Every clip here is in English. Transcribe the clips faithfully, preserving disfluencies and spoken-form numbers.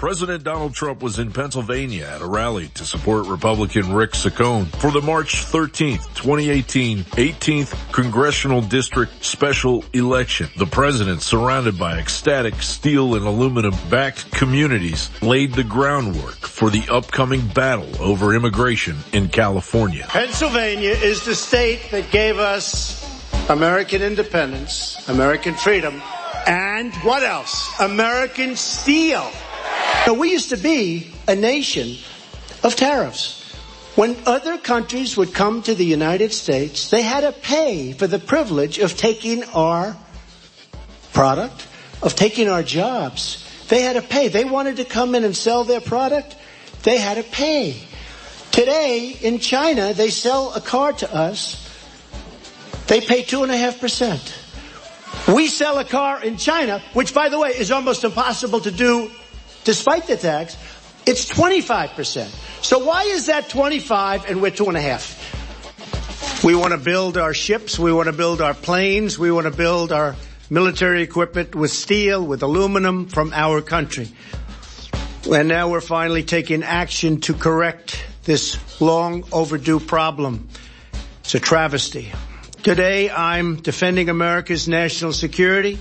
President Donald Trump was in Pennsylvania at a rally to support Republican Rick Saccone for the March thirteenth, twenty eighteen, eighteenth Congressional District Special Election. The president, surrounded by ecstatic steel and aluminum-backed communities, laid the groundwork for the upcoming battle over immigration in California. Pennsylvania is the state that gave us American independence, American freedom, and what else? American steel. Now, we used to be a nation of tariffs. When other countries would come to the United States, they had to pay for the privilege of taking our product, of taking our jobs. They had to pay. They wanted to come in and sell their product. They had to pay. Today, in China, they sell a car to us. They pay two and a half percent. We sell a car in China, which, by the way, is almost impossible to do despite the tax. It's twenty-five percent. So why is that twenty-five and we're two and a half? We want to build our ships. We want to build our planes. We want to build our military equipment with steel, with aluminum from our country. And now we're finally taking action to correct this long overdue problem. It's a travesty. Today, I'm defending America's national security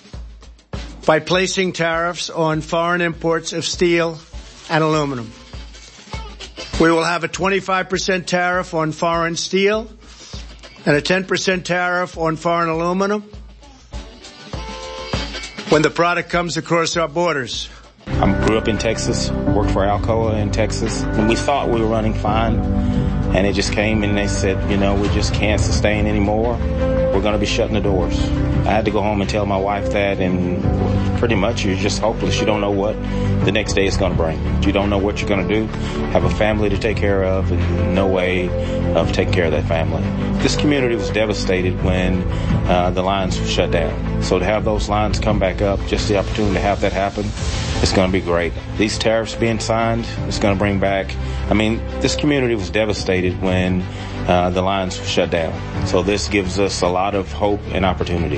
by placing tariffs on foreign imports of steel and aluminum. We will have a twenty-five percent tariff on foreign steel and a ten percent tariff on foreign aluminum when the product comes across our borders. I grew up in Texas, worked for Alcoa in Texas, and we thought we were running fine. And it just came and they said, you know, we just can't sustain anymore. We're going to be shutting the doors. I had to go home and tell my wife that, and pretty much you're just hopeless. You don't know what the next day is going to bring. You don't know what you're going to do. Have a family to take care of and no way of taking care of that family. This community was devastated when uh, the lines were shut down. So to have those lines come back up, just the opportunity to have that happen, it's going to be great. These tariffs being signed, it's going to bring back, I mean, this community was devastated when uh, the lines were shut down. So this gives us a lot of hope and opportunity.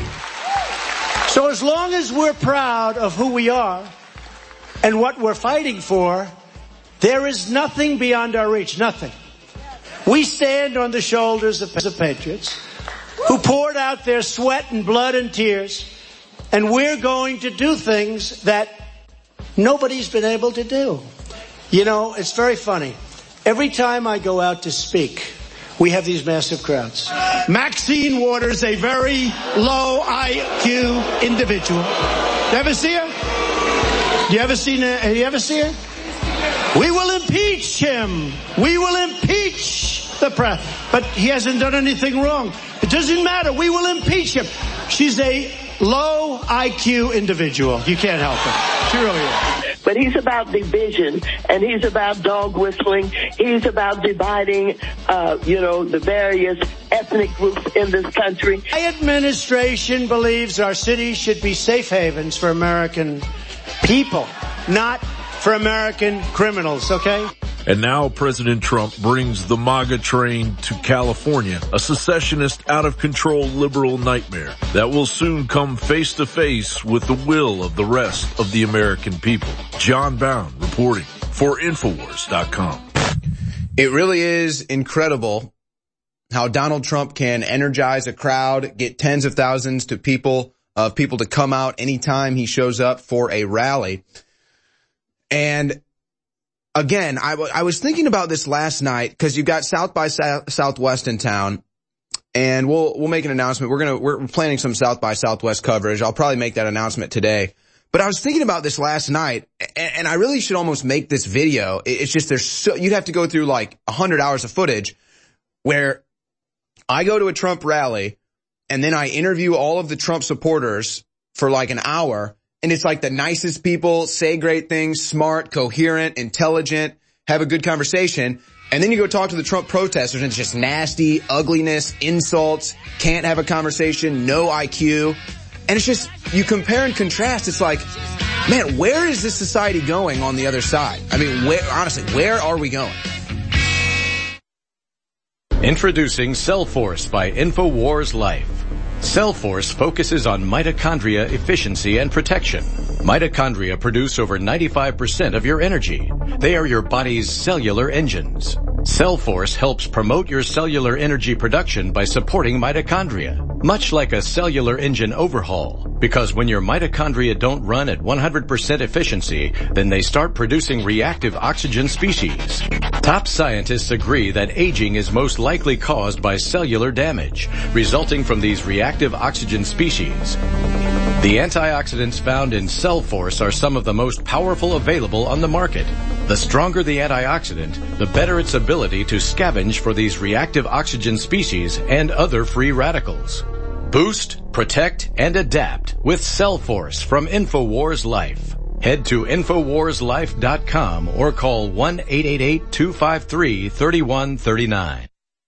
So as long as we're proud of who we are and what we're fighting for, there is nothing beyond our reach, nothing. We stand on the shoulders of the patriots who poured out their sweat and blood and tears, and we're going to do things that nobody's been able to do. You know, it's very funny. Every time I go out to speak, we have these massive crowds. Maxine Waters, a very low I Q individual. You ever see her? You ever seen her? Have you ever see her? We will impeach him. We will impeach the president. But he hasn't done anything wrong. It doesn't matter. We will impeach him. She's a low I Q individual. You can't help it. She really is. But he's about division, and he's about dog whistling. He's about dividing, uh, you know, the various ethnic groups in this country. My administration believes our cities should be safe havens for American people, not for American criminals, okay? And now President Trump brings the MAGA train to California, a secessionist, out-of-control liberal nightmare that will soon come face-to-face with the will of the rest of the American people. John Bound reporting for Infowars dot com. It really is incredible how Donald Trump can energize a crowd, get tens of thousands to people, of uh, people to come out anytime he shows up for a rally. And again, I, w- I was thinking about this last night because you've got South by South- Southwest in town, and we'll we'll make an announcement. We're gonna we're planning some South by Southwest coverage. I'll probably make that announcement today. But I was thinking about this last night, and, and I really should almost make this video. It's just there's so you'd have to go through like a hundred hours of footage where I go to a Trump rally, and then I interview all of the Trump supporters for like an hour. And it's like the nicest people, say great things, smart, coherent, intelligent, have a good conversation. And then you go talk to the Trump protesters and it's just nasty, ugliness, insults, can't have a conversation, no I Q. And it's just, you compare and contrast, it's like, man, where is this society going on the other side? I mean, where, honestly, where are we going? Introducing Cellforce by InfoWars Life. Cellforce focuses on mitochondria efficiency and protection. Mitochondria produce over ninety-five percent of your energy. They are your body's cellular engines. Cellforce helps promote your cellular energy production by supporting mitochondria, much like a cellular engine overhaul. Because when your mitochondria don't run at one hundred percent efficiency, then they start producing reactive oxygen species. Top scientists agree that aging is most likely caused by cellular damage, resulting from these reactive oxygen species. The antioxidants found in Cellforce are some of the most powerful available on the market. The stronger the antioxidant, the better its ability to scavenge for these reactive oxygen species and other free radicals. Boost, protect, and adapt with Cellforce from InfoWars Life. Head to Infowars Life dot com or call one eight eight eight, two five three, three one three nine.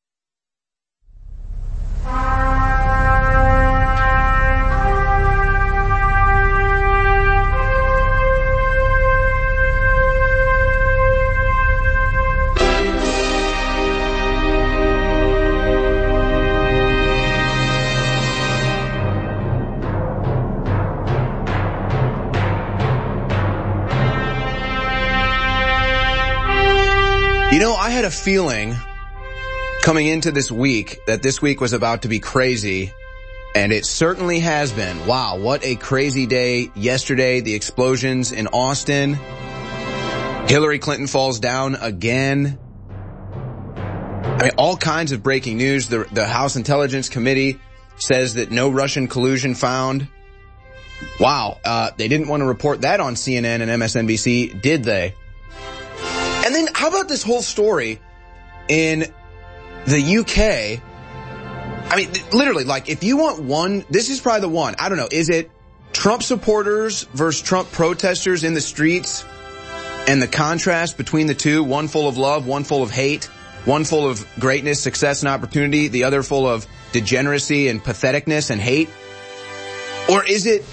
You know, I had a feeling coming into this week that this week was about to be crazy, and it certainly has been. Wow, what a crazy day yesterday. The explosions in Austin. Hillary Clinton falls down again. I mean, all kinds of breaking news. The, the House Intelligence Committee says that no Russian collusion found. Wow, uh, they didn't want to report that on C N N and M S N B C, did they? And then how about this whole story in the U K? I mean, literally, like, if you want one, this is probably the one. I don't know. Is it Trump supporters versus Trump protesters in the streets and the contrast between the two? One full of love, one full of hate, one full of greatness, success, and opportunity, the other full of degeneracy and patheticness and hate? Or is it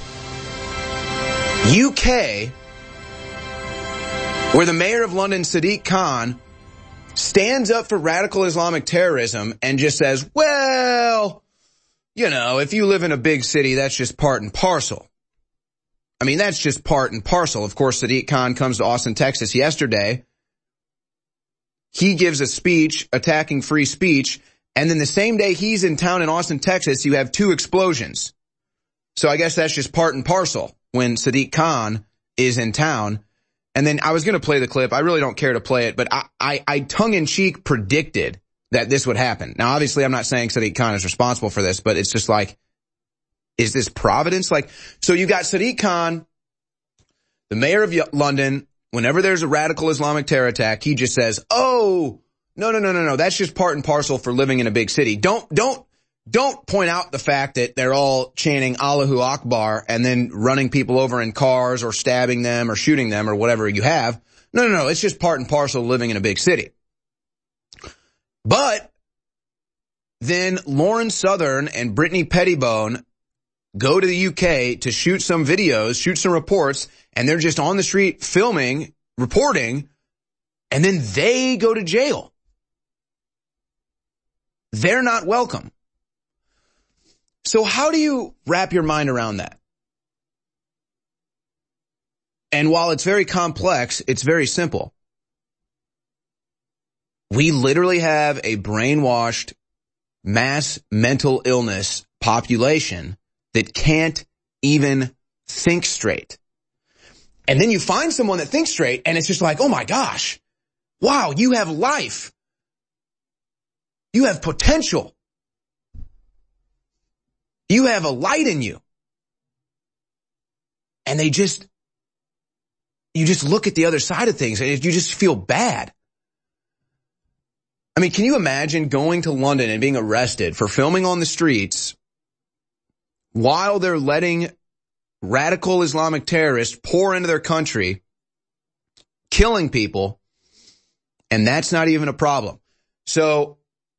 U K, where the mayor of London, Sadiq Khan, stands up for radical Islamic terrorism and just says, well, you know, if you live in a big city, that's just part and parcel. I mean, that's just part and parcel. Of course, Sadiq Khan comes to Austin, Texas yesterday. He gives a speech attacking free speech, and then the same day he's in town in Austin, Texas, you have two explosions. So I guess that's just part and parcel when Sadiq Khan is in town. And then I was going to play the clip. I really don't care to play it, but I, I, I tongue-in-cheek predicted that this would happen. Now, obviously, I'm not saying Sadiq Khan is responsible for this, but it's just like, is this Providence? Like, so you got Sadiq Khan, the mayor of London. Whenever there's a radical Islamic terror attack, he just says, oh, no, no, no, no, no. That's just part and parcel for living in a big city. Don't, don't, don't point out the fact that they're all chanting Allahu Akbar and then running people over in cars or stabbing them or shooting them or whatever you have. No, no, no. It's just part and parcel of living in a big city. But then Lauren Southern and Brittany Pettibone go to the U K to shoot some videos, shoot some reports, and they're just on the street filming, reporting, and then they go to jail. They're not welcome. So how do you wrap your mind around that? And while it's very complex, it's very simple. We literally have a brainwashed mass mental illness population that can't even think straight. And then you find someone that thinks straight, and it's just like, oh my gosh, wow, you have life. You have potential. You have a light in you. And they just, you just look at the other side of things and you just feel bad. I mean, can you imagine going to London and being arrested for filming on the streets while they're letting radical Islamic terrorists pour into their country, killing people, and that's not even a problem? So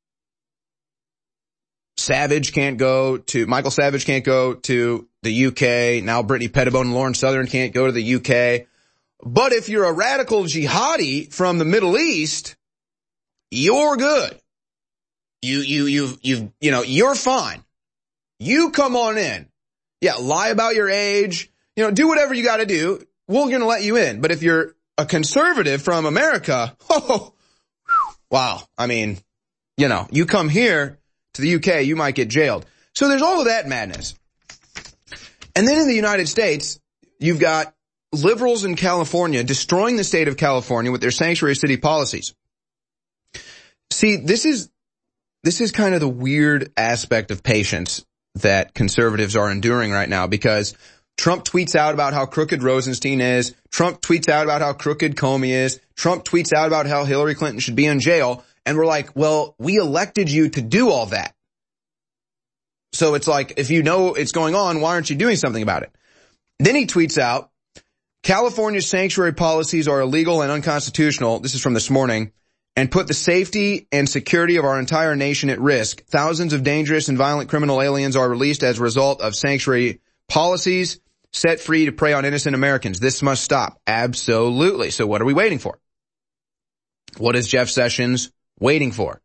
Savage can't go to, Michael Savage can't go to the U K. Now Brittany Pettibone and Lauren Southern can't go to the U K. But if you're a radical jihadi from the Middle East, you're good. You, you, you, you, you know, you're fine. You come on in. Yeah, lie about your age. You know, do whatever you got to do. We're going to let you in. But if you're a conservative from America, oh, wow. I mean, you know, you come here to the U K, you might get jailed. So there's all of that madness. And then in the United States, you've got liberals in California destroying the state of California with their sanctuary city policies. See, this is, this is kind of the weird aspect of patience that conservatives are enduring right now, because Trump tweets out about how crooked Rosenstein is. Trump tweets out about how crooked Comey is. Trump tweets out about how Hillary Clinton should be in jail. And we're like, well, we elected you to do all that. So it's like, if you know it's going on, why aren't you doing something about it? Then he tweets out, California's sanctuary policies are illegal and unconstitutional. This is from this morning. And put the safety and security of our entire nation at risk. Thousands of dangerous and violent criminal aliens are released as a result of sanctuary policies, set free to prey on innocent Americans. This must stop. Absolutely. So what are we waiting for? What is Jeff Sessions waiting for?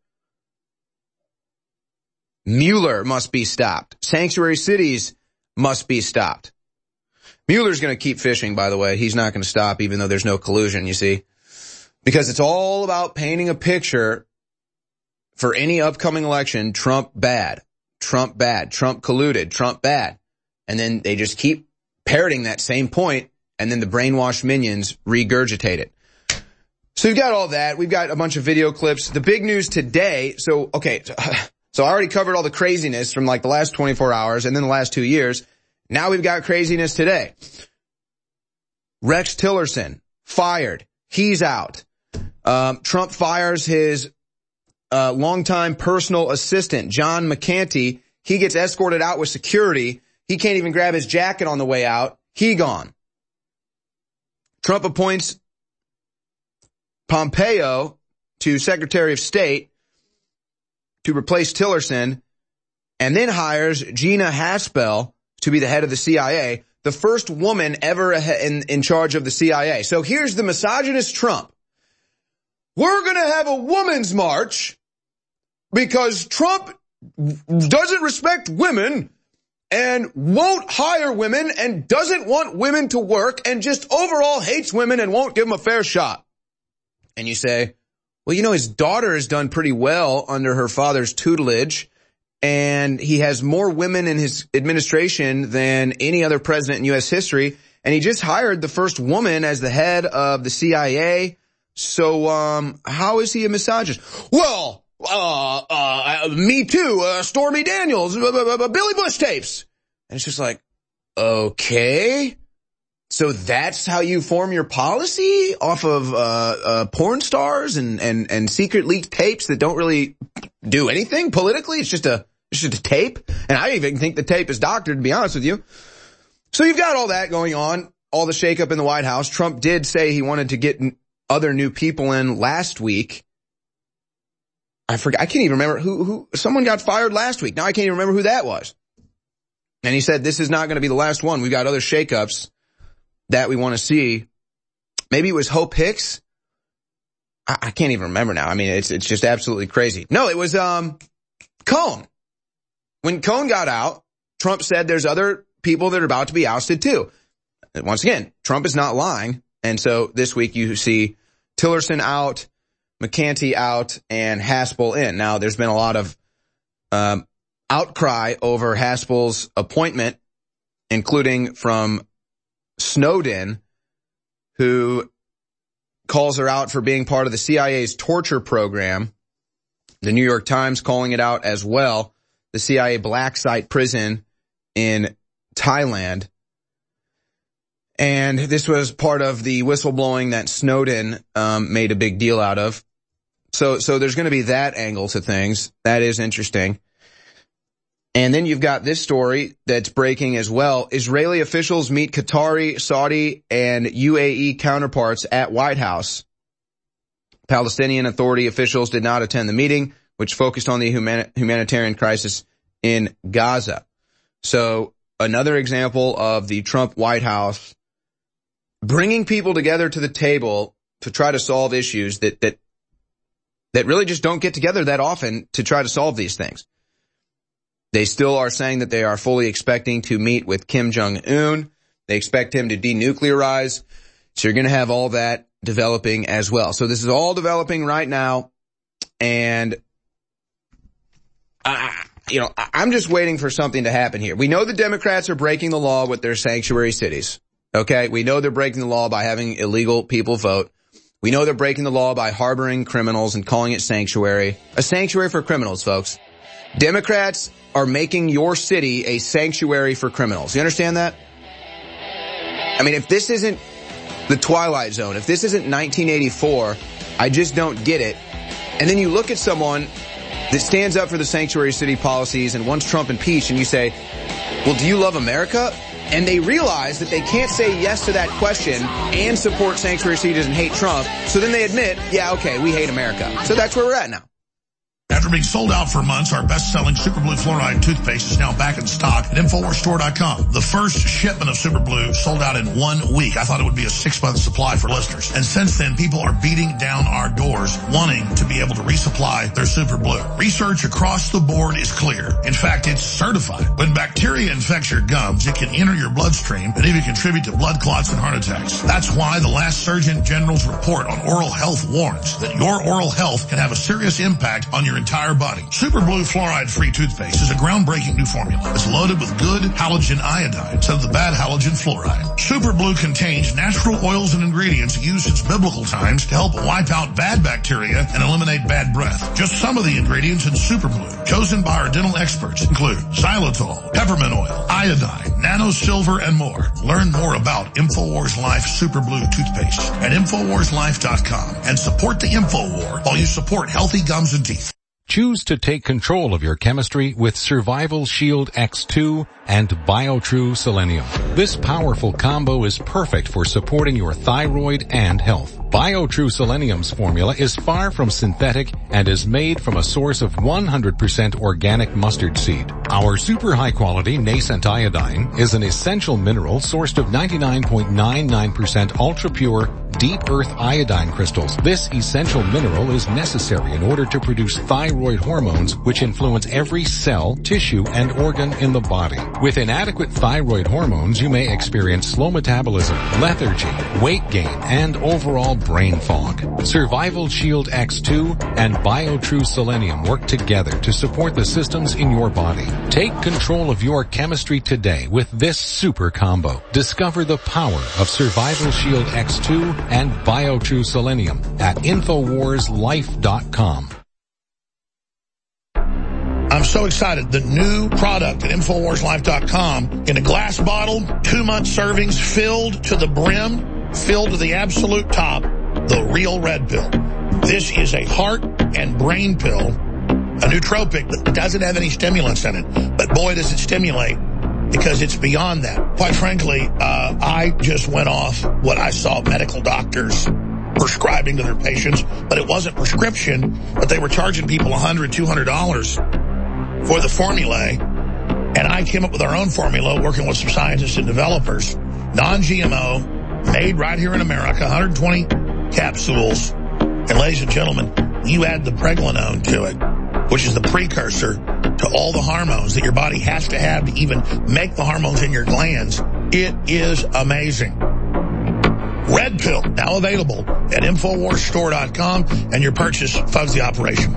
Mueller must be stopped. Sanctuary cities must be stopped. Mueller's going to keep fishing, by the way. He's not going to stop, even though there's no collusion, you see. Because it's all about painting a picture for any upcoming election. Trump bad, Trump bad, Trump colluded, Trump bad. And then they just keep parroting that same point, and then the brainwashed minions regurgitate it. So we've got all that. We've got a bunch of video clips. The big news today, so, okay, so, so I already covered all the craziness from like the last twenty-four hours and then the last two years. Now we've got craziness today. Rex Tillerson, fired. He's out. Um, Trump fires his uh, longtime personal assistant, John McCanty. He gets escorted out with security. He can't even grab his jacket on the way out. He gone. Trump appoints Pompeo to Secretary of State to replace Tillerson, and then hires Gina Haspel to be the head of the C I A, the first woman ever in, in charge of the C I A. So here's the misogynist Trump. We're going to have a women's march because Trump doesn't respect women and won't hire women and doesn't want women to work and just overall hates women and won't give them a fair shot. And you say, well, you know, his daughter has done pretty well under her father's tutelage, and he has more women in his administration than any other president in U S history, and he just hired the first woman as the head of the C I A. So, um, how is he a misogynist? Well, uh, uh, me too, uh, Stormy Daniels, uh, uh, Billy Bush tapes. And it's just like, okay. So that's how you form your policy, off of, uh, uh, porn stars and, and, and secret leaked tapes that don't really do anything politically. It's just a, it's just a tape. And I even think the tape is doctored, to be honest with you. So you've got all that going on, all the shakeup in the White House. Trump did say he wanted to get other new people in last week. I forget, I can't even remember who, who, someone got fired last week. Now I can't even remember who that was. And he said, this is not going to be the last one. We've got other shakeups that we want to see. Maybe it was Hope Hicks. I, I can't even remember now. I mean, it's, it's just absolutely crazy. No, it was, um, Cohn. When Cohn got out, Trump said there's other people that are about to be ousted too. Once again, Trump is not lying. And so this week you see Tillerson out, McCanty out, and Haspel in. Now, there's been a lot of um, outcry over Haspel's appointment, including from Snowden, who calls her out for being part of the C I A's torture program. The New York Times calling it out as well. The C I A black site prison in Thailand. And this was part of the whistleblowing that Snowden um, made a big deal out of. So, so there's going to be that angle to things. That is interesting. And then you've got this story that's breaking as well. Israeli officials meet Qatari, Saudi, and U A E counterparts at White House. Palestinian Authority officials did not attend the meeting, which focused on the humani- humanitarian crisis in Gaza. So another example of the Trump White House bringing people together to the table to try to solve issues that, that, that really just don't get together that often to try to solve these things. They still are saying that they are fully expecting to meet with Kim Jong-un. They expect him to denuclearize. So you're going to have all that developing as well. So this is all developing right now. And, I, you know, I'm just waiting for something to happen here. We know the Democrats are breaking the law with their sanctuary cities. Okay? We know they're breaking the law by having illegal people vote. We know they're breaking the law by harboring criminals and calling it sanctuary. A sanctuary for criminals, folks. Democrats are making your city a sanctuary for criminals. You understand that? I mean, if this isn't the Twilight Zone, if this isn't nineteen eighty-four, I just don't get it. And then you look at someone that stands up for the sanctuary city policies and wants Trump impeached, and you say, well, do you love America? And they realize that they can't say yes to that question and support sanctuary cities and hate Trump. So then they admit, yeah, okay, we hate America. So that's where we're at now. After being sold out for months, our best-selling Super Blue Fluoride toothpaste is now back in stock at Infowars Store dot com. The first shipment of Super Blue sold out in one week. I thought it would be a six-month supply for listeners. And since then, people are beating down our doors wanting to be able to resupply their Super Blue. Research across the board is clear. In fact, it's certified. When bacteria infects your gums, it can enter your bloodstream and even contribute to blood clots and heart attacks. That's why the last Surgeon General's report on oral health warns that your oral health can have a serious impact on your entire body. Super Blue Fluoride-Free Toothpaste is a groundbreaking new formula. It's loaded with good halogen iodine instead of the bad halogen fluoride. Super Blue contains natural oils and ingredients used since biblical times to help wipe out bad bacteria and eliminate bad breath. Just some of the ingredients in Super Blue, chosen by our dental experts, include xylitol, peppermint oil, iodine, nano silver, and more. Learn more about InfoWars Life Super Blue Toothpaste at Infowars Life dot com and support the InfoWar while you support healthy gums and teeth. Choose to take control of your chemistry with Survival Shield X two and BioTrue Selenium. This powerful combo is perfect for supporting your thyroid and health. BioTrue Selenium's formula is far from synthetic and is made from a source of one hundred percent organic mustard seed. Our super high quality nascent iodine is an essential mineral sourced of ninety-nine point nine nine percent ultra pure deep earth iodine crystals. This essential mineral is necessary in order to produce thyroid hormones, which influence every cell, tissue, and organ in the body. With inadequate thyroid hormones, you may experience slow metabolism, lethargy, weight gain, and overall brain fog. Survival Shield X two and BioTrue Selenium work together to support the systems in your body. Take control of your chemistry today with this super combo. Discover the power of Survival Shield X two and BioTrue Selenium at Infowars Life dot com. I'm so excited. The new product at Infowars Life dot com in a glass bottle, two-month servings, filled to the brim, filled to the absolute top, the Real Red Pill. This is a heart and brain pill, a nootropic that doesn't have any stimulants in it. But boy, does it stimulate, because it's beyond that. Quite frankly, uh, I just went off what I saw medical doctors prescribing to their patients, but it wasn't prescription, but they were charging people one hundred dollars, two hundred dollars for the formulae. And I came up with our own formula, working with some scientists and developers, non-G M O, made right here in America, one hundred twenty capsules. And ladies and gentlemen, you add the pregnenolone to it, which is the precursor to all the hormones that your body has to have to even make the hormones in your glands. It is amazing. Red Pill, now available at Infowars Store dot com, and your purchase funds the operation.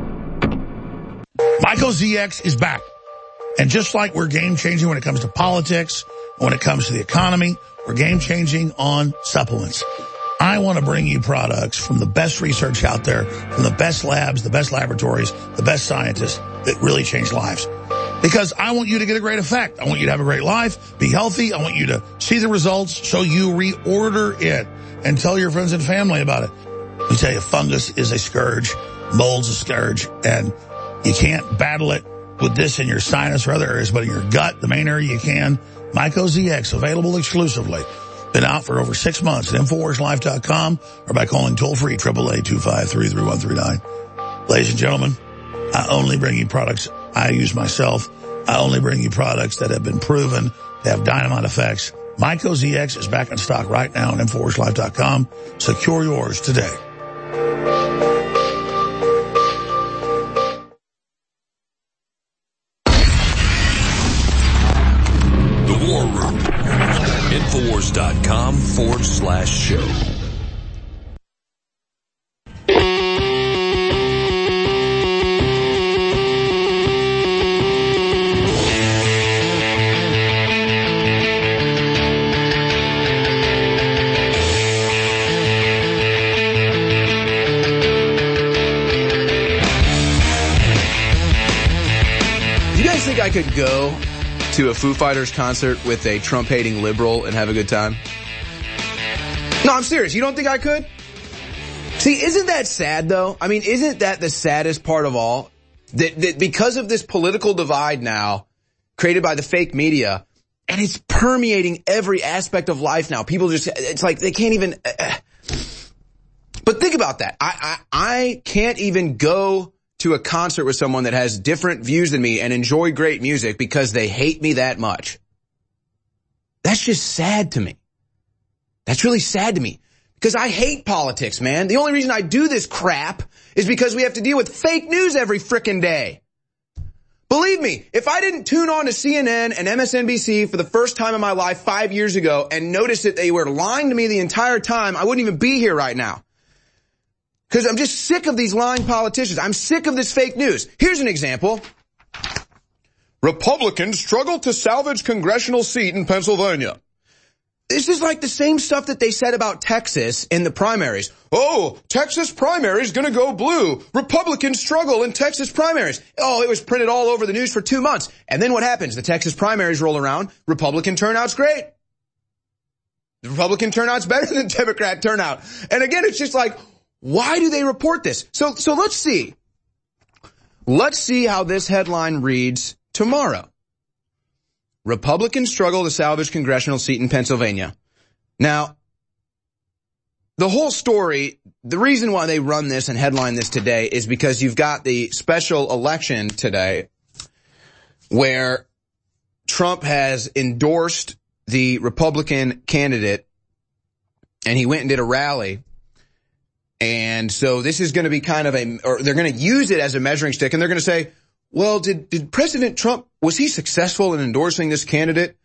Myco Z X is back. And just like we're game-changing when it comes to politics, when it comes to the economy, we're game-changing on supplements. I want to bring you products from the best research out there, from the best labs, the best laboratories, the best scientists that really change lives. Because I want you to get a great effect. I want you to have a great life, be healthy. I want you to see the results so you reorder it and tell your friends and family about it. Let me tell you, fungus is a scourge, mold's a scourge, and you can't battle it with this in your sinus or other areas, but in your gut, the main area you can. Myco Z X, available exclusively. Been out for over six months at Infowars Life dot com or by calling toll-free, eight eight eight, two five three, three one three nine. Ladies and gentlemen, I only bring you products I use myself. I only bring you products that have been proven to have dynamite effects. Myco Z X is back in stock right now at Infowars Life dot com. Secure yours today. Infowars.com forward slash show. I could go to a Foo Fighters concert with a Trump-hating liberal and have a good time? No, I'm serious. You don't think I could? See, isn't that sad, though? I mean, isn't that the saddest part of all? That, that because of this political divide now created by the fake media, and it's permeating every aspect of life now. People just, it's like they can't even... Uh, but think about that. I, I, I can't even go to a concert with someone that has different views than me and enjoy great music because they hate me that much. That's just sad to me. That's really sad to me because I hate politics, man. The only reason I do this crap is because we have to deal with fake news every frickin' day. Believe me, if I didn't tune on to C N N and M S N B C for the first time in my life five years ago and notice that they were lying to me the entire time, I wouldn't even be here right now. Because I'm just sick of these lying politicians. I'm sick of this fake news. Here's an example. Republicans struggle to salvage congressional seat in Pennsylvania. This is like the same stuff that they said about Texas in the primaries. Oh, Texas primaries gonna go blue. Republicans struggle in Texas primaries. Oh, it was printed all over the news for two months. And then what happens? The Texas primaries roll around. Republican turnout's great. The Republican turnout's better than Democrat turnout. And again, it's just like, why do they report this? So, so let's see. Let's see how this headline reads tomorrow. Republicans struggle to salvage congressional seat in Pennsylvania. Now, the whole story, the reason why they run this and headline this today is because you've got the special election today where Trump has endorsed the Republican candidate and he went and did a rally. And so this is going to be kind of a, or they're going to use it as a measuring stick, and they're going to say, well, did, did President Trump, was he successful in endorsing this candidate?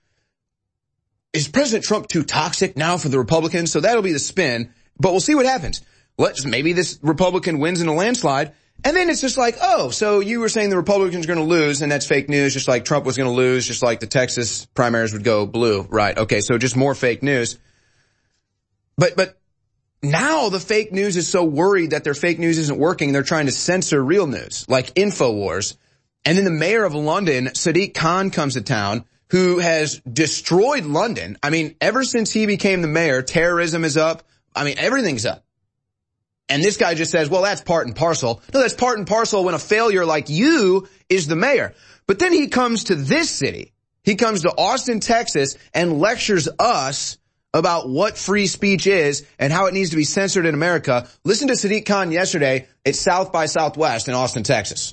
Is President Trump too toxic now for the Republicans? So that'll be the spin, but we'll see what happens. Let's, maybe this Republican wins in a landslide, and then it's just like, oh, so you were saying the Republicans are going to lose, and that's fake news, just like Trump was going to lose, just like the Texas primaries would go blue. Right, okay, so just more fake news. But, but, now the fake news is so worried that their fake news isn't working, they're trying to censor real news, like InfoWars. And then the mayor of London, Sadiq Khan, comes to town, who has destroyed London. I mean, ever since he became the mayor, terrorism is up. I mean, everything's up. And this guy just says, well, that's part and parcel. No, that's part and parcel when a failure like you is the mayor. But then he comes to this city. He comes to Austin, Texas, and lectures us about what free speech is and how it needs to be censored in America. Listen to Sadiq Khan yesterday at South by Southwest in Austin, Texas.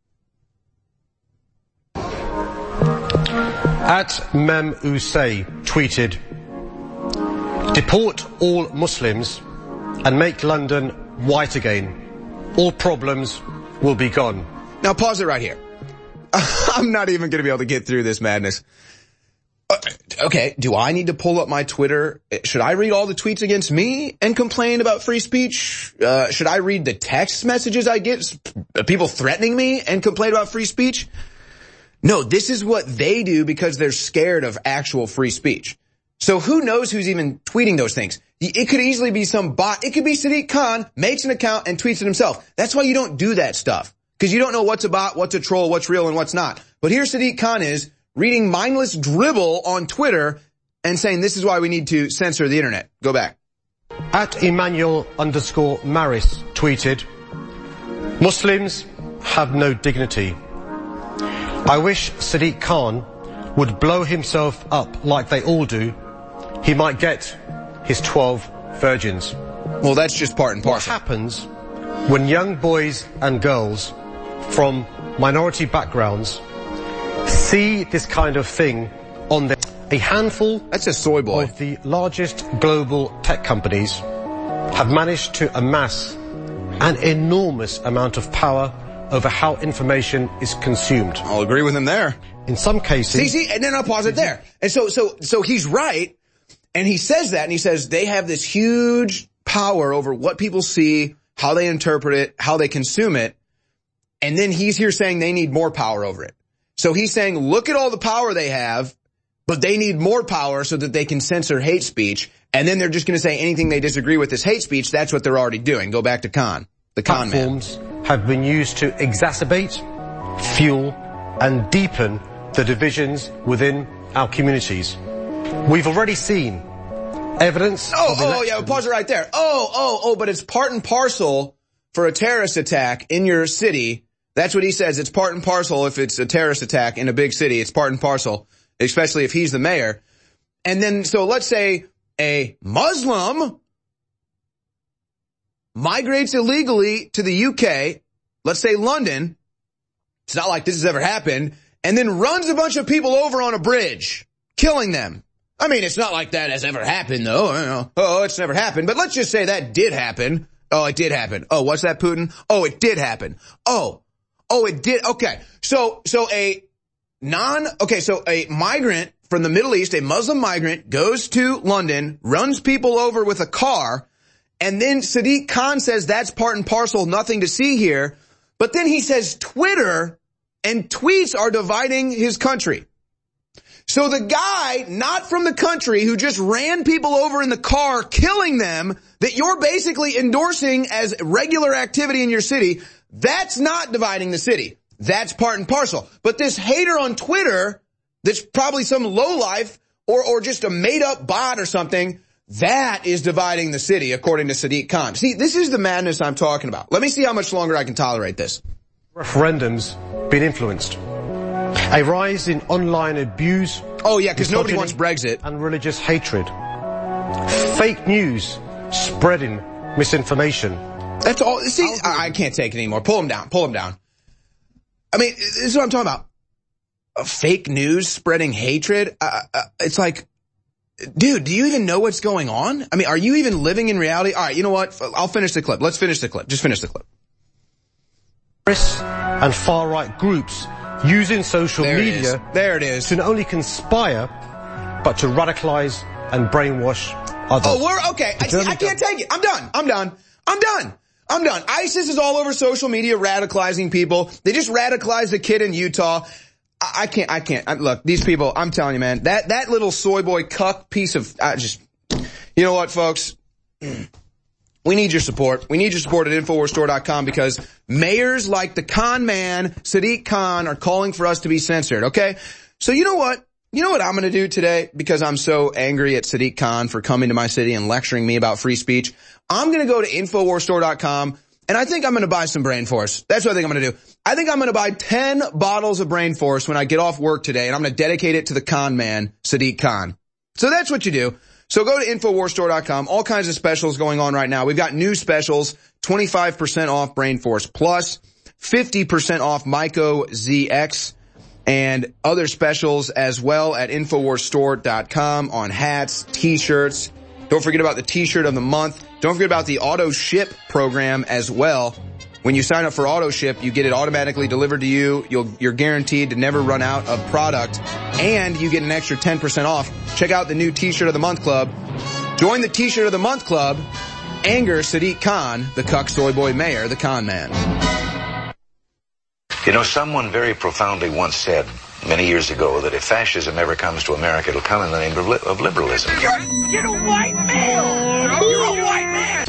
At Mem Usay tweeted, deport all Muslims and make London white again. All problems will be gone. Now pause it right here. I'm not even going to be able to get through this madness. Uh, okay, do I need to pull up my Twitter? Should I read all the tweets against me and complain about free speech? Uh, should I read the text messages I get, people threatening me and complain about free speech? No, this is what they do because they're scared of actual free speech. So who knows who's even tweeting those things? It could easily be some bot. It could be Sadiq Khan, makes an account and tweets it himself. That's why you don't do that stuff. Because you don't know what's a bot, what's a troll, what's real and what's not. But here Sadiq Khan is, reading mindless dribble on Twitter and saying this is why we need to censor the internet. Go back. At Emmanuel underscore Maris tweeted, Muslims have no dignity. I wish Sadiq Khan would blow himself up like they all do. He might get his twelve virgins. Well, that's just part and parcel. What happens when young boys and girls from minority backgrounds see this kind of thing on their... A handful That's a soy boy. of the largest global tech companies have managed to amass an enormous amount of power, over how information is consumed. I'll agree with him there. In some cases... See, see, and then I'll pause it there. And so, so, so he's right, and he says that, and he says they have this huge power over what people see, how they interpret it, how they consume it, and then he's here saying they need more power over it. So he's saying, look at all the power they have, but they need more power so that they can censor hate speech, and then they're just going to say anything they disagree with is hate speech. That's what they're already doing. Go back to Khan, the Khan man. Platforms have been used to exacerbate, fuel, and deepen the divisions within our communities. We've already seen evidence Oh, of oh, yeah, pause it right there. Oh, oh, oh, but it's part and parcel for a terrorist attack in your city. That's what he says. It's part and parcel if it's a terrorist attack in a big city. It's part and parcel, especially if he's the mayor. And then, so let's say a Muslim migrates illegally to the U K, let's say London. It's not like this has ever happened. And then runs a bunch of people over on a bridge, killing them. I mean, it's not like that has ever happened, though. I don't know. Oh, it's never happened. But let's just say that did happen. Oh, it did happen. Oh, what's that, Putin? Oh, it did happen. Oh, oh, it did. Okay. So, so a non, okay, so a migrant from the Middle East, a Muslim migrant, goes to London, runs people over with a car, and then Sadiq Khan says that's part and parcel, nothing to see here. But then he says Twitter and tweets are dividing his country. So the guy, not from the country, who just ran people over in the car, killing them, that you're basically endorsing as regular activity in your city, that's not dividing the city. That's part and parcel. But this hater on Twitter, that's probably some lowlife or, or just a made-up bot or something, that is dividing the city, according to Sadiq Khan. See, this is the madness I'm talking about. Let me see how much longer I can tolerate this. Referendums been influenced. A rise in online abuse. Oh yeah, because nobody wants Brexit. And religious hatred. Fake news spreading misinformation. That's all. See, I, I can't take it anymore. Pull him down. Pull him down. I mean, this is what I'm talking about. Uh, fake news spreading hatred. Uh, uh, it's like, dude, do you even know what's going on? I mean, are you even living in reality? All right, you know what? I'll finish the clip. Let's finish the clip. Just finish the clip. And far-right groups using social there media it there it is. to not only conspire, but to radicalize and brainwash others. Oh, we're okay. I, see, I can't take it. I'm done. I'm done. I'm done. I'm done. ISIS is all over social media radicalizing people. They just radicalized a kid in Utah. I, I can't, I can't. I, look, these people, I'm telling you, man, that, that little soy boy cuck piece of, I just, you know what, folks? We need your support. We need your support at Infowars Store dot com because mayors like the Khan man, Sadiq Khan, are calling for us to be censored, okay? So you know what? You know what I'm going to do today because I'm so angry at Sadiq Khan for coming to my city and lecturing me about free speech? I'm going to go to Infowars Store dot com and I think I'm going to buy some Brain Force. That's what I think I'm going to do. I think I'm going to buy ten bottles of Brain Force when I get off work today and I'm going to dedicate it to the Khan man, Sadiq Khan. So that's what you do. So go to Infowars Store dot com. All kinds of specials going on right now. We've got new specials, twenty-five percent off Brain Force Plus, fifty percent off Myco Z X, and other specials as well at Infowars Store dot com on hats, t-shirts. Don't forget about the t-shirt of the month. Don't forget about the auto ship program as well. When you sign up for auto ship, you get it automatically delivered to you. You'll, you're guaranteed to never run out of product, and you get an extra ten percent off. Check out the new T-shirt of the month club. Join the T-shirt of the month club. Anger Sadiq Khan, the cuck soy boy mayor, the Khan man. You know, someone very profoundly once said many years ago that if fascism ever comes to America, it'll come in the name of, li- of liberalism. You're, you're a white male! You're a white man!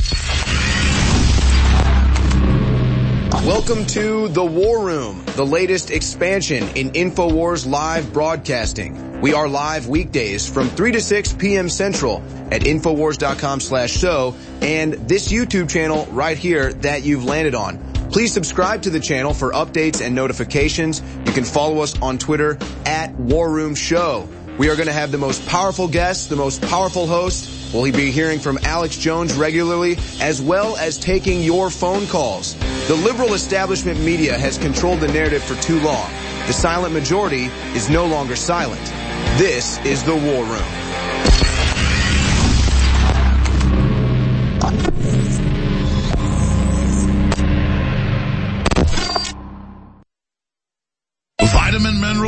Welcome to The War Room, the latest expansion in InfoWars live broadcasting. We are live weekdays from three to six p.m. Central at Infowars dot com slash show and this YouTube channel right here that you've landed on. Please subscribe to the channel for updates and notifications. You can follow us on Twitter at War Room Show. We are going to have the most powerful guests, the most powerful hosts. We'll be hearing from Alex Jones regularly, as well as taking your phone calls. The liberal establishment media has controlled the narrative for too long. The silent majority is no longer silent. This is The War Room.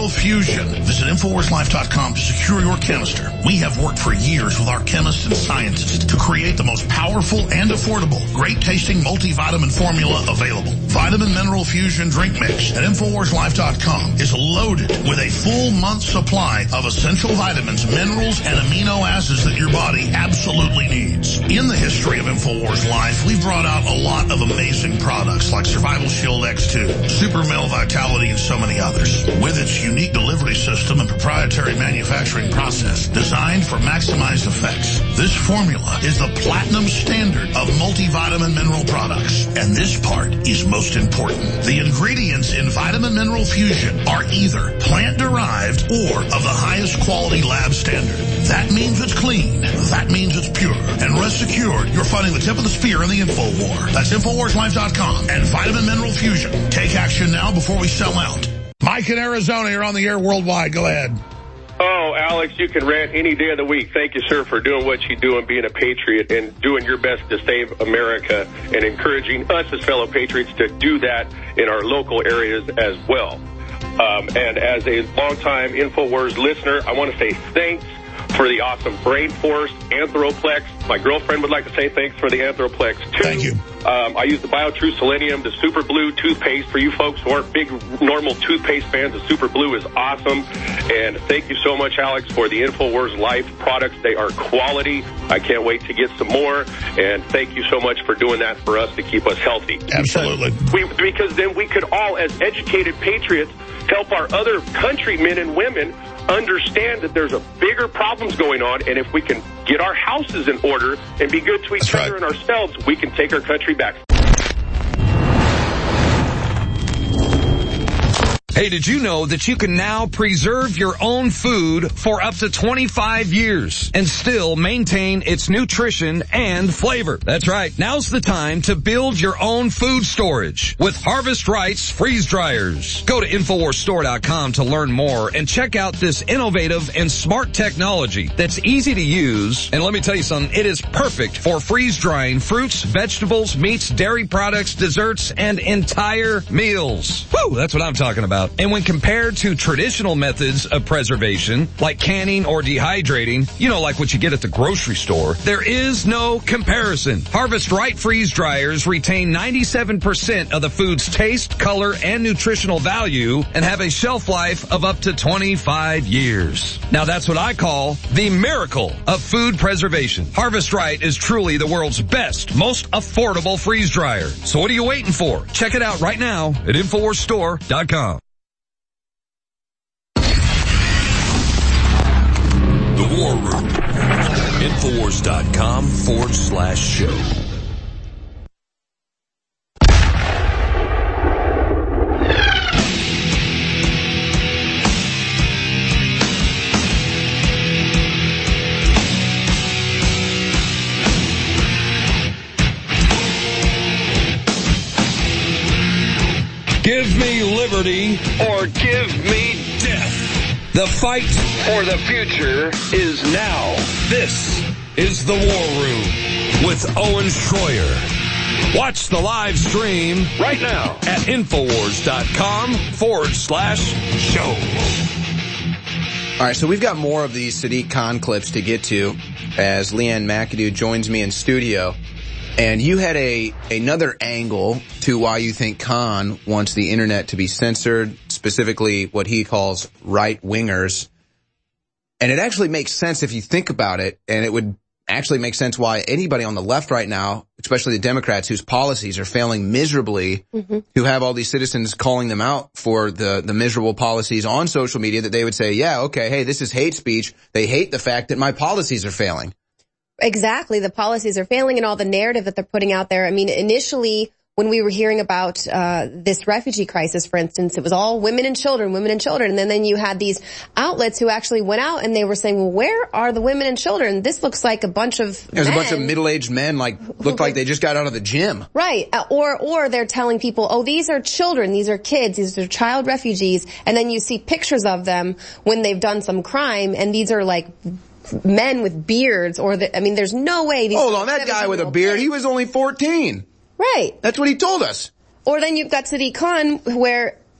Mineral Fusion. Visit Infowars Life dot com to secure your canister. We have worked for years with our chemists and scientists to create the most powerful and affordable, great-tasting multivitamin formula available. Vitamin Mineral Fusion Drink Mix at Infowars Life dot com is loaded with a full month supply of essential vitamins, minerals, and amino acids that your body absolutely needs. In the history of Infowars Life, we've brought out a lot of amazing products like Survival Shield X two, Super Male Vitality, and so many others. With its unique delivery system and proprietary manufacturing process designed for maximized effects, this formula is the platinum standard of multivitamin mineral products. And this part is most important. The ingredients in Vitamin Mineral Fusion are either plant-derived or of the highest quality lab standard. That means it's clean. That means it's pure. And rest assured, you're fighting the tip of the spear in the info war. That's Infowars Life dot com and Vitamin Mineral Fusion. Take action now before we sell out. Mike in Arizona, you're on the air worldwide. Go ahead. Oh, Alex, you can rant any day of the week. Thank you, sir, for doing what you do and being a patriot and doing your best to save America and encouraging us as fellow patriots to do that in our local areas as well. Um, and as a longtime InfoWars listener, I want to say thanks for the awesome Brain Force, Anthroplex. My girlfriend would like to say thanks for the Anthroplex, too. Thank you. Um, I use the BioTrue Selenium, the Super Blue toothpaste. For you folks who aren't big normal toothpaste fans, the Super Blue is awesome. And thank you so much, Alex, for the InfoWars Life products. They are quality. I can't wait to get some more. And thank you so much for doing that for us to keep us healthy. Absolutely. We, because then we could all, as educated patriots, help our other countrymen and women understand that there's a bigger problems going on, and if we can get our houses in order and be good to each That's other right. and ourselves, we can take our country back. Hey, did you know that you can now preserve your own food for up to twenty-five years and still maintain its nutrition and flavor? That's right. Now's the time to build your own food storage with Harvest Rights freeze dryers. Go to Infowars Store dot com to learn more and check out this innovative and smart technology that's easy to use. And let me tell you something, it is perfect for freeze drying fruits, vegetables, meats, dairy products, desserts, and entire meals. Woo, that's what I'm talking about. And when compared to traditional methods of preservation, like canning or dehydrating, you know, like what you get at the grocery store, there is no comparison. Harvest Right freeze dryers retain ninety-seven percent of the food's taste, color, and nutritional value and have a shelf life of up to twenty-five years. Now that's what I call the miracle of food preservation. Harvest Right is truly the world's best, most affordable freeze dryer. So what are you waiting for? Check it out right now at Infowars Store dot com. The War Room. Infowars dot com forward slash show. Give me liberty Or give me death. The fight For the future is now. This is the War Room with Owen Schroyer. Watch the live stream Right now. at Infowars dot com forward slash show. All right, so we've got more of these Sadiq Khan clips to get to as Leanne McAdoo joins me in studio. And you had a another angle to why you think Khan wants the internet to be censored, specifically what he calls right-wingers. And it actually makes sense if you think about it, and it would actually make sense why anybody on the left right now, especially the Democrats whose policies are failing miserably, mm-hmm. who have all these citizens calling them out for the, the miserable policies on social media, that they would say, yeah, okay, hey, this is hate speech. They hate the fact that my policies are failing. Exactly. The policies are failing and all the narrative that they're putting out there. I mean, initially, when we were hearing about uh this refugee crisis, for instance, it was all women and children, women and children. And then, then you had these outlets who actually went out and they were saying, well, where are the women and children? This looks like a bunch of There's men. a bunch of middle-aged men, like, looked like they just got out of the gym. Right. Uh, or, or they're telling people, oh, these are children, these are kids, these are child refugees. And then you see pictures of them when they've done some crime, and these are like men with beards, or the, I mean, there's no way these Hold on, that guy with a beard, kids. he was only fourteen. Right. That's what he told us. Or then you've got Sadiq Khan, where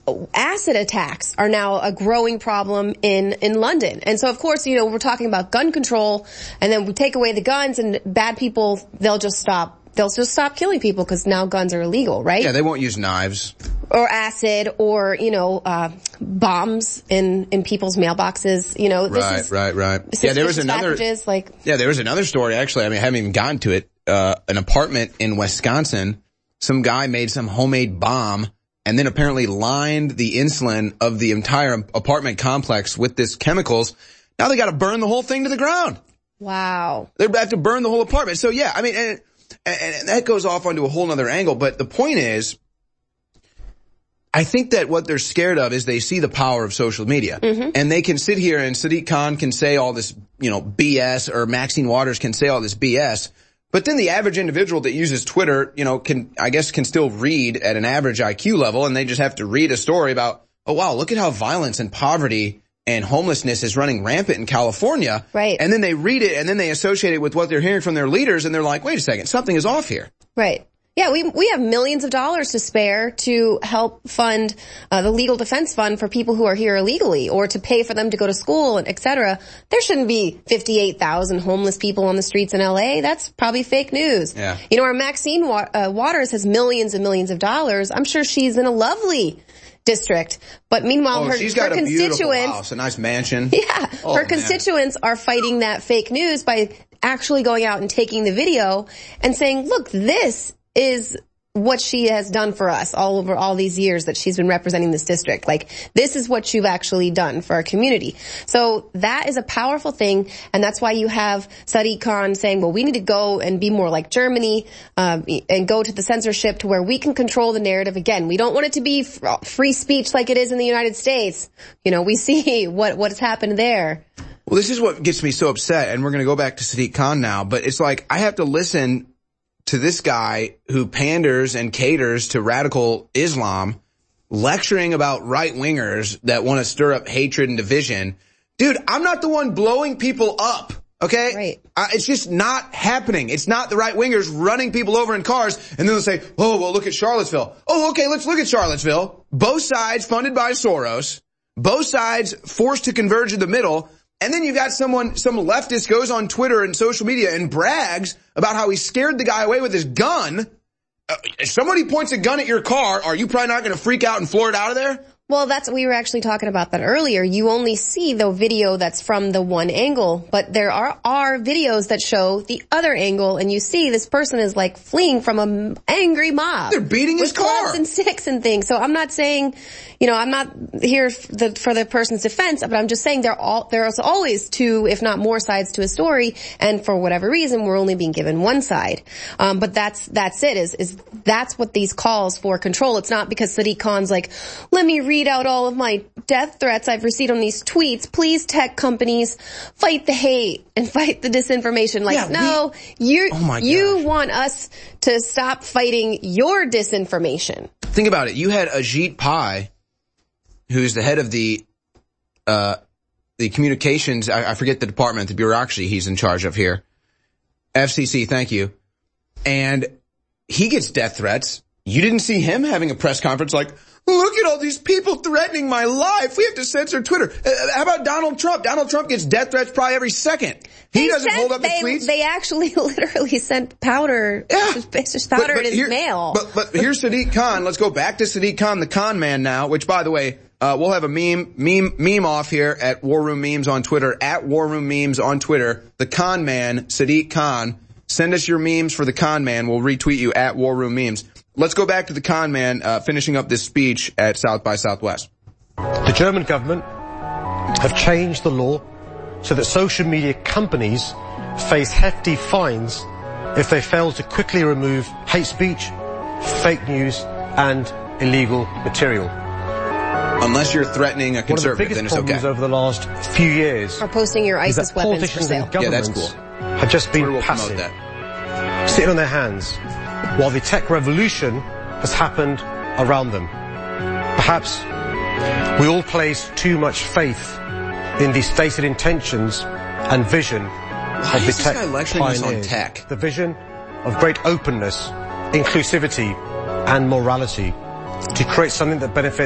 acid attacks are now a growing problem in, in London. And so, of course, you know, we're talking about gun control, and then we take away the guns, and bad people, they'll just stop. They'll just stop killing people because now guns are illegal, right? Yeah, they won't use knives. Or acid, or, you know, uh, bombs in, in people's mailboxes, you know. This Right, is right, right. Yeah, there was another, packages, like, yeah, there was another story, actually. I mean, I haven't even gotten to it. Uh, an apartment in Wisconsin, some guy made some homemade bomb and then apparently lined the insulin of the entire apartment complex with this chemicals. Now they got to burn the whole thing to the ground. wow. They're about to burn the whole apartment. So yeah, I mean, and, and that goes off onto a whole nother angle. But the point is, I think that what they're scared of is they see the power of social media. Mm-hmm. And they can sit here and Sadiq Khan can say all this, you know, B S, or Maxine Waters can say all this B S. But then the average individual that uses Twitter, you know, can, I guess, can still read at an average I Q level, and they just have to read a story about, oh wow, look at how violence and poverty and homelessness is running rampant in California. Right. And then they read it and then they associate it with what they're hearing from their leaders, and they're like, wait a second, something is off here. Right. Yeah, we we have millions of dollars to spare to help fund uh, the legal defense fund for people who are here illegally, or to pay for them to go to school, and et cetera. There shouldn't be fifty-eight thousand homeless people on the streets in L A. That's probably fake news. Yeah. You know, our Maxine Wa- uh, Waters has millions and millions of dollars. I'm sure she's in a lovely district, but meanwhile, oh, her, she's got her a constituents, beautiful house, a nice mansion. Yeah, oh, her man. constituents are fighting that fake news by actually going out and taking the video and saying, look, this is what she has done for us all over all these years that she's been representing this district. Like, this is what you've actually done for our community. So that is a powerful thing, and that's why you have Sadiq Khan saying, well, we need to go and be more like Germany, um, and go to the censorship to where we can control the narrative again. We don't want it to be free speech like it is in the United States. You know, we see what what's happened there. Well, this is what gets me so upset, and we're going to go back to Sadiq Khan now, but it's like I have to listen to this guy who panders and caters to radical Islam, lecturing about right-wingers that want to stir up hatred and division. Dude, I'm not the one blowing people up, okay? Right. Uh, it's just not happening. It's not the right-wingers running people over in cars, and then they'll say, oh, well, look at Charlottesville. Oh, okay, let's look at Charlottesville. Both sides funded by Soros. Both sides forced to converge in the middle. And then you got someone, some leftist goes on Twitter and social media and brags about how he scared the guy away with his gun. Uh, if somebody points a gun at your car, are you probably not going to freak out and floor it out of there? Well, that's, we were actually talking about that earlier. You only see the video that's from the one angle, but there are, are videos that show the other angle, and you see this person is like fleeing from an angry mob. They're beating his with car. Clubs and sticks and things. So I'm not saying, you know, I'm not here for the, for the person's defense, but I'm just saying there all, there's always two, if not more sides to a story, and for whatever reason, we're only being given one side. Um, but that's, that's it, is, is that's what these calls for control. It's not because Sadiq Khan's like, let me read out all of my death threats I've received on these tweets. Please, tech companies, fight the hate and fight the disinformation. Like, yeah, no, we, you, oh you want us to stop fighting your disinformation. Think about it. You had Ajit Pai, who's the head of the, uh, the communications, I, I forget the department, the bureaucracy he's in charge of here. F C C, thank you. And he gets death threats. You didn't see him having a press conference like, look at all these people threatening my life. We have to censor Twitter. Uh, how about Donald Trump? Donald Trump gets death threats probably every second. He they doesn't sent, hold up the they, tweets. They actually literally sent powder, yeah. just powder but, but in his here, mail. But, but here's Sadiq Khan. Let's go back to Sadiq Khan, the con man now, which, by the way, uh, we'll have a meme, meme, meme off here at War Room Memes on Twitter, at War Room Memes on Twitter. The con man, Sadiq Khan. Send us your memes for the con man. We'll retweet you at War Room Memes. Let's go back to the con man, uh, finishing up this speech at South by Southwest. The German government have changed the law so that social media companies face hefty fines if they fail to quickly remove hate speech, fake news, and illegal material. Unless you're threatening a conservative, then it's okay. One of the biggest problems over the last few years or posting your ISIS weapons for sale. Yeah, that's cool. Have just been passive, sitting on their hands, while the tech revolution has happened around them. Perhaps we all place too much faith in the stated intentions and vision Why of the is tech this guy lecturing us on tech? The vision of great openness, inclusivity, and morality to create something that benefits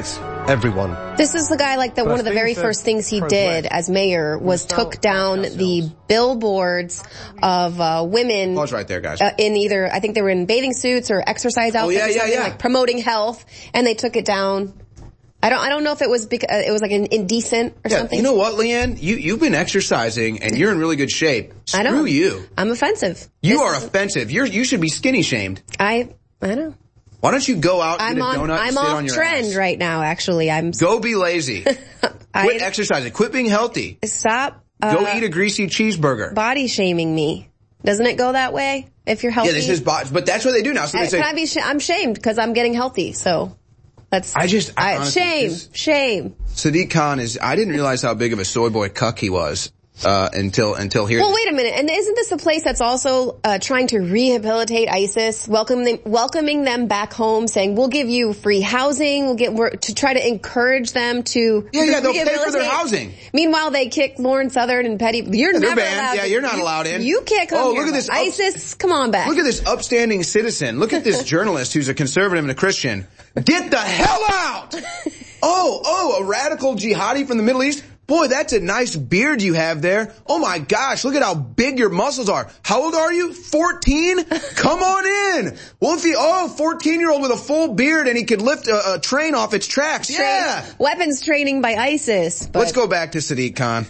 everyone. This is the guy, like, that one of the very first things he did as mayor was took down the billboards of uh, women. Pause right there, guys. Uh, in either, I think they were in bathing suits or exercise outfits. Oh, yeah, or something, yeah, yeah. like promoting health, and they took it down. I don't, I don't know if it was because it was like an indecent or yeah, something. You know what, Leanne? You, you've been exercising and you're in really good shape. Screw I know. you. I'm offensive. You this are is, offensive. You're, you should be skinny shamed. I, I know. Why don't you go out and I'm get a on, donut I'm and sit off on your trend ass? right now, actually. I'm. Go be lazy. Quit I, exercising. Quit being healthy. Stop. Uh, go eat a greasy cheeseburger. Body shaming me. Doesn't it go that way? If you're healthy. Yeah, this is body, but that's what they do now. So they Uh, say, Can I be sh- I'm shamed because I'm getting healthy, so. That's, I just, I, I, honestly, shame, just, shame. Sadiq Khan is, I didn't realize how big of a soy boy cuck he was, uh, until, until here. Well, wait a minute. And isn't this a place that's also, uh, trying to rehabilitate ISIS, welcoming, welcoming them back home, saying, we'll give you free housing, we'll get, we're, to try to encourage them to Yeah, yeah, they'll pay for their rehabilitate. housing. Meanwhile, they kick Lauren Southern and Petty. You're Yeah, they're never banned. allowed. Yeah, to, you're not you, allowed in. You can't come Oh, here. look at this up- ISIS, come on back. Look at this upstanding citizen. Look at this journalist who's a conservative and a Christian. Get the hell out! Oh, oh, a radical jihadi from the Middle East? Boy, that's a nice beard you have there. Oh my gosh, look at how big your muscles are. How old are you? fourteen? Come on in. Well, if he, oh, fourteen year old with a full beard and he could lift a, a train off its tracks. Train, Yeah. Weapons training by ISIS. But. Let's go back to Sadiq Khan.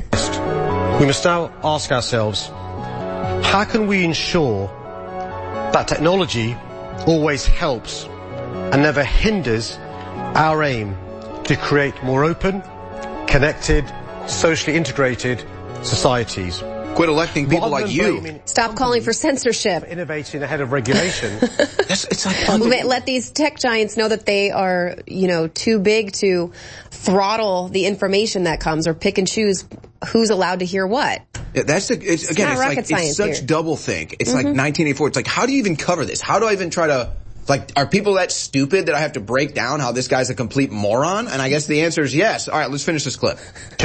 We must now ask ourselves, how can we ensure that technology always helps and never hinders our aim to create more open, connected, socially integrated societies? Quit electing people like you. Stop calling for censorship. Innovating ahead of regulation. That's, it's like Let these tech giants know that they are, you know, too big to throttle the information that comes or pick and choose who's allowed to hear what. Yeah, that's the, it's, It's again, not it's rocket like, science it's such here. double think. It's Mm-hmm. like nineteen eighty-four. It's like, how do you even cover this? How do I even try to, like, are people that stupid that I have to break down how this guy's a complete moron? And I guess the answer is yes. All right, let's finish this clip.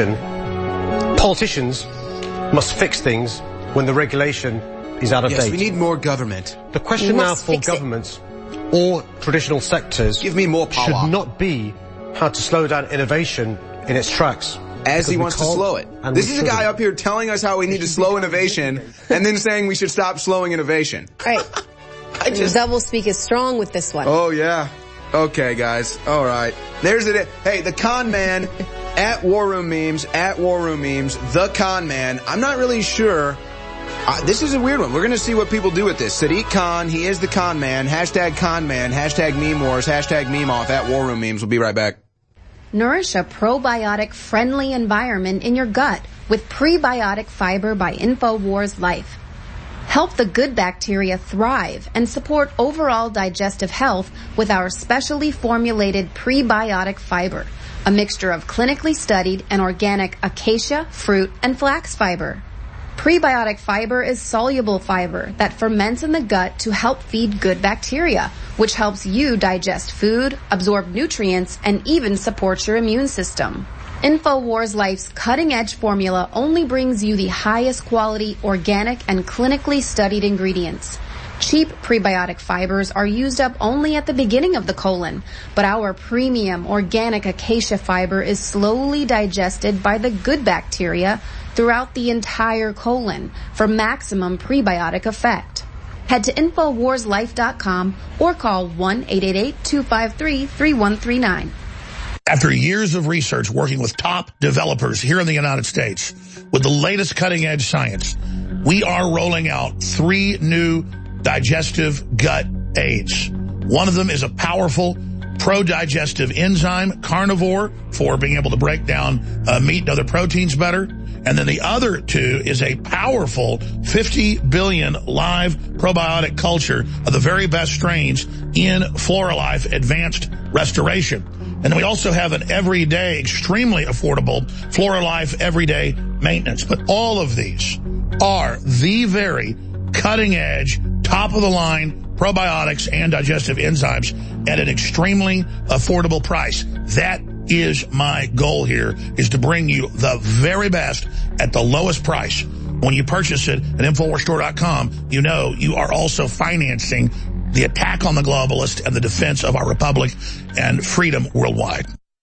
Politicians must fix things when the regulation is out of Yes, date. we need more government. The question We now must for fix it. governments or traditional sectors Give me more power. should not be how to slow down innovation in its tracks. As he Because we wants to can't slow it. and This we is a guy shouldn't. up here telling us how we need to slow innovation and then saying we should stop slowing innovation. Right. I just, Double speak is strong with this one. oh yeah. Okay, guys. All right. There's it. Hey, the con man at War Room Memes, at War Room Memes, the con man. I'm not really sure. Uh, this is a weird one. We're going to see what people do with this. Sadiq Khan, he is the con man. Hashtag con man. Hashtag meme wars. Hashtag meme off at War Room Memes. We'll be right back. Nourish a probiotic-friendly environment in your gut with prebiotic fiber by InfoWars Life. Help the good bacteria thrive and support overall digestive health with our specially formulated prebiotic fiber, a mixture of clinically studied and organic acacia, fruit, and flax fiber. Prebiotic fiber is soluble fiber that ferments in the gut to help feed good bacteria, which helps you digest food, absorb nutrients, and even supports your immune system. InfoWars Life's cutting-edge formula only brings you the highest quality, organic, and clinically studied ingredients. Cheap prebiotic fibers are used up only at the beginning of the colon, but our premium organic acacia fiber is slowly digested by the good bacteria throughout the entire colon for maximum prebiotic effect. Head to Infowars Life dot com or call one eight eight eight, two five three, three one three nine. After years of research working with top developers here in the United States with the latest cutting-edge science, we are rolling out three new digestive gut aids. One of them is a powerful pro-digestive enzyme, carnivore, for being able to break down uh, meat and other proteins better. And then the other two is a powerful fifty billion live probiotic culture of the very best strains in Floralife Advanced Restoration. And then we also have an everyday, extremely affordable Floralife Everyday Maintenance. But all of these are the very cutting-edge, top-of-the-line probiotics and digestive enzymes at an extremely affordable price. That is my goal here, is to bring you the very best at the lowest price. When you purchase it at Infowars Store dot com, you know you are also financing the attack on the globalists and the defense of our republic and freedom worldwide.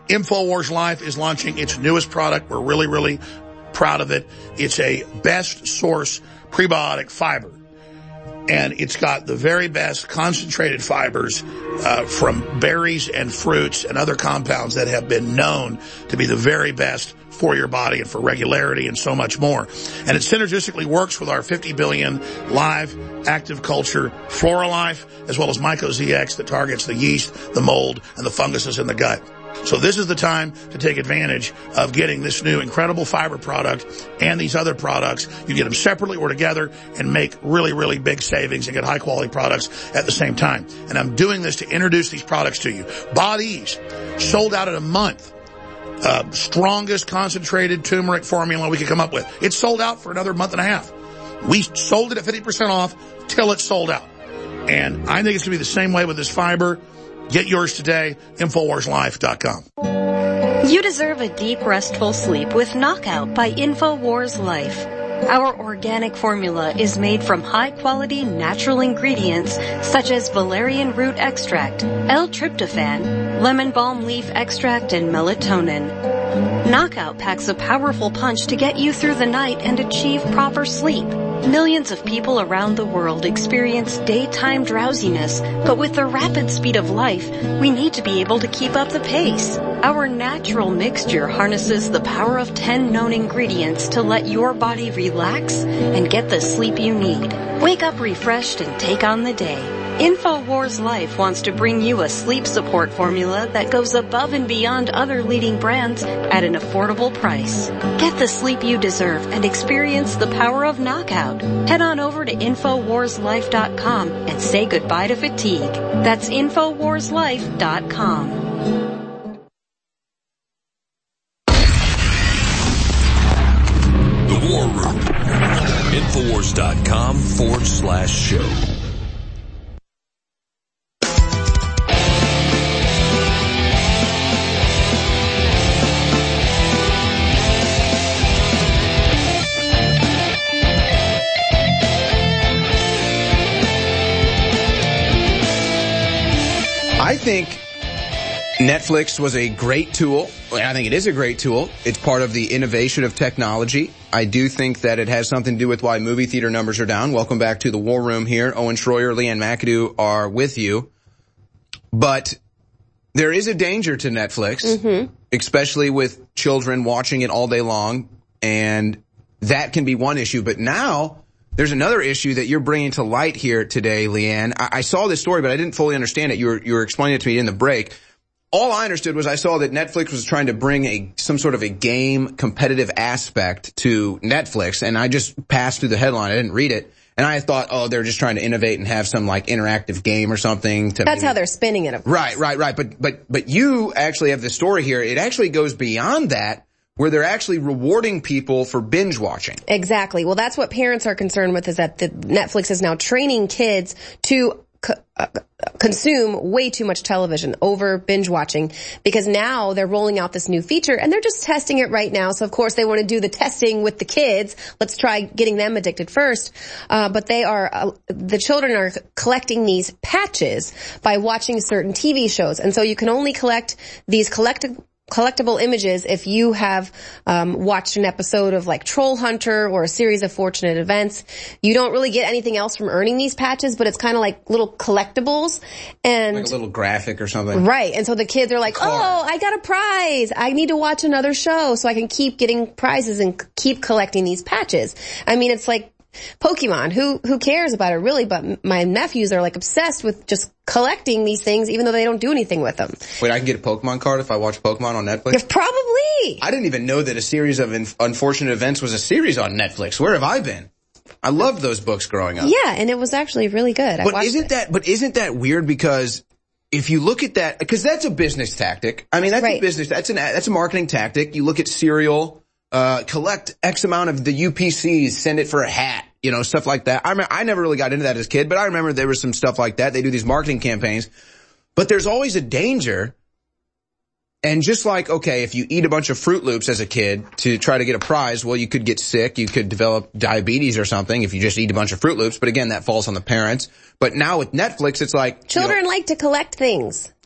InfoWars Life is launching its newest product. We're really, really proud of it. It's a best source prebiotic fiber. And it's got the very best concentrated fibers uh, from berries and fruits and other compounds that have been known to be the very best for your body and for regularity and so much more. And it synergistically works with our fifty billion live active culture Flora Life, as well as Myco Z X that targets the yeast, the mold, and the funguses in the gut. So this is the time to take advantage of getting this new incredible fiber product and these other products. You get them separately or together and make really, really big savings and get high quality products at the same time. And I'm doing this to introduce these products to you. Bodease, sold out in a month. Uh, strongest concentrated turmeric formula we could come up with. It's sold out for another month and a half. We sold it at fifty percent off till it's sold out. And I think it's going to be the same way with this fiber. Get yours today, Infowars Life dot com. You deserve a deep, restful sleep with Knockout by Infowars Life. Our organic formula is made from high-quality natural ingredients such as valerian root extract, L-tryptophan, lemon balm leaf extract, and melatonin. Knockout packs a powerful punch to get you through the night and achieve proper sleep. Millions of people around the world experience daytime drowsiness, but with the rapid speed of life, we need to be able to keep up the pace. Our natural mixture harnesses the power of ten known ingredients to let your body relax and get the sleep you need. Wake up refreshed and take on the day. InfoWars Life wants to bring you a sleep support formula that goes above and beyond other leading brands at an affordable price. Get the sleep you deserve and experience the power of Knockout. Head on over to Infowars Life dot com and say goodbye to fatigue. That's Infowars Life dot com. The War Room. Infowars dot com forward slash show. I think Netflix was a great tool. I think it is a great tool. It's part of the innovation of technology. I do think that it has something to do with why movie theater numbers are down. Welcome back to the War Room here. Owen Schroyer, Leanne McAdoo are with you. But there is a danger to Netflix, mm-hmm. especially with children watching it all day long. And that can be one issue. But now there's another issue that you're bringing to light here today, Leanne. I, I saw this story, but I didn't fully understand it. You were, you were explaining it to me in the break. All I understood was I saw that Netflix was trying to bring a some sort of a game competitive aspect to Netflix, and I just passed through the headline. I didn't read it. And I thought, oh, they're just trying to innovate and have some like interactive game or something. To That's maybe... how they're spinning it. Of course. Right, right, right. But, but, but you actually have the story here. It actually goes beyond that, where they're actually rewarding people for binge watching. Exactly. Well, that's what parents are concerned with, is that the Netflix is now training kids to co- uh, consume way too much television over binge watching, because now they're rolling out this new feature and they're just testing it right now. So of course they want to do the testing with the kids. Let's try getting them addicted first. Uh, but they are, uh, the children are collecting these patches by watching certain T V shows. And so you can only collect these collective collectible images if you have um watched an episode of like Troll Hunter or a series of Fortunate Events. You don't really get anything else from earning these patches, but it's kind of like little collectibles and like a little graphic or something. Right. And so the kids are like, oh, I got a prize. I need to watch another show so I can keep getting prizes and keep collecting these patches. I mean, it's like Pokemon. Who who cares about it really? But my nephews are like obsessed with just collecting these things, even though they don't do anything with them. Wait, I can get a Pokemon card if I watch Pokemon on Netflix? Yeah, probably. I didn't even know that a series of inf- Unfortunate Events was a series on Netflix. Where have I been? I loved those books growing up. Yeah, and it was actually really good. But I watched isn't it. that? But isn't that weird? Because if you look at that, because that's a business tactic. I mean, that's right. a business. That's an that's a marketing tactic. You look at cereal, uh, collect X amount of the U P Cs, send it for a hat. You know, stuff like that. I mean, I never really got into that as a kid, but I remember there was some stuff like that. They do these marketing campaigns. But there's always a danger. And just like, okay, if you eat a bunch of Fruit Loops as a kid to try to get a prize, well, you could get sick. You could develop diabetes or something if you just eat a bunch of Fruit Loops. But again, that falls on the parents. But now with Netflix, it's like... Children you know, like to collect things.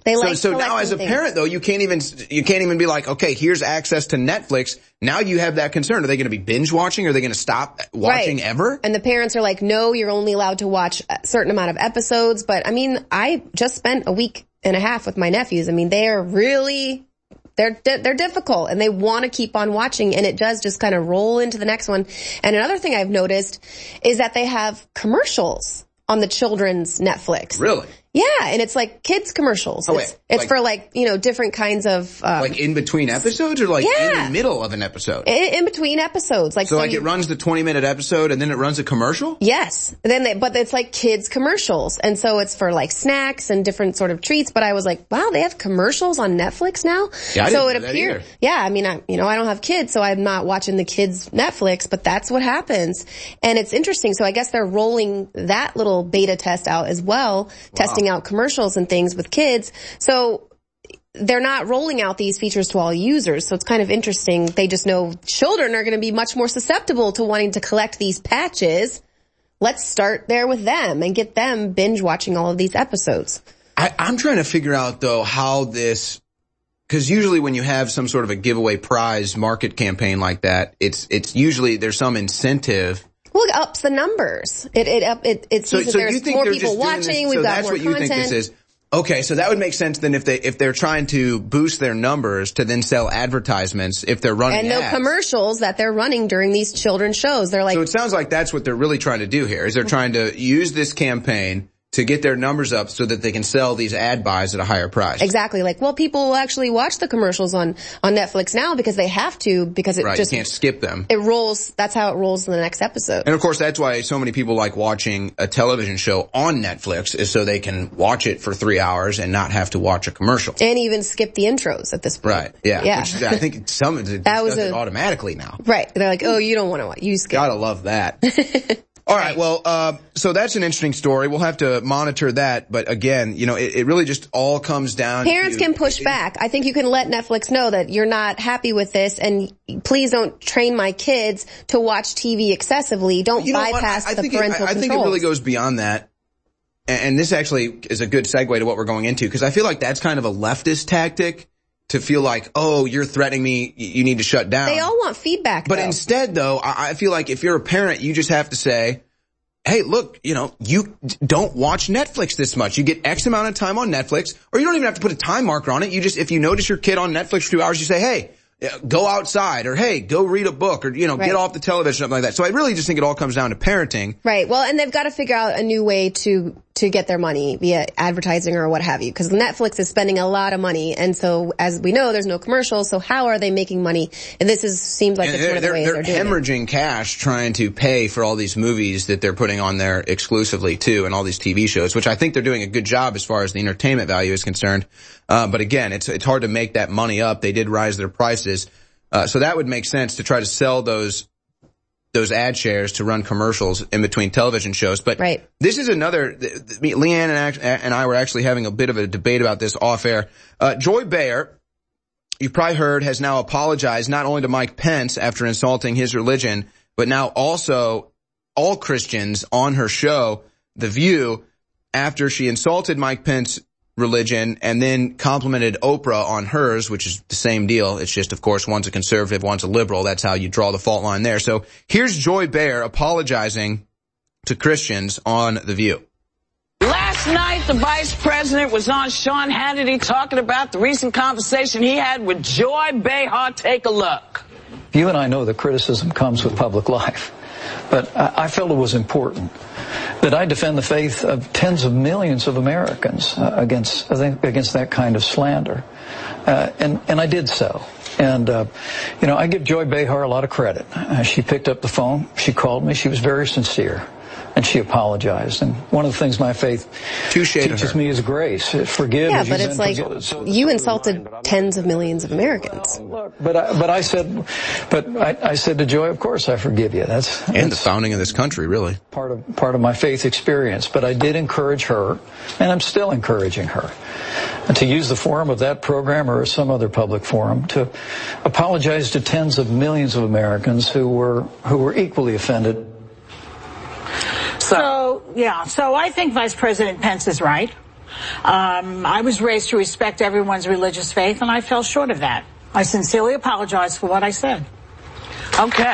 They so, like so now as a things. parent though, you can't even, you can't even be like, okay, here's access to Netflix. Now you have that concern. Are they going to be binge watching? Are they going to stop watching right. ever? And the parents are like, no, you're only allowed to watch a certain amount of episodes. But I mean, I just spent a week and a half with my nephews. I mean, they are really, they're, they're difficult and they want to keep on watching, and it does just kind of roll into the next one. And another thing I've noticed is that they have commercials on the children's Netflix. Really? Yeah, and it's like kids commercials. Oh, wait, it's it's like, for like, you know, different kinds of... Um, like in between episodes or like yeah. in the middle of an episode? In, in between episodes. Like so, so like you, it runs the twenty minute episode and then it runs a commercial? Yes. Then they, but it's like kids commercials. And so it's for like snacks and different sort of treats. But I was like, wow, they have commercials on Netflix now? Yeah, I so didn't it know appeared. that either. Yeah, I mean, I, you know, I don't have kids, so I'm not watching the kids' Netflix, but that's what happens. And it's interesting. So I guess they're rolling that little beta test out as well, wow. testing out commercials and things with kids. So they're not rolling out these features to all users. So it's kind of interesting. They just know children are going to be much more susceptible to wanting to collect these patches. Let's start there with them and get them binge watching all of these episodes. I, I'm trying to figure out though how this, because usually when you have some sort of a giveaway prize market campaign like that, it's it's usually there's some incentive. Well, it ups the numbers. It it up it it sees so, that so there's you think more they're people just doing watching. this, We've so got that's more what you content. think this is. Okay, so that would make sense then if they if they're trying to boost their numbers to then sell advertisements if they're running and no ads. commercials that they're running during these children's shows. They're like, so it sounds like that's what they're really trying to do here. Is they're trying to use this campaign to get their numbers up so that they can sell these ad buys at a higher price. Exactly. Like, well, people will actually watch the commercials on, on Netflix now because they have to, because it right, just... you can't skip them. It rolls, that's how it rolls in the next episode. And of course, that's why so many people like watching a television show on Netflix, is so they can watch it for three hours and not have to watch a commercial. And even skip the intros at this point. Right, yeah. Yeah. Which, I think some of it that was does a, it automatically now. Right. They're like, oh, you don't want to watch, you skip. Gotta love that. All right, well, uh, so that's an interesting story. We'll have to monitor that. But again, you know, it, it really just all comes down Parents to... can push back. I think you can let Netflix know that you're not happy with this, and please don't train my kids to watch T V excessively. Don't you know bypass I, I the think parental it, I, I think it really goes beyond that. And, and this actually is a good segue to what we're going into, because I feel like that's kind of a leftist tactic. To feel like, oh, you're threatening me, you need to shut down. They all want feedback, But though. instead, though, I feel like if you're a parent, you just have to say, hey, look, you know, you don't watch Netflix this much. You get X amount of time on Netflix, or you don't even have to put a time marker on it. You just, if you notice your kid on Netflix for two hours, you say, hey, go outside, or hey, go read a book, or, you know, right. get off the television, something like that. So I really just think it all comes down to parenting. Right. Well, and they've got to figure out a new way to, to get their money via advertising or what have you. Because Netflix is spending a lot of money. And so, as we know, there's no commercials. So how are they making money? And this is, seems like and it's one of the they're, ways they're, they're doing hemorrhaging it. cash trying to pay for all these movies that they're putting on there exclusively too, and all these T V shows, which I think they're doing a good job as far as the entertainment value is concerned. Uh, but again, it's, it's hard to make that money up. They did rise their prices. Uh, so that would make sense to try to sell those, those ad shares to run commercials in between television shows. But right. this is another, Leanne and, and I were actually having a bit of a debate about this off air. Uh, Joy Behar, you've probably heard, has now apologized not only to Mike Pence after insulting his religion, but now also all Christians on her show, The View, after she insulted Mike Pence's religion and then complimented Oprah on hers, which is the same deal. It's just, of course, one's a conservative, one's a liberal. That's how you draw the fault line there. So here's Joy Behar apologizing to Christians on The View. Last night, the vice president was on Sean Hannity talking about the recent conversation he had with Joy Behar. Take a look. You and I know that criticism comes with public life, but I felt it was important that I defend the faith of tens of millions of Americans uh, against against that kind of slander, uh, and and I did so. And uh, you know, I give Joy Behar a lot of credit. Uh, she picked up the phone, she called me, she was very sincere, and she apologized. And one of the things my faith teaches me is grace. Forgive. Yeah, but it's like so, you insulted tens of millions of Americans. But I, but I said, but I, I said to Joy, of course I forgive you. That's, that's and the founding of this country, really part of part of my faith experience. But I did encourage her, and I'm still encouraging her, to use the forum of that program or some other public forum to apologize to tens of millions of Americans who were who were equally offended. So, yeah, so I think Vice President Pence is right. Um, I was raised to respect everyone's religious faith, and I fell short of that. I sincerely apologize for what I said. Okay.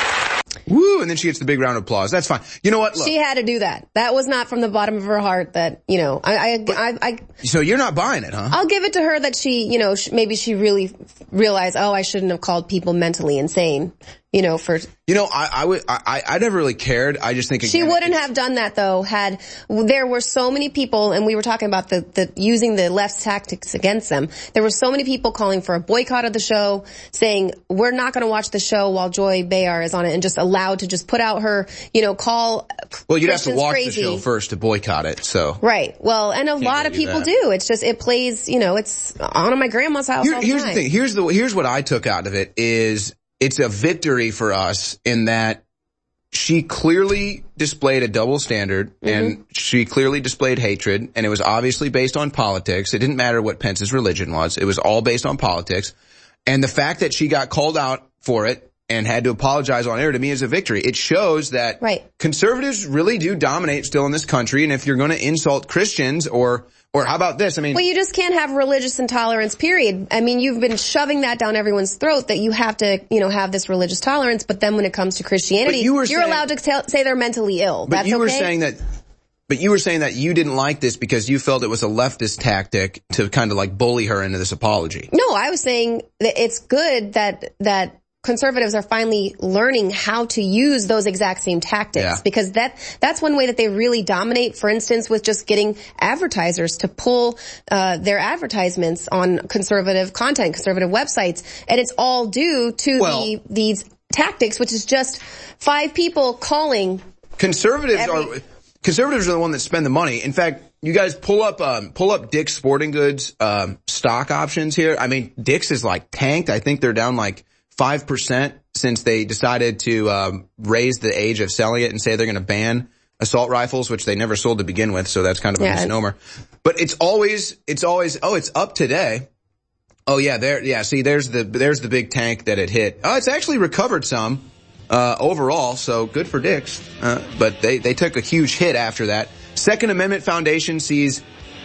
Woo, and then she gets the big round of applause. That's fine. You know what? Look. She had to do that. That was not from the bottom of her heart that, you know, I, I, I, I So you're not buying it, huh? I'll give it to her that she, you know, maybe she really realized, oh, I shouldn't have called people mentally insane, you know, for... You know, I, I would, I, I never really cared. I just think again, she wouldn't have done that though had there were so many people, and we were talking about the, the using the left's tactics against them. There were so many people calling for a boycott of the show, saying we're not going to watch the show while Joy Behar is on it, and just allowed to just put out her, you know, call. Well, you'd Christians have to watch crazy. the show first to boycott it. So right. Well, and a Can't lot of people that. do. It's just it plays. You know, it's on at my grandma's house. Here, all the here's time. the thing. Here's the here's what I took out of it is it's a victory for us in that. She clearly displayed a double standard, mm-hmm. and she clearly displayed hatred, and it was obviously based on politics. It didn't matter what Pence's religion was. It was all based on politics. And the fact that she got called out for it and had to apologize on air to me is a victory. It shows that right. conservatives really do dominate still in this country, and if you're going to insult Christians or Or how about this? I mean, well, you just can't have religious intolerance, period. I mean, you've been shoving that down everyone's throat that you have to, you know, have this religious tolerance. But then when it comes to Christianity, you were you're saying, allowed to tell, say they're mentally ill. But That's you were okay? saying that, but you were saying that you didn't like this because you felt it was a leftist tactic to kind of like bully her into this apology. No, I was saying that it's good that, that, conservatives are finally learning how to use those exact same tactics yeah. because that that's one way that they really dominate, for instance, with just getting advertisers to pull uh their advertisements on conservative content, conservative websites, and it's all due to well, the these tactics, which is just five people calling. Conservatives every- are conservatives are the one that spend the money. In fact, you guys pull up um pull up Dick's Sporting Goods um stock options here. I mean, Dick's is like tanked. I think they're down like five percent since they decided to um, raise the age of selling it and say they're going to ban assault rifles, which they never sold to begin with, so that's kind of a yeah. misnomer. But it's always, it's always, oh, it's up today. Oh yeah, there, yeah, see, there's the, there's the big tank that it hit. Oh, it's actually recovered some, uh, overall, so good for Dick's. Uh, but they, they took a huge hit after that. Second Amendment Foundation sees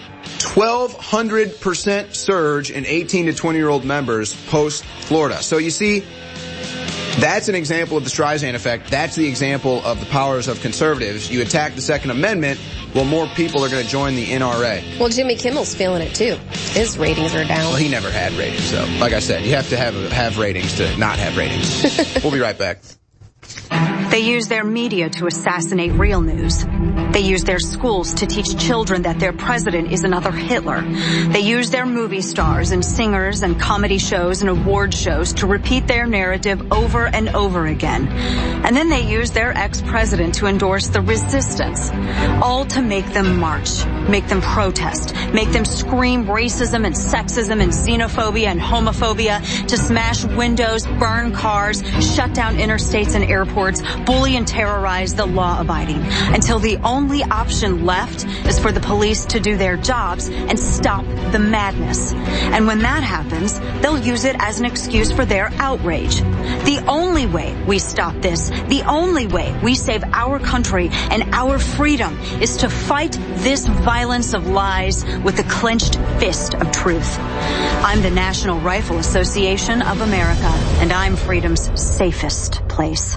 twelve hundred percent surge in eighteen to twenty year old members post Florida. So you see, that's an example of the Streisand effect. That's the example of the powers of conservatives. You attack the Second Amendment, well, more people are going to join the N R A. Well, Jimmy Kimmel's feeling it too. His ratings are down. Well, he never had ratings, so like I said, you have to have have ratings to not have ratings. We'll be right back. They use their media to assassinate real news. They use their schools to teach children that their president is another Hitler. They use their movie stars and singers and comedy shows and award shows to repeat their narrative over and over again. And then they use their ex-president to endorse the resistance, all to make them march, make them protest, make them scream racism and sexism and xenophobia and homophobia, to smash windows, burn cars, shut down interstates and airports, bully and terrorize the law-abiding, until the only option left is for the police to do their jobs and stop the madness. And when that happens, they'll use it as an excuse for their outrage. The only way we stop this, the only way we save our country and our freedom, is to fight this violence of lies with the clenched fist of truth. I'm the National Rifle Association of America, and I'm freedom's safest place.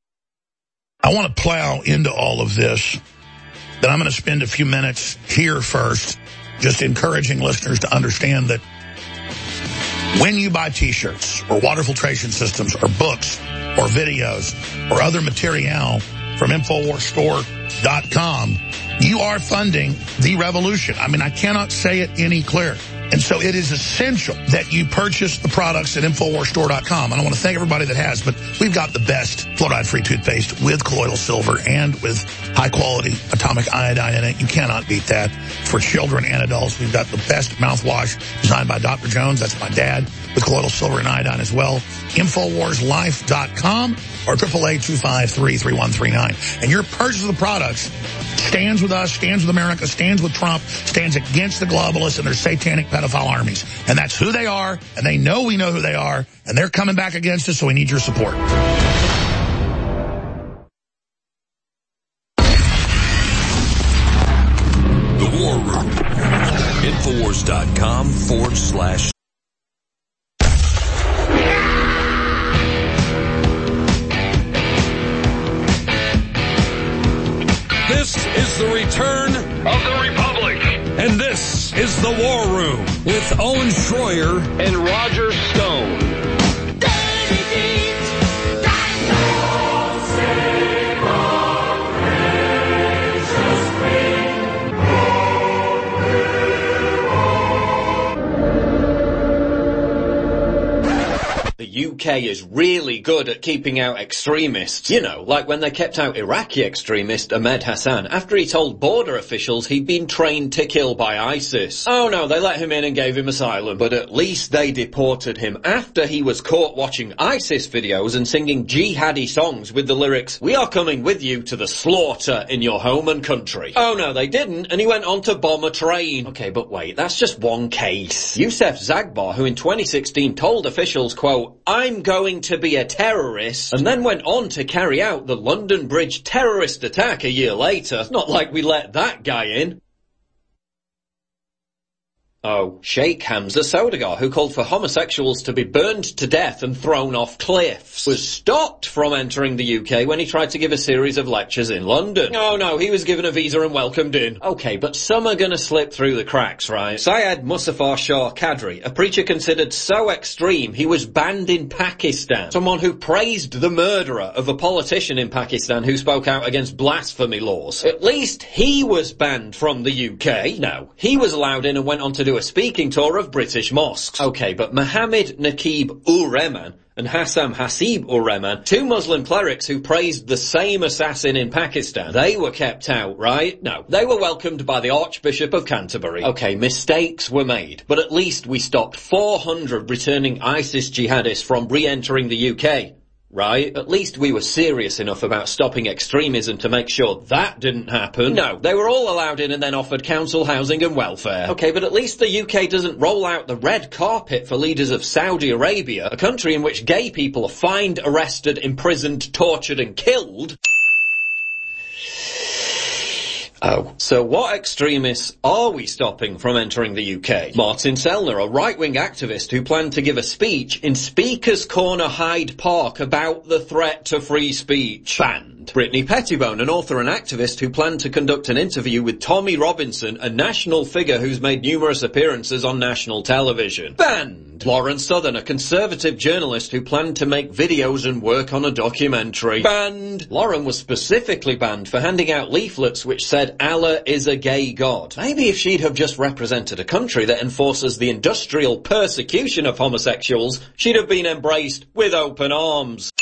I want to plow into all of this, but I'm going to spend a few minutes here first just encouraging listeners to understand that when you buy T-shirts or water filtration systems or books or videos or other material from Infowars Store dot com, you are funding the revolution. I mean, I cannot say it any clearer. And so it is essential that you purchase the products at Infowars Store dot com. And I want to thank everybody that has, but we've got the best fluoride-free toothpaste with colloidal silver and with high-quality atomic iodine in it. You cannot beat that. For children and adults, we've got the best mouthwash designed by Doctor Jones. That's my dad, with colloidal silver and iodine as well. Infowars Life dot com or eight eight eight, two five three, three one three nine. And your purchase of the products stands with us, stands with America, stands with Trump, stands against the globalists and their satanic pedophile armies. And that's who they are, and they know we know who they are, and they're coming back against us, so we need your support. The War Room. return of the Republic. And this is The War Room with Owen Schroyer and Roger Stone. The U K is really good at keeping out extremists. You know, like when they kept out Iraqi extremist Ahmed Hassan after he told border officials he'd been trained to kill by ISIS. Oh no, they let him in and gave him asylum. But at least they deported him after he was caught watching ISIS videos and singing jihadi songs with the lyrics, "We are coming with you to the slaughter in your home and country." Oh no, they didn't, and he went on to bomb a train. Okay, but wait, that's just one case. Youssef Zaghba, who in twenty sixteen told officials, quote, "I'm going to be a terrorist," and then went on to carry out the London Bridge terrorist attack a year later. It's not like we let that guy in. Oh, Sheikh Hamza Sowdagar, who called for homosexuals to be burned to death and thrown off cliffs, was stopped from entering the U K when he tried to give a series of lectures in London. Oh no, he was given a visa and welcomed in. Okay, but some are gonna slip through the cracks, right? Syed Muzaffar Shah Qadri, a preacher considered so extreme he was banned in Pakistan. Someone who praised the murderer of a politician in Pakistan who spoke out against blasphemy laws. At least he was banned from the U K. No, he was allowed in and went on to do a speaking tour of British mosques. Okay, but Mohammed Naqib-ur-Rehman and Hassam Hasib-ur-Rehman, two Muslim clerics who praised the same assassin in Pakistan, they were kept out, right? No, they were welcomed by the Archbishop of Canterbury. Okay, mistakes were made, but at least we stopped four hundred returning ISIS jihadists from re-entering the U K. Right? At least we were serious enough about stopping extremism to make sure that didn't happen. No, they were all allowed in and then offered council housing and welfare. Okay, but at least the U K doesn't roll out the red carpet for leaders of Saudi Arabia, a country in which gay people are fined, arrested, imprisoned, tortured and killed. Oh. So what extremists are we stopping from entering the U K? Martin Sellner, a right-wing activist who planned to give a speech in Speaker's Corner Hyde Park about the threat to free speech. Banned. Brittany Pettibone, an author and activist who planned to conduct an interview with Tommy Robinson, a national figure who's made numerous appearances on national television. Banned. Lauren Southern, a conservative journalist who planned to make videos and work on a documentary. Banned. Lauren was specifically banned for handing out leaflets which said Allah is a gay god. Maybe if she'd have just represented a country that enforces the industrial persecution of homosexuals, she'd have been embraced with open arms.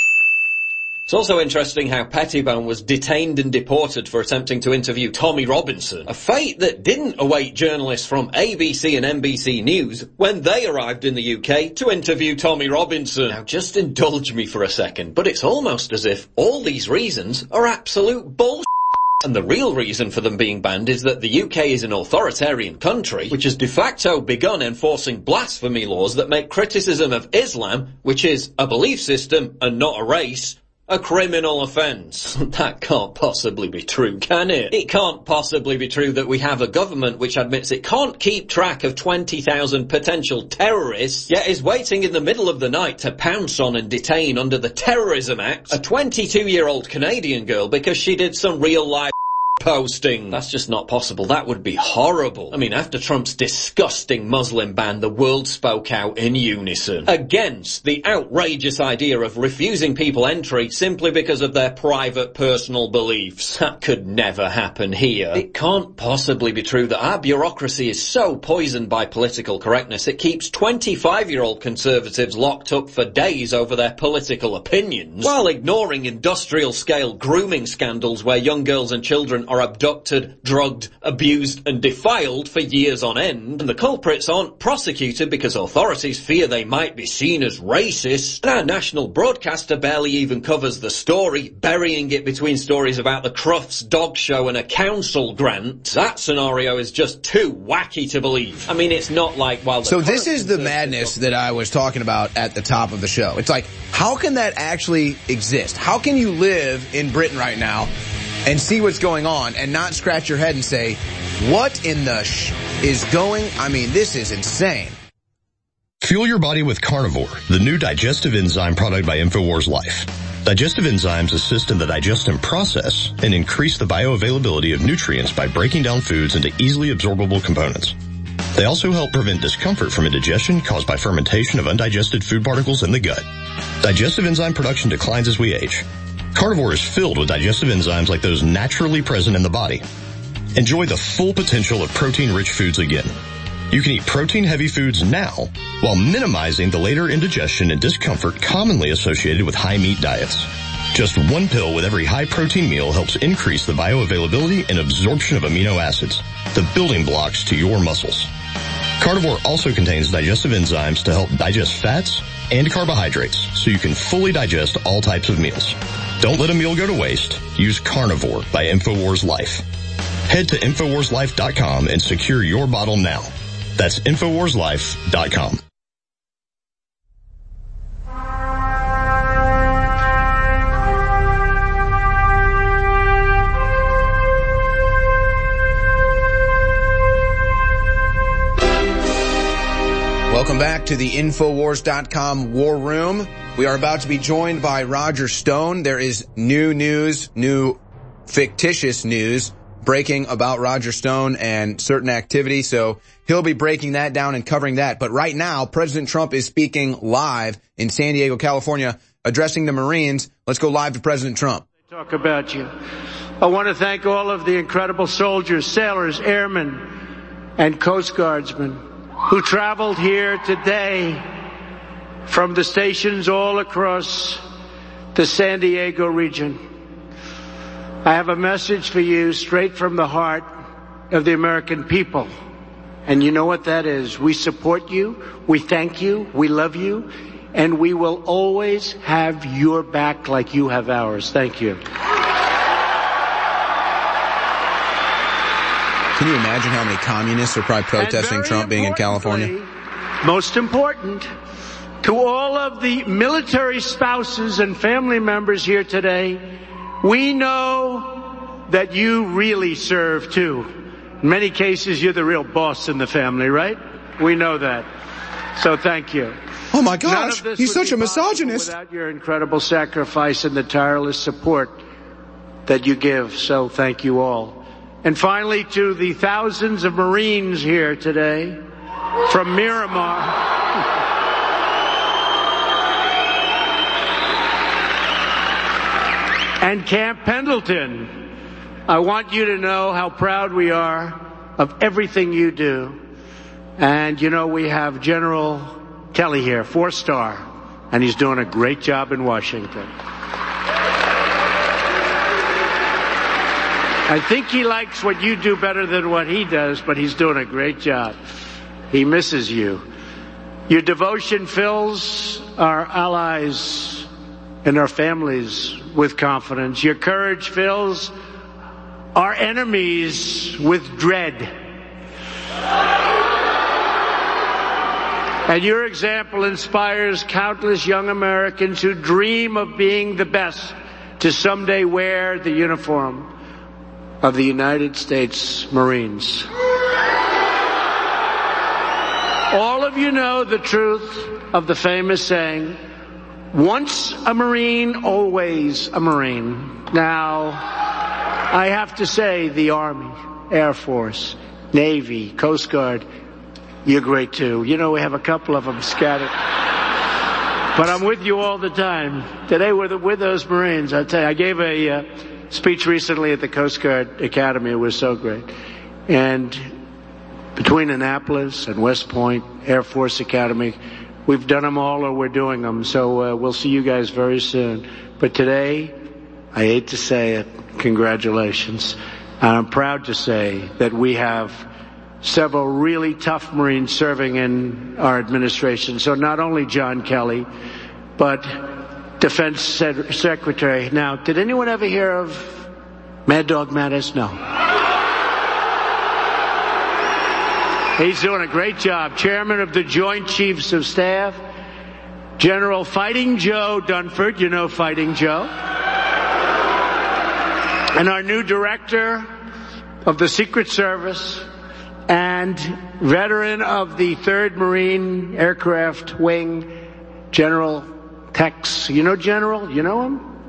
It's also interesting how Pettibone was detained and deported for attempting to interview Tommy Robinson, a fate that didn't await journalists from A B C and N B C News when they arrived in the U K to interview Tommy Robinson. Now just indulge me for a second, but it's almost as if all these reasons are absolute bullshit. And the real reason for them being banned is that the U K is an authoritarian country which has de facto begun enforcing blasphemy laws that make criticism of Islam, which is a belief system and not a race, a criminal offence. That can't possibly be true, can it? It can't possibly be true that we have a government which admits it can't keep track of twenty thousand potential terrorists, yet is waiting in the middle of the night to pounce on and detain under the Terrorism Act a twenty-two-year-old Canadian girl because she did some real-life posting. That's just not possible. That would be horrible. I mean, after Trump's disgusting Muslim ban, the world spoke out in unison against the outrageous idea of refusing people entry simply because of their private personal beliefs. That could never happen here. It can't possibly be true that our bureaucracy is so poisoned by political correctness it keeps twenty-five-year-old conservatives locked up for days over their political opinions, while ignoring industrial-scale grooming scandals where young girls and children are abducted, drugged, abused and defiled for years on end, and the culprits aren't prosecuted because authorities fear they might be seen as racist, and our national broadcaster barely even covers the story, burying it between stories about the Crufts dog show and a council grant. That scenario is just too wacky to believe. I mean, it's not like while the So this is the madness that I was talking about at the top of the show. It's like, how can that actually exist? How can you live in Britain right now and see what's going on and not scratch your head and say, what in the sh is going? I mean, this is insane. Fuel your body with Carnivore, the new digestive enzyme product by InfoWars Life. Digestive enzymes assist in the digestion process and increase the bioavailability of nutrients by breaking down foods into easily absorbable components. They also help prevent discomfort from indigestion caused by fermentation of undigested food particles in the gut. Digestive enzyme production declines as we age. Carnivore is filled with digestive enzymes like those naturally present in the body. Enjoy the full potential of protein-rich foods again. You can eat protein-heavy foods now while minimizing the later indigestion and discomfort commonly associated with high-meat diets. Just one pill with every high-protein meal helps increase the bioavailability and absorption of amino acids, the building blocks to your muscles. Carnivore also contains digestive enzymes to help digest fats and carbohydrates so you can fully digest all types of meals. Don't let a meal go to waste. Use Carnivore by InfoWars Life. Head to Infowars Life dot com and secure your bottle now. That's Infowars Life dot com. Welcome back to the Infowars dot com War Room. We are about to be joined by Roger Stone. There is new news, new fictitious news breaking about Roger Stone and certain activity, so he'll be breaking that down and covering that. But right now, President Trump is speaking live in San Diego, California, addressing the Marines. Let's go live to President Trump. Talk about you. I want to thank all of the incredible soldiers, sailors, airmen, and Coast Guardsmen who traveled here today from the stations all across the San Diego region. I have a message for you straight from the heart of the American people. And you know what that is. We support you, we thank you, we love you, and we will always have your back like you have ours. Thank you. Can you imagine how many communists are probably protesting Trump being in California? Most important, to all of the military spouses and family members here today, we know that you really serve too. In many cases, you're the real boss in the family, right? We know that. So thank you. Oh my gosh, he's such a misogynist. Without your incredible sacrifice and the tireless support that you give. So thank you all. And finally, to the thousands of Marines here today from Miramar. And Camp Pendleton, I want you to know how proud we are of everything you do. And you know, we have General Kelly here, four star, and he's doing a great job in Washington. I think he likes what you do better than what he does, but he's doing a great job. He misses you. Your devotion fills our allies and our families with confidence. Your courage fills our enemies with dread. And your example inspires countless young Americans who dream of being the best to someday wear the uniform of the United States Marines. All of you know the truth of the famous saying, once a Marine, always a Marine. Now, I have to say the Army, Air Force, Navy, Coast Guard, you're great too. You know, we have a couple of them scattered. But I'm with you all the time. Today we're the, with those Marines. I tell you, I gave a uh, speech recently at the Coast Guard Academy. It was so great. And between Annapolis and West Point, Air Force Academy, we've done them all or we're doing them. So uh, we'll see you guys very soon. But today, I hate to say it, congratulations. And I'm proud to say that we have several really tough Marines serving in our administration. So not only John Kelly, but Defense Secretary. Now, did anyone ever hear of Mad Dog Mattis? No. He's doing a great job. Chairman of the Joint Chiefs of Staff, General Fighting Joe Dunford. You know Fighting Joe. And our new director of the Secret Service and veteran of the third Marine Aircraft Wing, General Tex. You know General? You know him?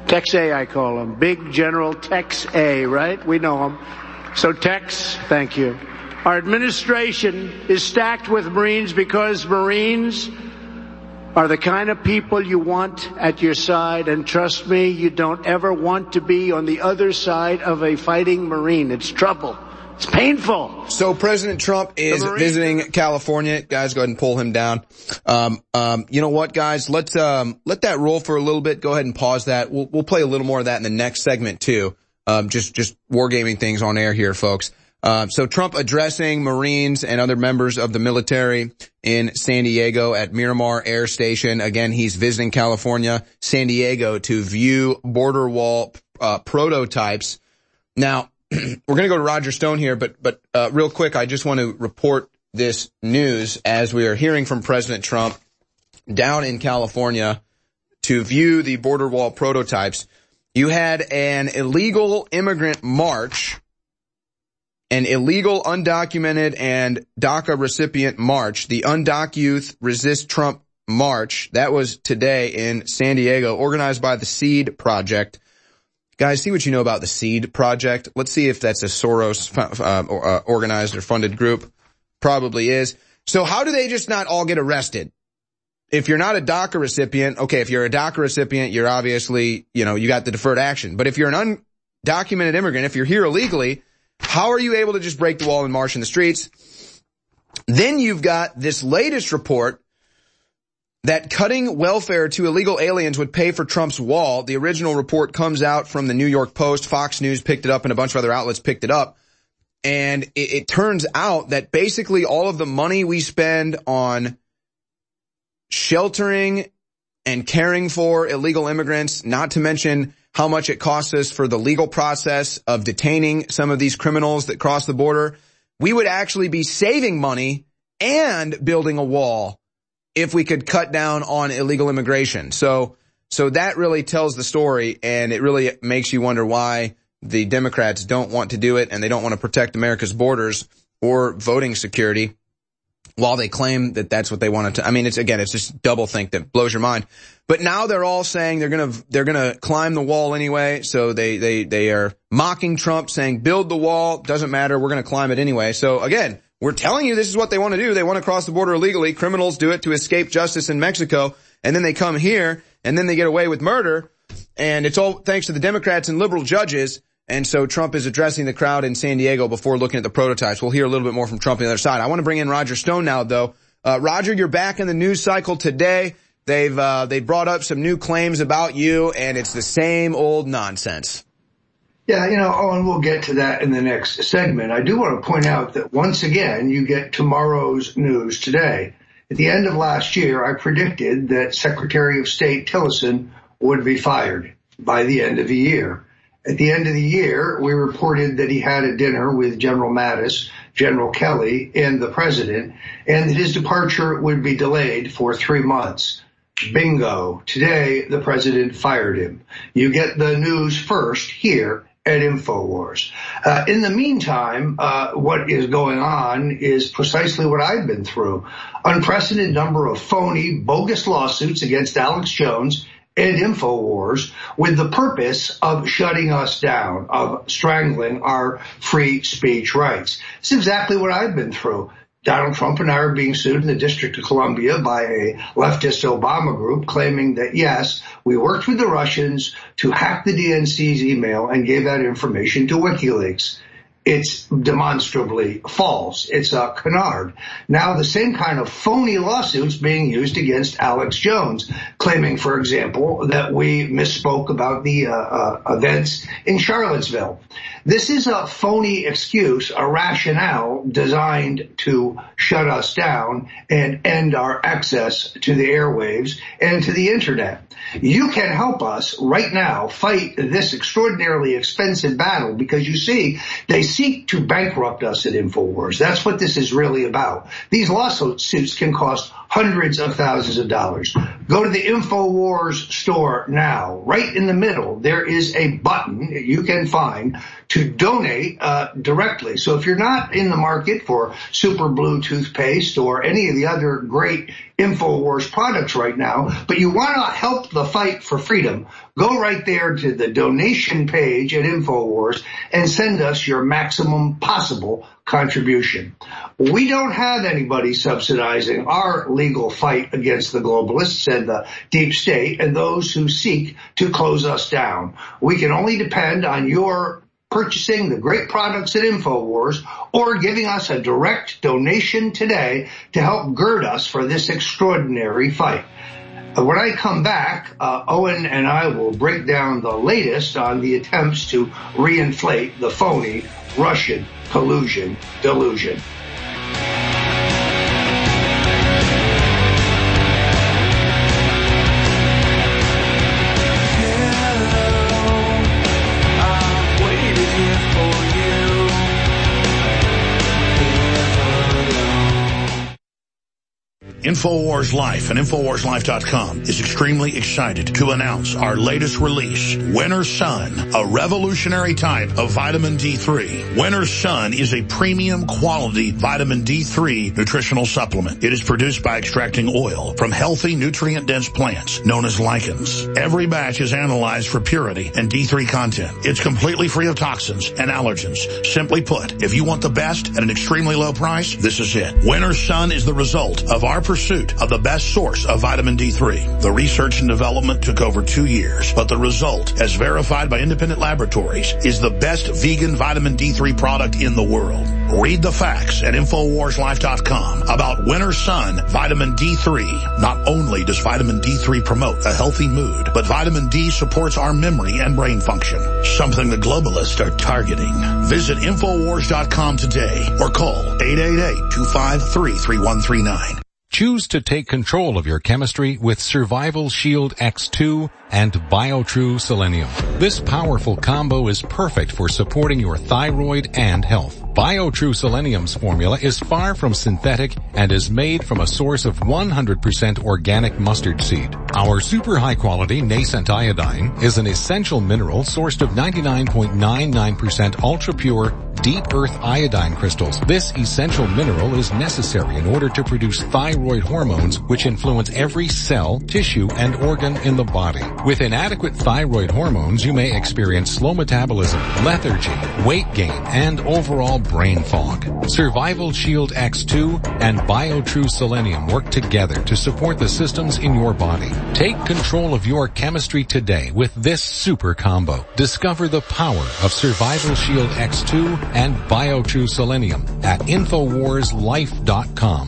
Tex A, I call him. Big General Tex A, right? We know him. So Tex, thank you. Our administration is stacked with Marines because Marines are the kind of people you want at your side. And trust me, you don't ever want to be on the other side of a fighting Marine. It's trouble. It's painful. So President Trump is visiting California. Guys, go ahead and pull him down. Um, um, you know what, guys? Let's, um, let that roll for a little bit. Go ahead and pause that. We'll, we'll play a little more of that in the next segment too. Um, just, just wargaming things on air here, folks. Uh, so Trump addressing Marines and other members of the military in San Diego at Miramar Air Station. Again, he's visiting California, San Diego to view border wall, uh, prototypes. Now, we're going to go to Roger Stone here, but, but, uh, real quick, I just want to report this news as we are hearing from President Trump down in California to view the border wall prototypes. You had an illegal immigrant march, an illegal undocumented and DACA recipient march, the Undoc Youth Resist Trump March. That was today in San Diego, organized by the SEED Project. Guys, see what you know about the SEED Project. Let's see if that's a Soros uh, uh, organized or funded group. Probably is. So how do they just not all get arrested? If you're not a DACA recipient, okay, if you're a DACA recipient, you're obviously, you know, you got the deferred action. But if you're an undocumented immigrant, if you're here illegally, how are you able to just break the wall and march in the streets? Then you've got this latest report that cutting welfare to illegal aliens would pay for Trump's wall. The original report comes out from the New York Post. Fox News picked it up and a bunch of other outlets picked it up. And it, it turns out that basically all of the money we spend on sheltering and caring for illegal immigrants, not to mention how much it costs us for the legal process of detaining some of these criminals that cross the border, we would actually be saving money and building a wall if we could cut down on illegal immigration. So, so that really tells the story, and it really makes you wonder why the Democrats don't want to do it, and they don't want to protect America's borders or voting security while they claim that that's what they wanted to. I mean, it's, again, it's just doublethink that blows your mind. But now they're all saying they're gonna, they're gonna climb the wall anyway. So they, they, they are mocking Trump, saying build the wall. Doesn't matter. We're gonna climb it anyway. So again, we're telling you this is what they want to do. They want to cross the border illegally. Criminals do it to escape justice in Mexico. And then they come here and then they get away with murder. And it's all thanks to the Democrats and liberal judges. And so Trump is addressing the crowd in San Diego before looking at the prototypes. We'll hear a little bit more from Trump on the other side. I want to bring in Roger Stone now, though. Uh, Roger, you're back in the news cycle today. They've, uh, they brought up some new claims about you, and it's the same old nonsense. Yeah, you know, Owen, we'll get to that in the next segment. I do want to point out that once again, you get tomorrow's news today. At the end of last year, I predicted that Secretary of State Tillerson would be fired by the end of the year. At the end of the year, we reported that he had a dinner with General Mattis, General Kelly, and the president, and that his departure would be delayed for three months. Bingo. Today, the president fired him. You get the news first here at InfoWars. Uh, in the meantime, uh, what is going on is precisely what I've been through. Unprecedented number of phony, bogus lawsuits against Alex Jones and InfoWars with the purpose of shutting us down, of strangling our free speech rights. It's exactly what I've been through. Donald Trump and I are being sued in the District of Columbia by a leftist Obama group claiming that, yes, we worked with the Russians to hack the D N C's email and gave that information to WikiLeaks. It's demonstrably false. It's a canard. Now the same kind of phony lawsuits being used against Alex Jones, claiming, for example, that we misspoke about the uh, uh, events in Charlottesville. This is a phony excuse, a rationale designed to shut us down and end our access to the airwaves and to the internet. You can help us right now fight this extraordinarily expensive battle because, you see, they seek to bankrupt us at InfoWars. That's what this is really about. These lawsuits can cost hundreds of thousands of dollars. Go to the InfoWars store now. Right in the middle, there is a button you can find to donate uh, directly. So if you're not in the market for Super Blue toothpaste or any of the other great InfoWars products right now, but you want to help the fight for freedom, go right there to the donation page at InfoWars and send us your maximum possible contribution. We don't have anybody subsidizing our legal fight against the globalists and the deep state and those who seek to close us down. We can only depend on your purchasing the great products at InfoWars or giving us a direct donation today to help gird us for this extraordinary fight. When I come back, uh, Owen and I will break down the latest on the attempts to reinflate the phony Russian collusion delusion. InfoWars Life and InfoWars Life dot com is extremely excited to announce our latest release, Winter Sun, a revolutionary type of vitamin D three. Winter Sun is a premium quality vitamin D three nutritional supplement. It is produced by extracting oil from healthy nutrient-dense plants known as lichens. Every batch is analyzed for purity and D three content. It's completely free of toxins and allergens. Simply put, if you want the best at an extremely low price, this is it. Winter Sun is the result of our pursuit of the best source of vitamin D three. The research and development took over two years, but the result, as verified by independent laboratories, is the best vegan vitamin D three product in the world. Read the facts at InfoWars Life dot com about Winter Sun Vitamin D three. Not only does vitamin D three promote a healthy mood, but vitamin D supports our memory and brain function, something the globalists are targeting. Visit InfoWars dot com today or call eight eight eight, two five three, three one three nine. Choose to take control of your chemistry with Survival Shield X two and BioTrue Selenium. This powerful combo is perfect for supporting your thyroid and health. BioTrue Selenium's formula is far from synthetic and is made from a source of one hundred percent organic mustard seed. Our super high quality nascent iodine is an essential mineral sourced of ninety-nine point nine nine percent ultra pure deep earth iodine crystals. This essential mineral is necessary in order to produce thyroid hormones which influence every cell, tissue, and organ in the body. With inadequate thyroid hormones, you may experience slow metabolism, lethargy, weight gain, and overall brain fog. Survival Shield X two and BioTrue Selenium work together to support the systems in your body. Take control of your chemistry today with this super combo. Discover the power of Survival Shield X two and BioTrue Selenium at InfoWars Life dot com.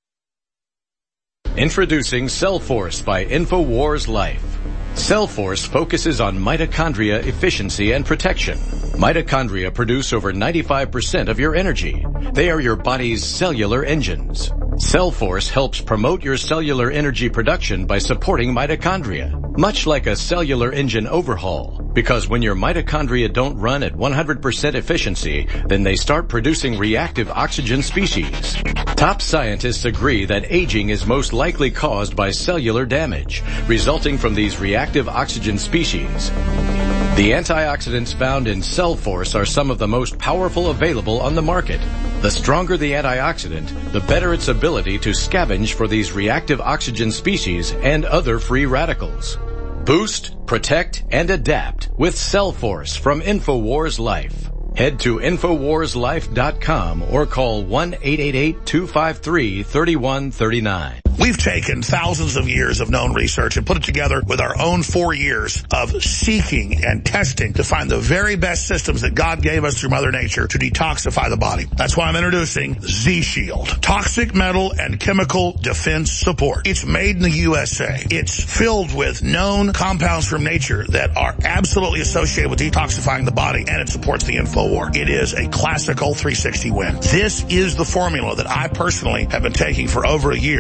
Introducing Cellforce by InfoWars Life. Cellforce focuses on mitochondria efficiency and protection. Mitochondria produce over ninety-five percent of your energy. They are your body's cellular engines. Cellforce helps promote your cellular energy production by supporting mitochondria, much like a cellular engine overhaul. Because when your mitochondria don't run at one hundred percent efficiency, then they start producing reactive oxygen species. Top scientists agree that aging is most likely caused by cellular damage, resulting from these reactive oxygen species. The antioxidants found in Cellforce are some of the most powerful available on the market. The stronger the antioxidant, the better its ability to scavenge for these reactive oxygen species and other free radicals. Boost, protect, and adapt with Cellforce from InfoWars Life. Head to InfoWars Life dot com or call one eight eight eight, two five three, three one three nine. We've taken thousands of years of known research and put it together with our own four years of seeking and testing to find the very best systems that God gave us through Mother Nature to detoxify the body. That's why I'm introducing Z-Shield, Toxic Metal and Chemical Defense Support. It's made in the U S A. It's filled with known compounds from nature that are absolutely associated with detoxifying the body, and it supports the InfoWar. It is a classical three sixty win. This is the formula that I personally have been taking for over a year, and now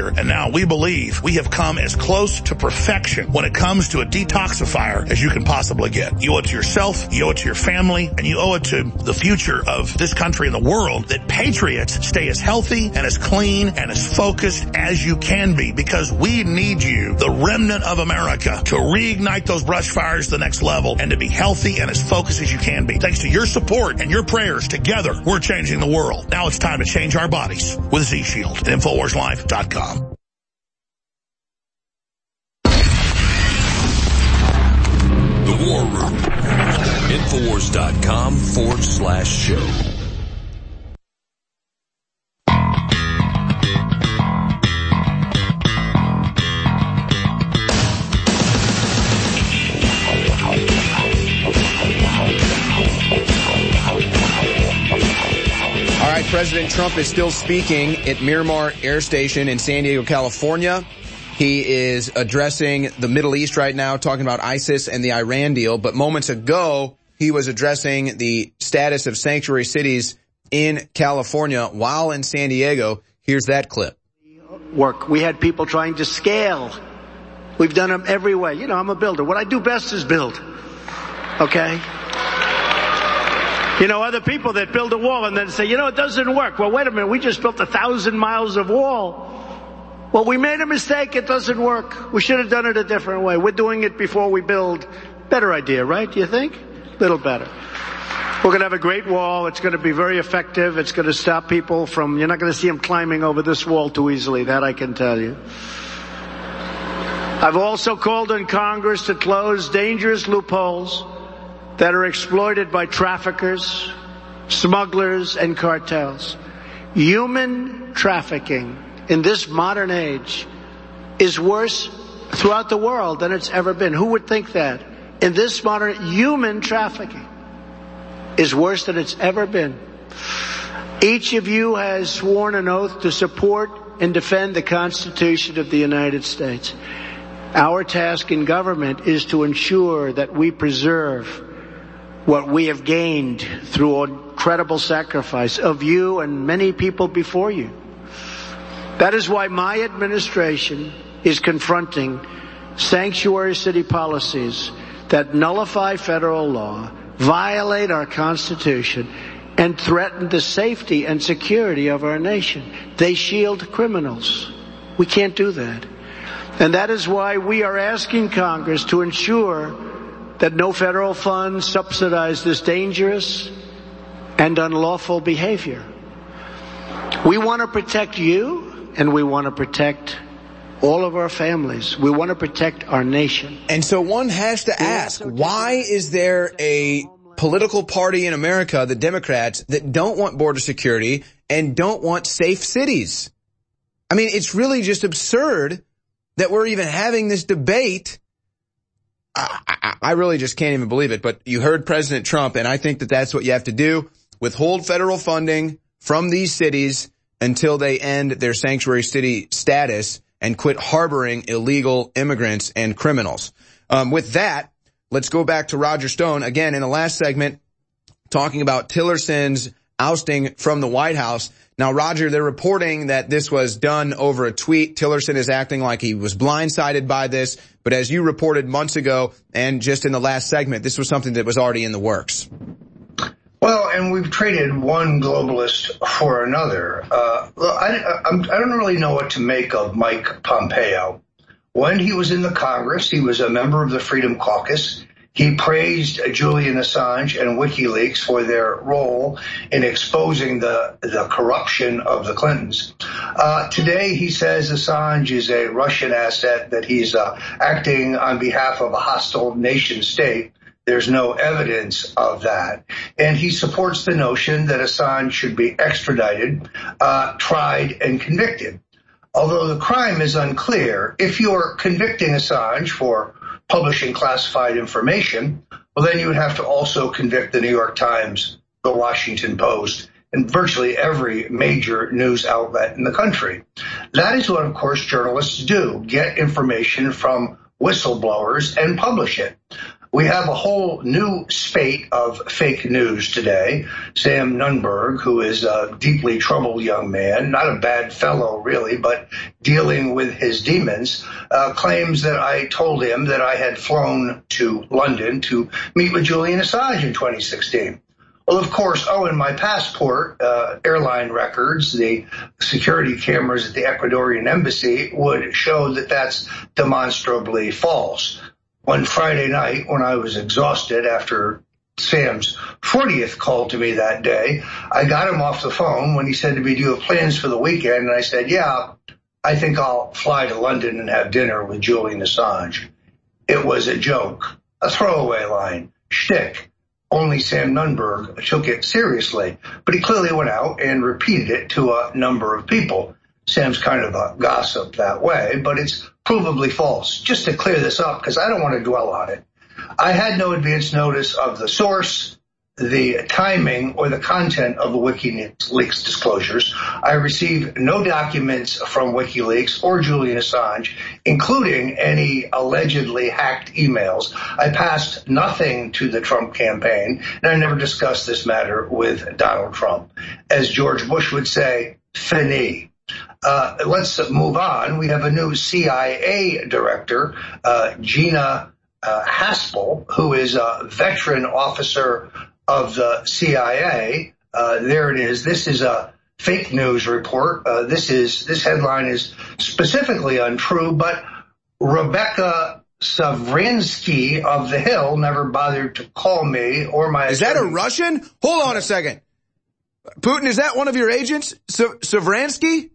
Now, we believe we have come as close to perfection when it comes to a detoxifier as you can possibly get. You owe it to yourself, you owe it to your family, and you owe it to the future of this country and the world that patriots stay as healthy and as clean and as focused as you can be, because we need you, the remnant of America, to reignite those brush fires to the next level and to be healthy and as focused as you can be. Thanks to your support and your prayers, together, we're changing the world. Now it's time to change our bodies with Z Shield at Infowars Live dot com. The War Room. Infowars.com forward slash show. All right, President Trump is still speaking at Miramar Air Station in San Diego, California. He is addressing the Middle East right now, talking about ISIS and the Iran deal. But moments ago, he was addressing the status of sanctuary cities in California while in San Diego. Here's that clip. Work. We had people trying to scale. We've done them every way. You know, I'm a builder. What I do best is build. Okay? You know, other people that build a wall and then say, you know, it doesn't work. Well, wait a minute. We just built a thousand miles of wall. Well, we made a mistake. It doesn't work. We should have done it a different way. We're doing it before we build. Better idea, right? Do you think? Little better. We're going to have a great wall. It's going to be very effective. It's going to stop people from, you're not going to see them climbing over this wall too easily. That I can tell you. I've also called on Congress to close dangerous loopholes that are exploited by traffickers, smugglers, and cartels. Human trafficking in this modern age is worse throughout the world than it's ever been. Who would think that? In this modern, human trafficking is worse than it's ever been. Each of you has sworn an oath to support and defend the Constitution of the United States. Our task in government is to ensure that we preserve what we have gained through incredible sacrifice of you and many people before you. That is why my administration is confronting sanctuary city policies that nullify federal law, violate our Constitution, and threaten the safety and security of our nation. They shield criminals. We can't do that. And that is why we are asking Congress to ensure that no federal funds subsidize this dangerous and unlawful behavior. We want to protect you, and we want to protect all of our families. We want to protect our nation. And so one has to ask, why is there a political party in America, the Democrats, that don't want border security and don't want safe cities? I mean, it's really just absurd that we're even having this debate. I, I, I really just can't even believe it. But you heard President Trump, and I think that that's what you have to do. Withhold federal funding from these cities until they end their sanctuary city status and quit harboring illegal immigrants and criminals. Um, with that, let's go back to Roger Stone again in the last segment, talking about Tillerson's ousting from the White House. Now, Roger, they're reporting that this was done over a tweet. Tillerson is acting like he was blindsided by this. But as you reported months ago and just in the last segment, this was something that was already in the works. Well, and we've traded one globalist for another. Uh, I, I, I don't really know what to make of Mike Pompeo. When he was in the Congress, he was a member of the Freedom Caucus. He praised Julian Assange and WikiLeaks for their role in exposing the, the corruption of the Clintons. Uh, today, he says Assange is a Russian asset, that he's uh, acting on behalf of a hostile nation state. There's no evidence of that. And he supports the notion that Assange should be extradited, uh, tried, and convicted. Although the crime is unclear, if you're convicting Assange for publishing classified information, well, then you would have to also convict the New York Times, the Washington Post, and virtually every major news outlet in the country. That is what, of course, journalists do, get information from whistleblowers and publish it. We have a whole new spate of fake news today. Sam Nunberg, who is a deeply troubled young man, not a bad fellow really, but dealing with his demons, uh, claims that I told him that I had flown to London to meet with Julian Assange in twenty sixteen. Well, of course, oh, in my passport, uh, airline records, the security cameras at the Ecuadorian embassy would show that that's demonstrably false. One Friday night, when I was exhausted after Sam's fortieth call to me that day, I got him off the phone when he said to me, "Do you have plans for the weekend?" And I said, "Yeah, I think I'll fly to London and have dinner with Julian Assange." It was a joke, a throwaway line, shtick. Only Sam Nunberg took it seriously, but he clearly went out and repeated it to a number of people. Sam's kind of a gossip that way, but it's provably false. Just to clear this up, because I don't want to dwell on it, I had no advance notice of the source, the timing, or the content of the WikiLeaks disclosures. I received no documents from WikiLeaks or Julian Assange, including any allegedly hacked emails. I passed nothing to the Trump campaign, and I never discussed this matter with Donald Trump. As George Bush would say, fini. Uh, let's move on. We have a new C I A director, uh, Gina uh, Haspel, who is a veteran officer of the C I A. Uh, there it is. This is a fake news report. Uh, this is this headline is specifically untrue, but Rebecca Savransky of the Hill never bothered to call me or my. Is that a Russian? Hold on a second. Putin, is that one of your agents, Savransky?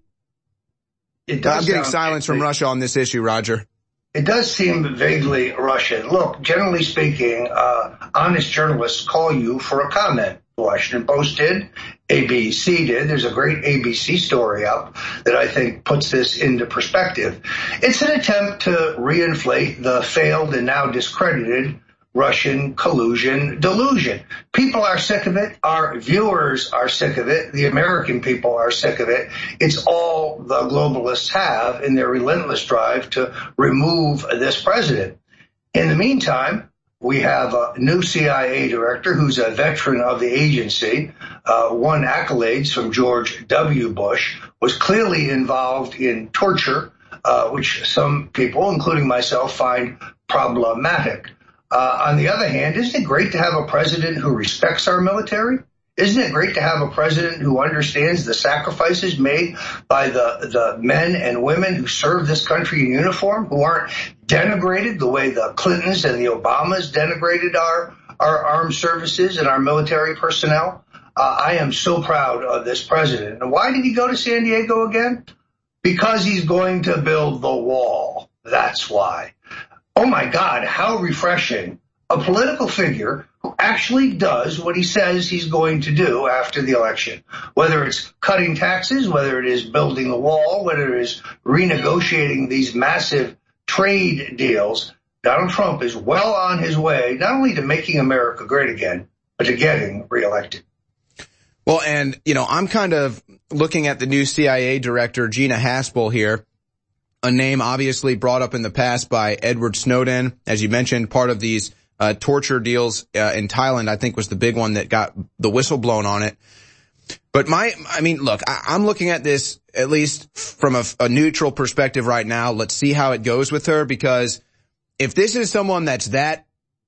It does I'm getting sound, silence from Russia on this issue, Roger. It does seem vaguely Russian. Look, generally speaking, uh, honest journalists call you for a comment. The Washington Post did. A B C did. There's a great A B C story up that I think puts this into perspective. It's an attempt to reinflate the failed and now discredited Russian collusion delusion. People are sick of it. Our viewers are sick of it. The American people are sick of it. It's all the globalists have in their relentless drive to remove this president. In the meantime, we have a new C I A director who's a veteran of the agency, uh, won accolades from George W. Bush, was clearly involved in torture, uh, which some people, including myself, find problematic. Uh, on the other hand, isn't it great to have a president who respects our military? Isn't it great to have a president who understands the sacrifices made by the, the men and women who serve this country in uniform, who aren't denigrated the way the Clintons and the Obamas denigrated our, our armed services and our military personnel? Uh, I am so proud of this president. And why did he go to San Diego again? Because he's going to build the wall. That's why. Oh my God, how refreshing. A political figure who actually does what he says he's going to do after the election. Whether it's cutting taxes, whether it is building the wall, whether it is renegotiating these massive trade deals, Donald Trump is well on his way, not only to making America great again, but to getting reelected. Well, and, you know, I'm kind of looking at the new C I A director, Gina Haspel here. A name obviously brought up in the past by Edward Snowden, as you mentioned, part of these uh, torture deals uh, in Thailand, I think was the big one that got the whistle blown on it. But my, I mean, look, I, I'm looking at this at least from a, a neutral perspective right now. Let's see how it goes with her, because if this is someone that's that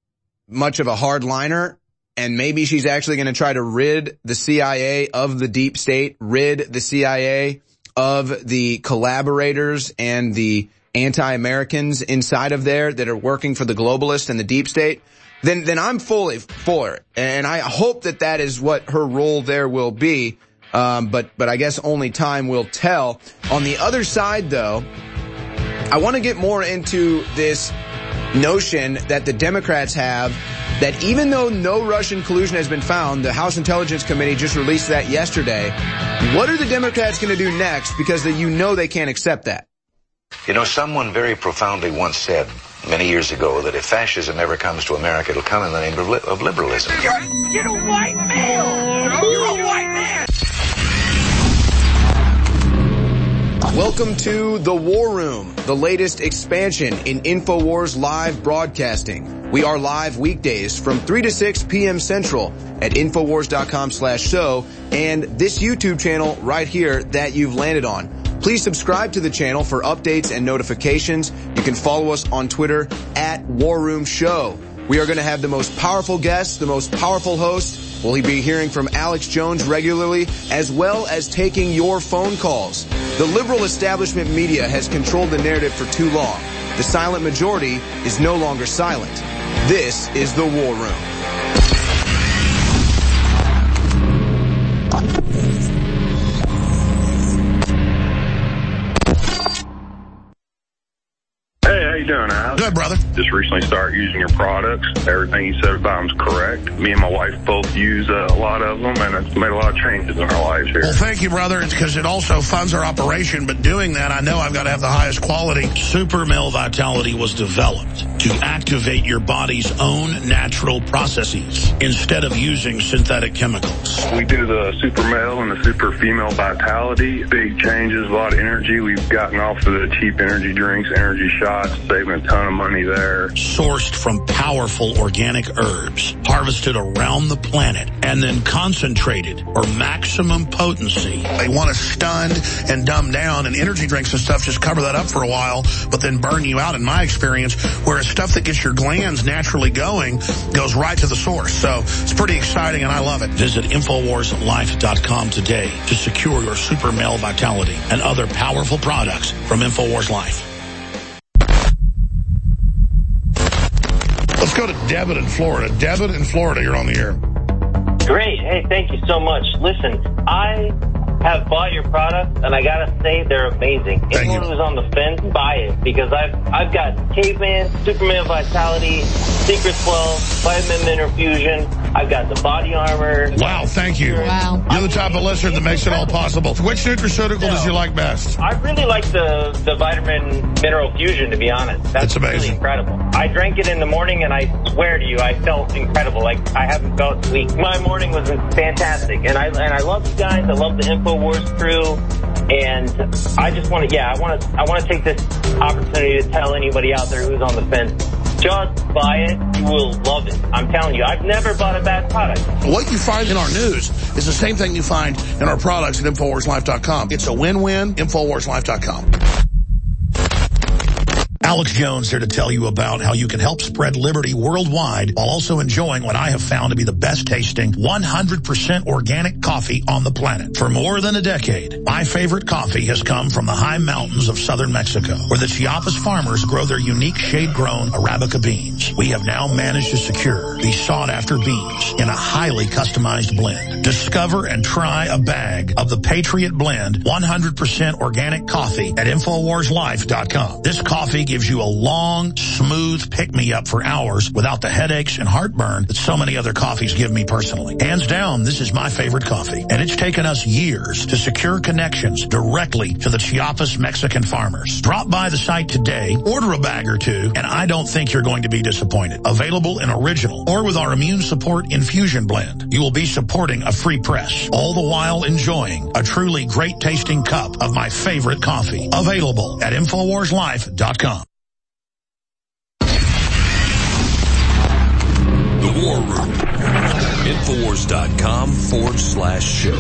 much of a hardliner, and maybe she's actually going to try to rid the C I A of the deep state, rid the C I A of the collaborators and the anti-Americans inside of there that are working for the globalists and the deep state, then then I'm fully for it. And I hope that that is what her role there will be. Um, but but I guess only time will tell. On the other side, though, I want to get more into this notion that the Democrats have that even though no Russian collusion has been found, the House Intelligence Committee just released that yesterday. What are the Democrats going to do next? Because you know they can't accept that. You know, someone very profoundly once said many years ago that if fascism ever comes to America, it'll come in the name of, li- of liberalism. You're, you're a white male! You're a white man! Welcome to The War Room, the latest expansion in InfoWars live broadcasting. We are live weekdays from three to six p.m. Central at Infowars.com slash show and this YouTube channel right here that you've landed on. Please subscribe to the channel for updates and notifications. You can follow us on Twitter at War Room Show. We are going to have the most powerful guests, the most powerful hosts. We'll be hearing from Alex Jones regularly, as well as taking your phone calls. The liberal establishment media has controlled the narrative for too long. The silent majority is no longer silent. This is the War Room. Hey, how you doing, Al? Good, brother. Just recently started using your products. Everything you said about them's correct. Me and my wife both use uh, a lot of them, and it's made a lot of changes in our lives here. Well, thank you, brother. It's because it also funds our operation, but doing that, I know I've got to have the highest quality. Super Male Vitality was developed to activate your body's own natural processes instead of using synthetic chemicals. We do the Super Male and the Super Female Vitality. Big changes, a lot of energy. We've gotten off of the cheap energy drinks, energy shots, saving a ton of money there. Sourced from powerful organic herbs, harvested around the planet, and then concentrated for maximum potency. They want us stunned and dumbed down, and energy drinks and stuff just cover that up for a while, but then burn you out, in my experience, whereas stuff that gets your glands naturally going goes right to the source. So it's pretty exciting, and I love it. Visit Infowars Life dot com today to secure your Super Male Vitality and other powerful products from Infowars Life. Let's go to Devin in Florida. Devin in Florida, you're on the air. Great. Hey, thank you so much. Listen, I have bought your product, and I gotta say they're amazing. Thank Anyone you. who's on the fence, buy it, because I've I've got Caveman, Superman Vitality, Secret twelve, Vitamin Mineral Fusion. I've got the body armor. Wow, thank you. Wow. You're the type of listener that makes it all possible. Which nutraceutical So, does you like best? I really like the, the Vitamin Mineral Fusion, to be honest. That's, That's amazing. really incredible. I drank it in the morning, and I swear to you, I felt incredible. Like, I haven't felt weak. My morning was fantastic, and I and I love you guys. I love the InfoWars crew, and I just want to, yeah, I want to I want to take this opportunity to tell anybody out there who's on the fence, just buy it. You will love it. I'm telling you, I've never bought a bad product. What you find in our news is the same thing you find in our products at Infowars Life dot com. It's a win-win, Infowars Life dot com. Alex Jones here to tell you about how you can help spread liberty worldwide while also enjoying what I have found to be the best tasting one hundred percent organic coffee on the planet. For more than a decade, my favorite coffee has come from the high mountains of southern Mexico, where the Chiapas farmers grow their unique shade-grown Arabica beans. We have now managed to secure these sought-after beans in a highly customized blend. Discover and try a bag of the Patriot Blend one hundred percent organic coffee at Infowars Life dot com. This coffee gives you a long, smooth pick-me-up for hours without the headaches and heartburn that so many other coffees give me personally. Hands down, this is my favorite coffee, and it's taken us years to secure connections directly to the Chiapas Mexican farmers. Drop by the site today, order a bag or two, and I don't think you're going to be disappointed. Available in original or with our immune support infusion blend. You will be supporting a free press, all the while enjoying a truly great-tasting cup of my favorite coffee. Available at Infowars Life dot com. The War Room. Infowars dot com forward slash show.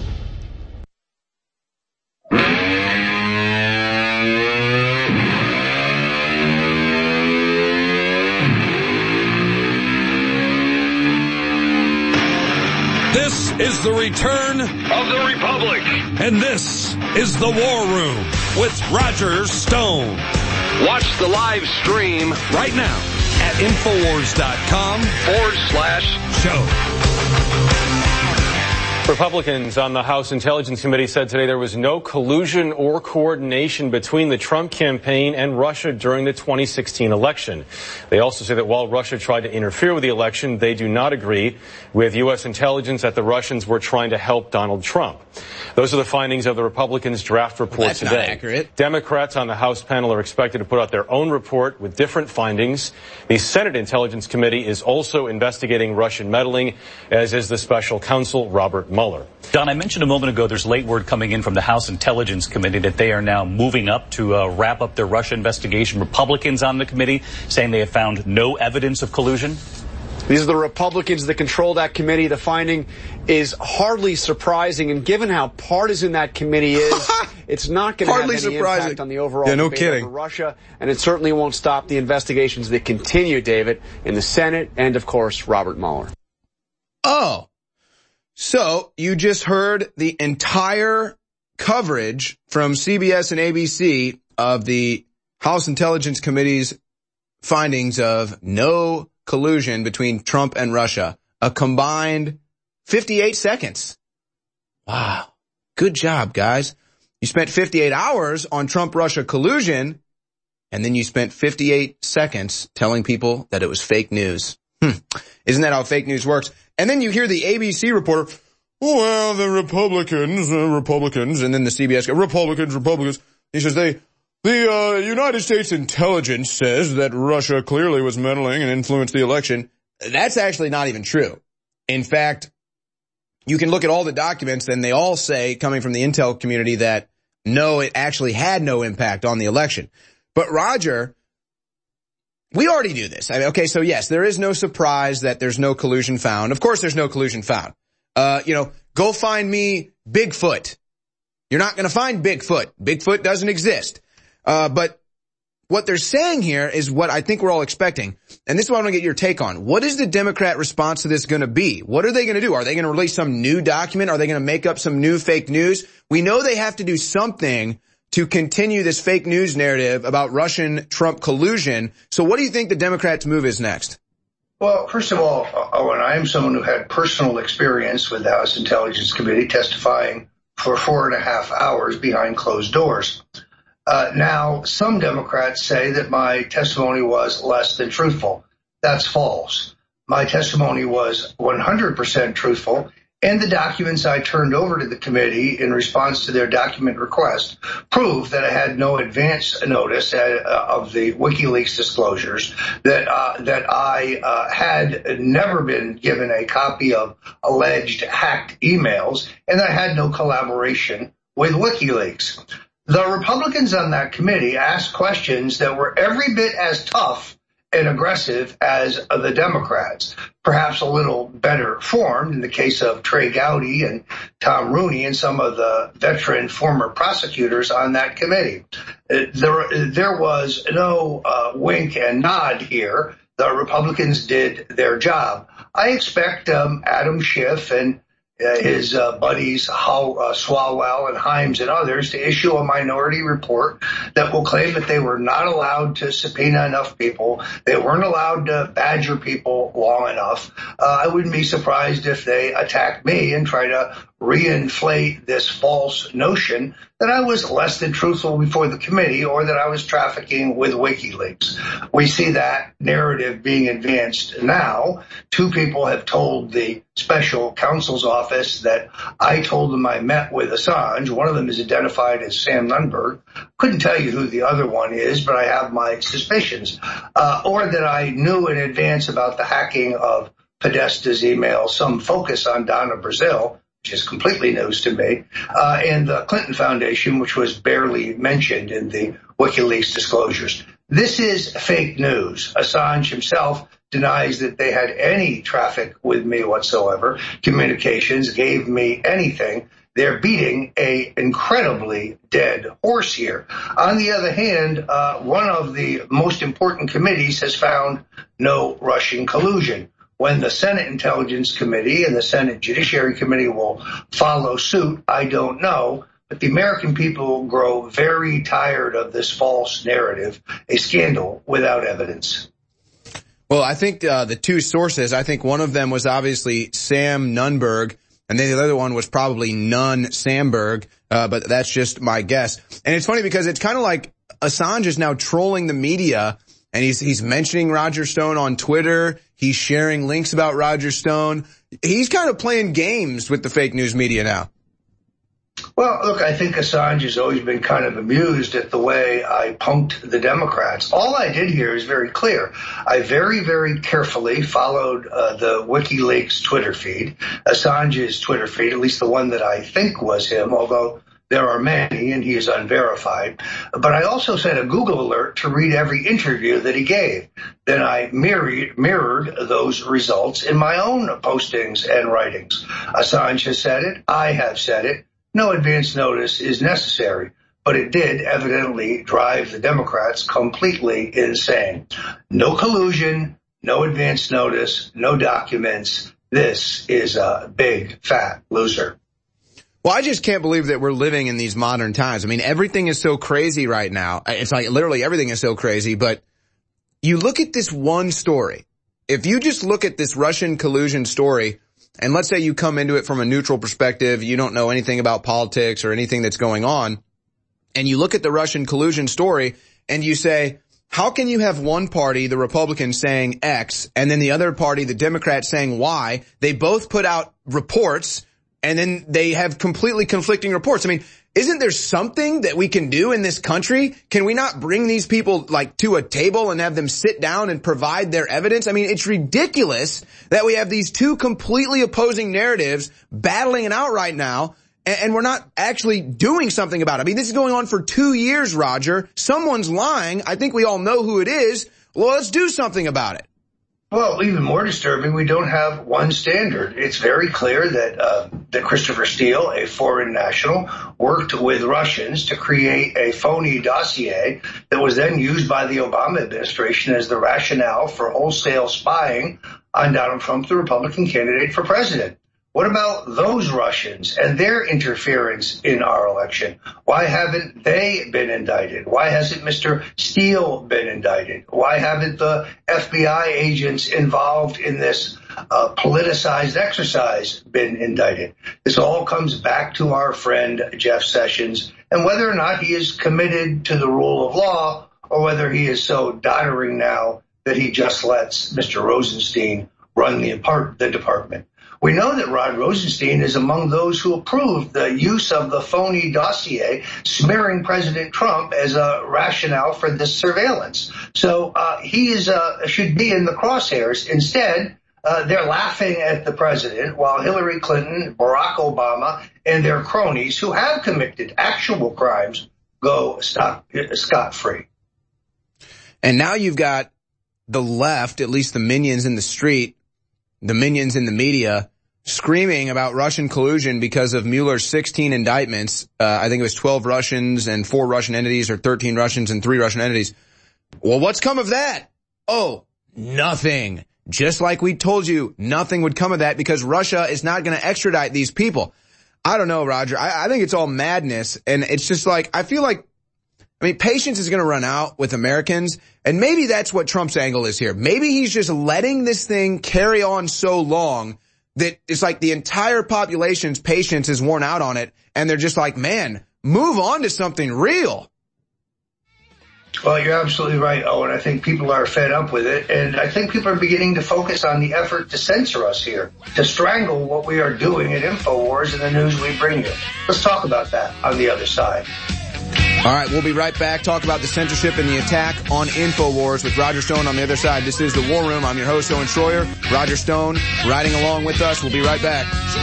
This is the return of the Republic. And this is the War Room with Roger Stone. Watch the live stream right now at Infowars dot com forward slash show. Republicans on the House Intelligence Committee said today there was no collusion or coordination between the Trump campaign and Russia during the twenty sixteen election. They also say that while Russia tried to interfere with the election, they do not agree with U S intelligence that the Russians were trying to help Donald Trump. Those are the findings of the Republicans' draft report well, that's today. Not accurate. Democrats on the House panel are expected to put out their own report with different findings. The Senate Intelligence Committee is also investigating Russian meddling, as is the special counsel Robert Mueller. Mueller. Don, I mentioned a moment ago there's late word coming in from the House Intelligence Committee that they are now moving up to uh, wrap up their Russia investigation. Republicans on the committee saying they have found no evidence of collusion. These are the Republicans that control that committee. The finding is hardly surprising, and given how partisan that committee is, it's not going to have any surprising. impact on the overall yeah, no debate kidding. over Russia, and it certainly won't stop the investigations that continue, David, in the Senate and, of course, Robert Mueller. Oh, so you just heard the entire coverage from C B S and A B C of the House Intelligence Committee's findings of no collusion between Trump and Russia. A combined fifty-eight seconds. Wow. Good job, guys. You spent fifty-eight hours on Trump-Russia collusion, and then you spent fifty-eight seconds telling people that it was fake news. Hmm. Isn't that how fake news works? And then you hear the A B C reporter, oh, well, the Republicans, uh, Republicans, and then the C B S guy, Republicans, Republicans. He says they, the uh, United States intelligence says that Russia clearly was meddling and influenced the election. That's actually not even true. In fact, you can look at all the documents and they all say, coming from the intel community, that no, it actually had no impact on the election. But Roger, we already do this. I mean, okay, so yes, there is no surprise that there's no collusion found. Of course there's no collusion found. Uh, you know, go find me Bigfoot. You're not going to find Bigfoot. Bigfoot doesn't exist. Uh, but what they're saying here is what I think we're all expecting. And this is what I want to get your take on. What is the Democrat response to this going to be? What are they going to do? Are they going to release some new document? Are they going to make up some new fake news? We know they have to do something to continue this fake news narrative about Russian-Trump collusion. So what do you think the Democrats' move is next? Well, first of all, Owen, I am someone who had personal experience with the House Intelligence Committee testifying for four and a half hours behind closed doors. Uh, now, some Democrats say that my testimony was less than truthful. That's false. My testimony was one hundred percent truthful, and the documents I turned over to the committee in response to their document request prove that I had no advance notice uh, of the WikiLeaks disclosures, that uh, that I uh, had never been given a copy of alleged hacked emails, and I had no collaboration with WikiLeaks. The Republicans on that committee asked questions that were every bit as tough and aggressive as the Democrats, perhaps a little better formed in the case of Trey Gowdy and Tom Rooney and some of the veteran former prosecutors on that committee. There, there was no uh, wink and nod here. The Republicans did their job. I expect um, Adam Schiff and Uh, his uh, buddies How, uh, Swalwell and Himes and others to issue a minority report that will claim that they were not allowed to subpoena enough people, they weren't allowed to badger people long enough. Uh, I wouldn't be surprised if they attack me and try to reinflate this false notion that I was less than truthful before the committee or that I was trafficking with WikiLeaks. We see that narrative being advanced now. Two people have told the special counsel's office that I told them I met with Assange. One of them is identified as Sam Nunberg. Couldn't tell you who the other one is, but I have my suspicions. Uh, or that I knew in advance about the hacking of Podesta's email, some focus on Donna Brazil, which is completely news to me, uh, and the Clinton Foundation, which was barely mentioned in the WikiLeaks disclosures. This is fake news. Assange himself denies that they had any traffic with me whatsoever, communications, gave me anything. They're beating a incredibly dead horse here. On the other hand, uh, one of the most important committees has found no Russian collusion. When the Senate Intelligence Committee and the Senate Judiciary Committee will follow suit, I don't know. But the American people grow very tired of this false narrative, a scandal without evidence. Well, I think uh, the two sources, I think one of them was obviously Sam Nunberg, and then the other one was probably Nun Samberg, uh, but that's just my guess. And it's funny because it's kind of like Assange is now trolling the media, and he's he's mentioning Roger Stone on Twitter. He's sharing links about Roger Stone. He's kind of playing games with the fake news media now. Well, look, I think Assange has always been kind of amused at the way I punked the Democrats. All I did here is very clear. I very, very carefully followed uh, the WikiLeaks Twitter feed, Assange's Twitter feed, at least the one that I think was him, although there are many and he is unverified. But I also sent a Google alert to read every interview that he gave. Then I mirrored, mirrored those results in my own postings and writings. Assange has said it. I have said it. No advance notice is necessary, but it did evidently drive the Democrats completely insane. No collusion, no advance notice, no documents. This is a big, fat loser. Well, I just can't believe that we're living in these modern times. I mean, everything is so crazy right now. It's like literally everything is so crazy, but you look at this one story. If you just look at this Russian collusion story, and let's say you come into it from a neutral perspective, you don't know anything about politics or anything that's going on, and you look at the Russian collusion story and you say, how can you have one party, the Republicans, saying X, and then the other party, the Democrats, saying Y? They both put out reports, and then they have completely conflicting reports. I mean, isn't there something that we can do in this country? Can we not bring these people like to a table and have them sit down and provide their evidence? I mean, it's ridiculous that we have these two completely opposing narratives battling it out right now, and, and we're not actually doing something about it. I mean, this is going on for two years, Roger. Someone's lying. I think we all know who it is. Well, let's do something about it. Well, even more disturbing, we don't have one standard. It's very clear that uh, that Christopher Steele, a foreign national, worked with Russians to create a phony dossier that was then used by the Obama administration as the rationale for wholesale spying on Donald Trump, the Republican candidate for president. What about those Russians and their interference in our election? Why haven't they been indicted? Why hasn't Mister Steele been indicted? Why haven't the F B I agents involved in this uh, politicized exercise been indicted? This all comes back to our friend Jeff Sessions and whether or not he is committed to the rule of law or whether he is so doddering now that he just lets Mister Rosenstein run the, the department. We know that Rod Rosenstein is among those who approved the use of the phony dossier, smearing President Trump as a rationale for this surveillance. So uh, he is uh, should be in the crosshairs. Instead, uh, they're laughing at the president while Hillary Clinton, Barack Obama, and their cronies who have committed actual crimes go scot-free. And now you've got the left, at least the minions in the street, the minions in the media, screaming about Russian collusion because of Mueller's sixteen indictments. Uh, I think it was twelve Russians and four Russian entities, or thirteen Russians and three Russian entities. Well, what's come of that? Oh, nothing. Just like we told you, nothing would come of that because Russia is not going to extradite these people. I don't know, Roger. I, I think it's all madness. And it's just like, I feel like, I mean, patience is going to run out with Americans, and maybe that's what Trump's angle is here. Maybe he's just letting this thing carry on so long that it's like the entire population's patience is worn out on it, and they're just like, man, move on to something real. Well, you're absolutely right, Owen. I think people are fed up with it, and I think people are beginning to focus on the effort to censor us here, to strangle what we are doing at InfoWars and the news we bring you. Let's talk about that on the other side. All right, we'll be right back. Talk about the censorship and the attack on InfoWars with Roger Stone on the other side. This is The War Room. I'm your host, Owen Schroyer. Roger Stone riding along with us. We'll be right back.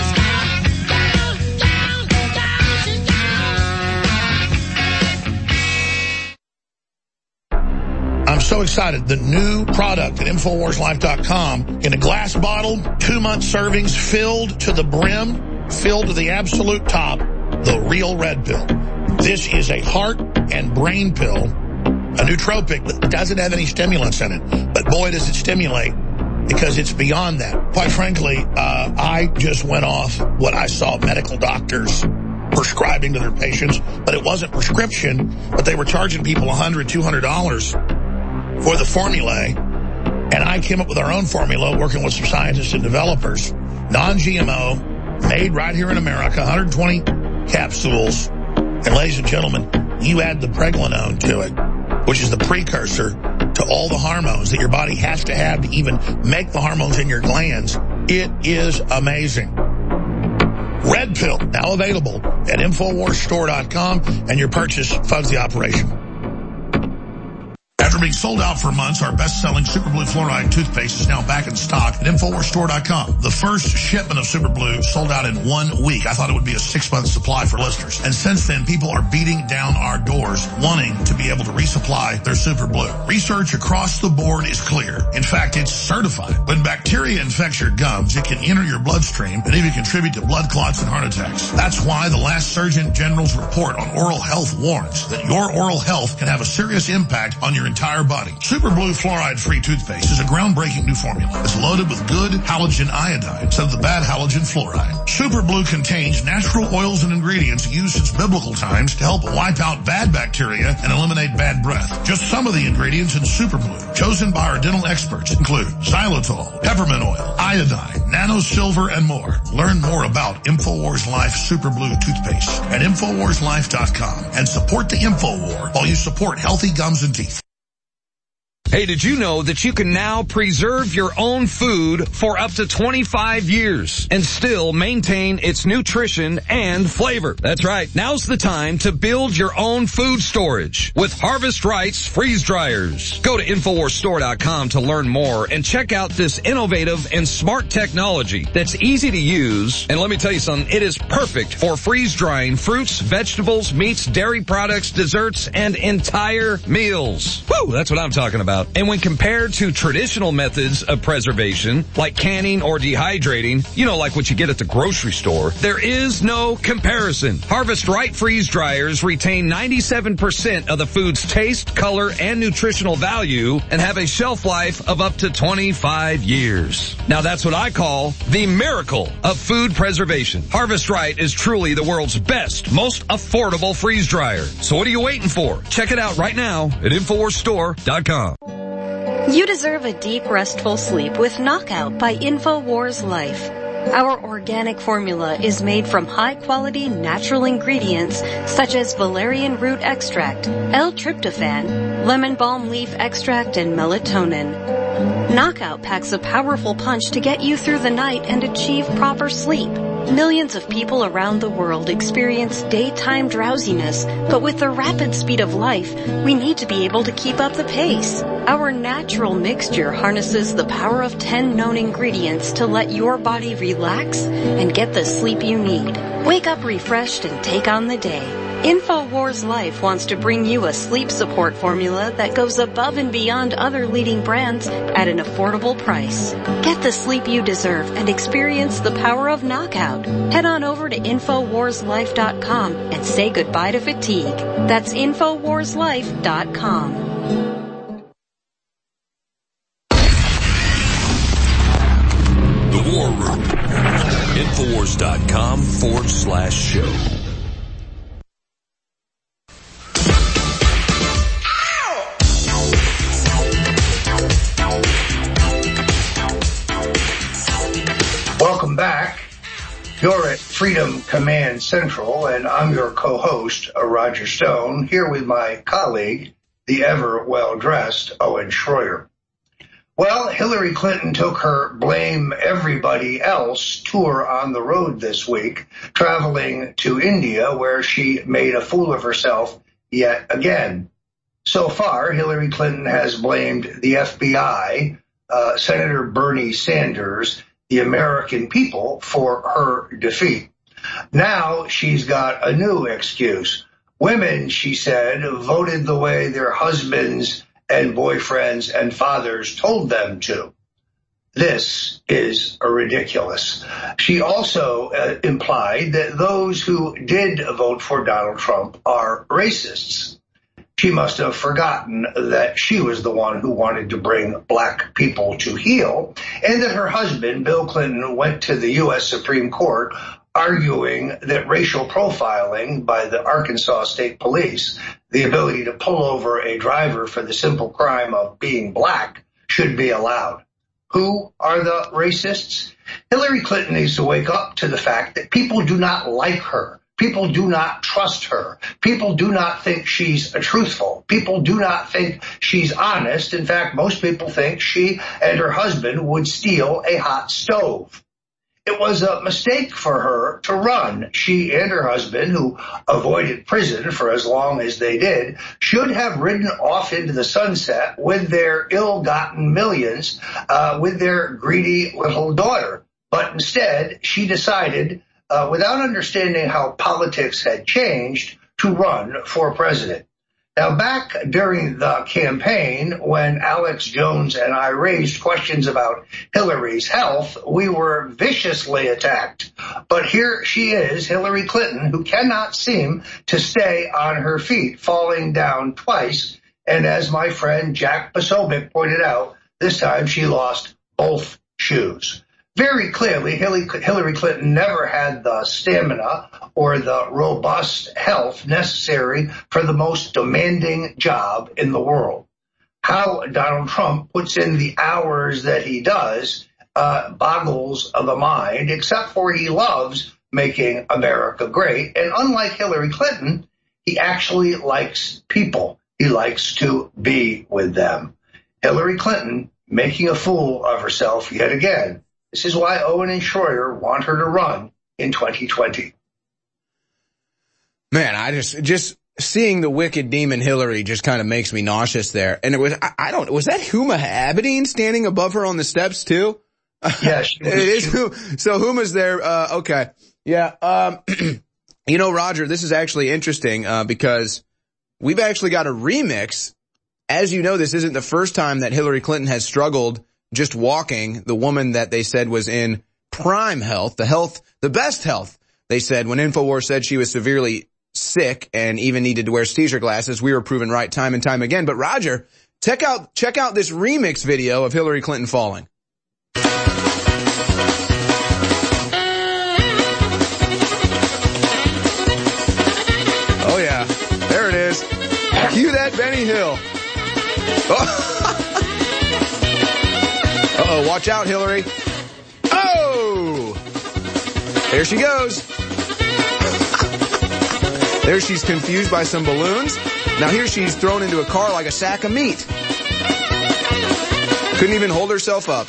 I'm so excited. The new product at Infowars Life dot com in a glass bottle, two-month servings, filled to the brim, filled to the absolute top, the Real Red Pill. This is a heart and brain pill, a nootropic that doesn't have any stimulants in it. But boy, does it stimulate, because it's beyond that. Quite frankly, uh, I just went off what I saw medical doctors prescribing to their patients, but it wasn't prescription, but they were charging people one hundred dollars, two hundred dollars for the formulae. And I came up with our own formula, working with some scientists and developers, non-G M O, made right here in America, one hundred twenty capsules. And ladies and gentlemen, you add the pregnenolone to it, which is the precursor to all the hormones that your body has to have to even make the hormones in your glands. It is amazing. Red Red Pill, now available at Infowars Store dot com, and your purchase funds the operation. After being sold out for months, our best-selling Super Blue Fluoride toothpaste is now back in stock at Infowars Store dot com. The first shipment of Super Blue sold out in one week. I thought it would be a six-month supply for listeners. And since then, people are beating down our doors wanting to be able to resupply their Super Blue. Research across the board is clear. In fact, it's certified. When bacteria infects your gums, it can enter your bloodstream and even contribute to blood clots and heart attacks. That's why the last Surgeon General's report on oral health warns that your oral health can have a serious impact on your entire body. Super Blue Fluoride-Free toothpaste is a groundbreaking new formula. It's loaded with good halogen iodine instead of the bad halogen fluoride. Super Blue contains natural oils and ingredients used since biblical times to help wipe out bad bacteria and eliminate bad breath. Just some of the ingredients in Super Blue, chosen by our dental experts, include xylitol, peppermint oil, iodine, nano silver, and more. Learn more about InfoWars Life Super Blue toothpaste at Infowars Life dot com and support the InfoWar while you support healthy gums and teeth. Hey, did you know that you can now preserve your own food for up to twenty-five years and still maintain its nutrition and flavor? That's right. Now's the time to build your own food storage with Harvest Right's freeze dryers. Go to Infowars Store dot com to learn more and check out this innovative and smart technology that's easy to use. And let me tell you something, it is perfect for freeze drying fruits, vegetables, meats, dairy products, desserts, and entire meals. Woo, that's what I'm talking about. And when compared to traditional methods of preservation, like canning or dehydrating, you know, like what you get at the grocery store, there is no comparison. Harvest Right freeze dryers retain ninety-seven percent of the food's taste, color, and nutritional value and have a shelf life of up to twenty-five years. Now that's what I call the miracle of food preservation. Harvest Right is truly the world's best, most affordable freeze dryer. So what are you waiting for? Check it out right now at Infowars Store dot com. You deserve a deep, restful sleep with Knockout by Infowars Life. Our organic formula is made from high-quality natural ingredients such as valerian root extract, L-tryptophan, lemon balm leaf extract, and melatonin. Knockout packs a powerful punch to get you through the night and achieve proper sleep. Millions of people around the world experience daytime drowsiness, but with the rapid speed of life, we need to be able to keep up the pace. Our natural mixture harnesses the power of ten known ingredients to let your body relax and get the sleep you need. Wake up refreshed and take on the day. Infowars Life wants to bring you a sleep support formula that goes above and beyond other leading brands at an affordable price. Get the sleep you deserve and experience the power of Knockout. Head on over to Infowars Life dot com and say goodbye to fatigue. That's Infowars Life dot com. The War Room. Infowars dot com forward slash show. Welcome back. You're at Freedom Command Central, and I'm your co-host, Roger Stone, here with my colleague, the ever well-dressed Owen Schroyer. Well, Hillary Clinton took her blame everybody else tour on the road this week, traveling to India, where she made a fool of herself yet again. So far, Hillary Clinton has blamed the F B I, uh, Senator Bernie Sanders, the American people for her defeat. Now she's got a new excuse. Women, she said, voted the way their husbands and boyfriends and fathers told them to. This is ridiculous. She also uh, implied that those who did vote for Donald Trump are racists. She must have forgotten that she was the one who wanted to bring black people to heel, and that her husband, Bill Clinton, went to the U S Supreme Court arguing that racial profiling by the Arkansas State Police, the ability to pull over a driver for the simple crime of being black, should be allowed. Who are the racists? Hillary Clinton needs to wake up to the fact that people do not like her. People do not trust her. People do not think she's truthful. People do not think she's honest. In fact, most people think she and her husband would steal a hot stove. It was a mistake for her to run. She and her husband, who avoided prison for as long as they did, should have ridden off into the sunset with their ill-gotten millions, uh, with their greedy little daughter. But instead, she decided, uh, without understanding how politics had changed, to run for president. Now, back during the campaign, when Alex Jones and I raised questions about Hillary's health, we were viciously attacked. But here she is, Hillary Clinton, who cannot seem to stay on her feet, falling down twice. And as my friend Jack Posobiec pointed out, this time she lost both shoes. Very clearly, Hillary Clinton never had the stamina or the robust health necessary for the most demanding job in the world. How Donald Trump puts in the hours that he does uh, boggles the mind, except for he loves making America great. And unlike Hillary Clinton, he actually likes people. He likes to be with them. Hillary Clinton making a fool of herself yet again. This is why Owen and Schroyer want her to run in twenty twenty. Man, I just, just seeing the wicked demon Hillary just kind of makes me nauseous there. And it was, I, I don't, was that Huma Abedin standing above her on the steps too? Yes. It is. So Huma's there. Uh, okay. Yeah. Um, you know, Roger, this is actually interesting, uh, because we've actually got a remix. As you know, this isn't the first time that Hillary Clinton has struggled just walking, the woman that they said was in prime health, the health, the best health, they said, when InfoWars said she was severely sick and even needed to wear seizure glasses. We were proven right time and time again. But Roger, check out, check out this remix video of Hillary Clinton falling. Oh yeah, there it is. Cue that Benny Hill. Oh. Uh-oh, watch out, Hillary. Oh! There she goes. There she's confused by some balloons. Now here she's thrown into a car like a sack of meat. Couldn't even hold herself up.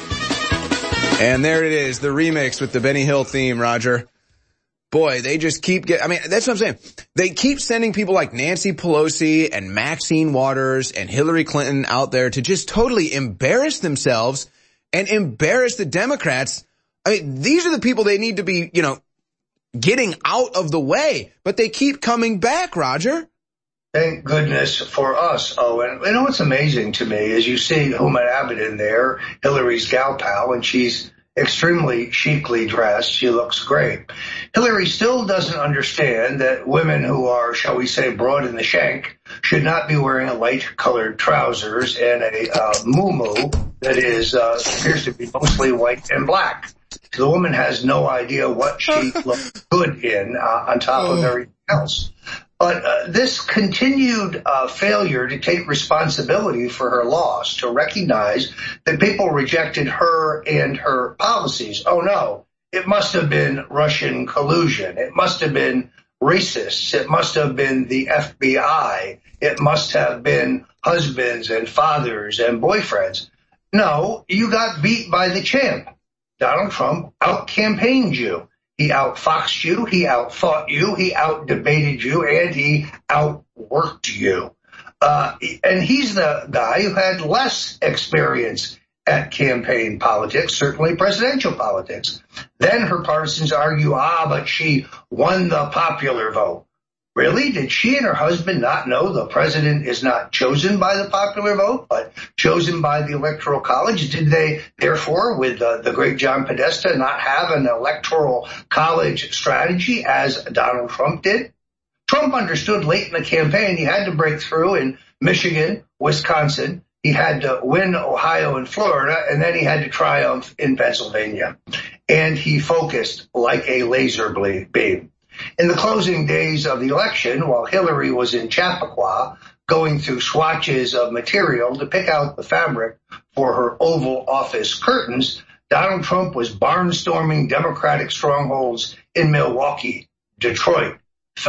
And there it is, the remix with the Benny Hill theme, Roger. Boy, they just keep get. I mean, that's what I'm saying. They keep sending people like Nancy Pelosi and Maxine Waters and Hillary Clinton out there to just totally embarrass themselves and embarrass the Democrats. I mean, these are the people they need to be, you know, getting out of the way. But they keep coming back, Roger. Thank goodness for us. Oh, and you know what's amazing to me is you see Huma Abedin there, Hillary's gal pal, and she's extremely chicly dressed. She looks great. Hillary still doesn't understand that women who are, shall we say, broad in the shank should not be wearing light-colored trousers and a uh, muumuu that is uh, appears to be mostly white and black. The woman has no idea what she looks good in uh, on top of everything else. But uh, this continued uh, failure to take responsibility for her loss, to recognize that people rejected her and her policies. Oh, no, it must have been Russian collusion. It must have been racists. It must have been the F B I. It must have been husbands and fathers and boyfriends. No, you got beat by the champ. Donald Trump out-campaigned you. He out-foxed you, he out-thought you, he out-debated you, and he out-worked you. Uh, and he's the guy who had less experience at campaign politics, certainly presidential politics. Then her partisans argue, ah, but she won the popular vote. Really? Did she and her husband not know the president is not chosen by the popular vote, but chosen by the Electoral College? Did they, therefore, with uh, the great John Podesta, not have an Electoral College strategy as Donald Trump did? Trump understood late in the campaign he had to break through in Michigan, Wisconsin. He had to win Ohio and Florida, and then he had to triumph in Pennsylvania. And he focused like a laser beam. In the closing days of the election, while Hillary was in Chappaqua, going through swatches of material to pick out the fabric for her Oval Office curtains, Donald Trump was barnstorming Democratic strongholds in Milwaukee, Detroit,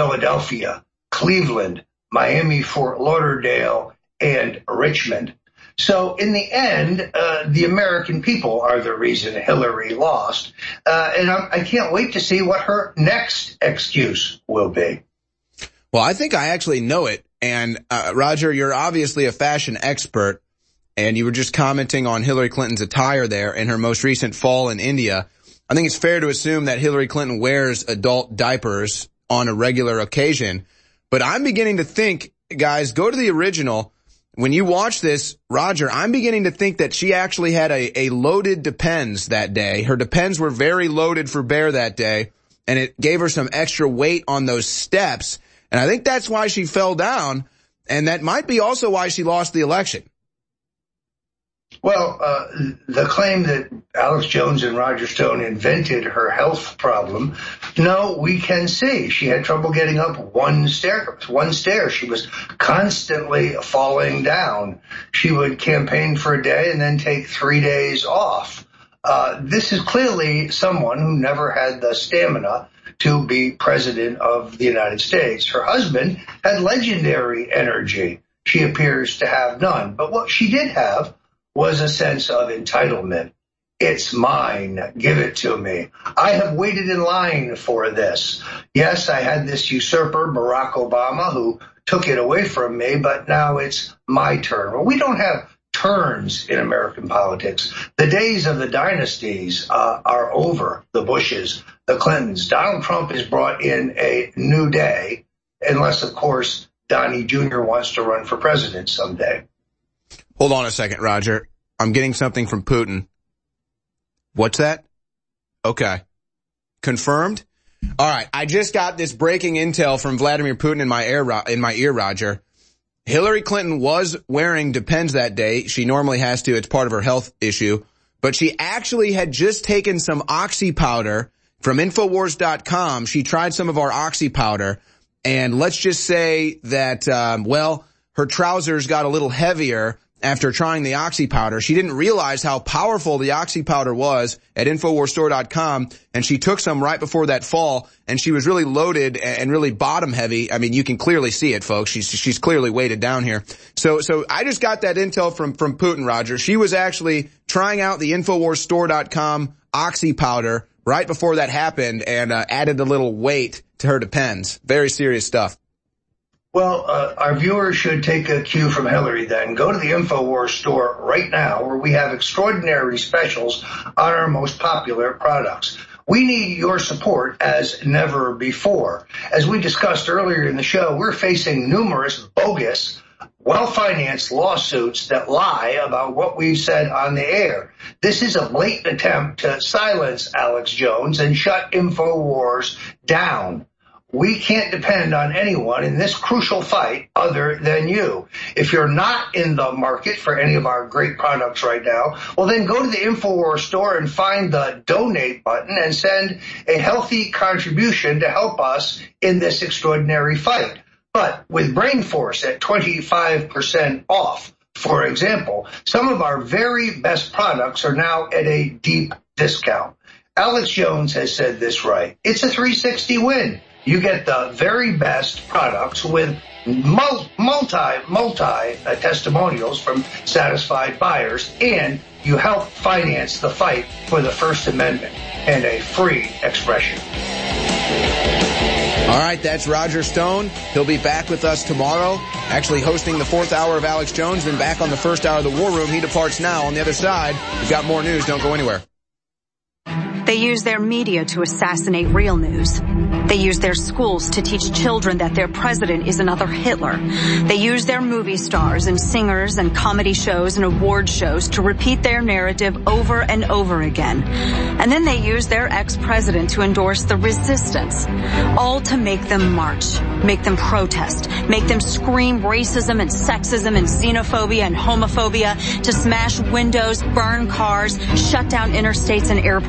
Philadelphia, Cleveland, Miami, Fort Lauderdale, and Richmond. So in the end, uh, the American people are the reason Hillary lost. Uh, and I, I can't wait to see what her next excuse will be. Well, I think I actually know it. And, uh, Roger, you're obviously a fashion expert, and you were just commenting on Hillary Clinton's attire there in her most recent fall in India. I think it's fair to assume that Hillary Clinton wears adult diapers on a regular occasion. But I'm beginning to think, guys, go to the original. When you watch this, Roger, I'm beginning to think that she actually had a, a loaded Depends that day. Her Depends were very loaded for bear that day, and it gave her some extra weight on those steps. And I think that's why she fell down, and that might be also why she lost the election. Well, uh, the claim that Alex Jones and Roger Stone invented her health problem, no, we can see she had trouble getting up one stair, one stair. She was constantly falling down. She would campaign for a day and then take three days off. Uh, this is clearly someone who never had the stamina to be president of the United States. Her husband had legendary energy. She appears to have none. But what she did have was a sense of entitlement. It's mine. Give it to me. I have waited in line for this. Yes, I had this usurper, Barack Obama, who took it away from me, but now it's my turn. Well, we don't have turns in American politics. The days of the dynasties uh, are over. The Bushes, the Clintons. Donald Trump has brought in a new day, unless, of course, Donnie Junior wants to run for president someday. Hold on a second, Roger. I'm getting something from Putin. What's that? Okay. Confirmed? All right. I just got this breaking intel from Vladimir Putin in my ear, in my ear, Roger. Hillary Clinton was wearing Depends that day. She normally has to. It's part of her health issue. But she actually had just taken some Oxy powder from Infowars dot com. She tried some of our Oxy powder. And let's just say that, um, well, her trousers got a little heavier after trying the Oxy powder. She didn't realize how powerful the Oxy powder was at Infowars store dot com, and she took some right before that fall, and she was really loaded and really bottom heavy. I mean, you can clearly see it, folks. She's she's clearly weighted down here. So so I just got that intel from from Putin, Roger. She was actually trying out the Infowars store dot com Oxy powder right before that happened, and uh, added a little weight to her Depends. Very serious stuff. Well, uh, our viewers should take a cue from Hillary then. Go to the InfoWars store right now, where we have extraordinary specials on our most popular products. We need your support as never before. As we discussed earlier in the show, we're facing numerous bogus, well-financed lawsuits that lie about what we've said on the air. This is a blatant attempt to silence Alex Jones and shut InfoWars down. We can't depend on anyone in this crucial fight other than you. If you're not in the market for any of our great products right now, well, then go to the InfoWars store and find the donate button and send a healthy contribution to help us in this extraordinary fight. But with Brain Force at twenty-five percent off, for example, some of our very best products are now at a deep discount. Alex Jones has said this right. It's a three sixty win. You get the very best products with multi, multi uh, testimonials from satisfied buyers, and you help finance the fight for the First Amendment and a free expression. All right, that's Roger Stone. He'll be back with us tomorrow, actually hosting the fourth hour of Alex Jones, then back on the first hour of the War Room. He departs now. On the other side, we've got more news. Don't go anywhere. They use their media to assassinate real news. They use their schools to teach children that their president is another Hitler. They use their movie stars and singers and comedy shows and award shows to repeat their narrative over and over again. And then they use their ex-president to endorse the resistance, all to make them march, make them protest, make them scream racism and sexism and xenophobia and homophobia, to smash windows, burn cars, shut down interstates and airports,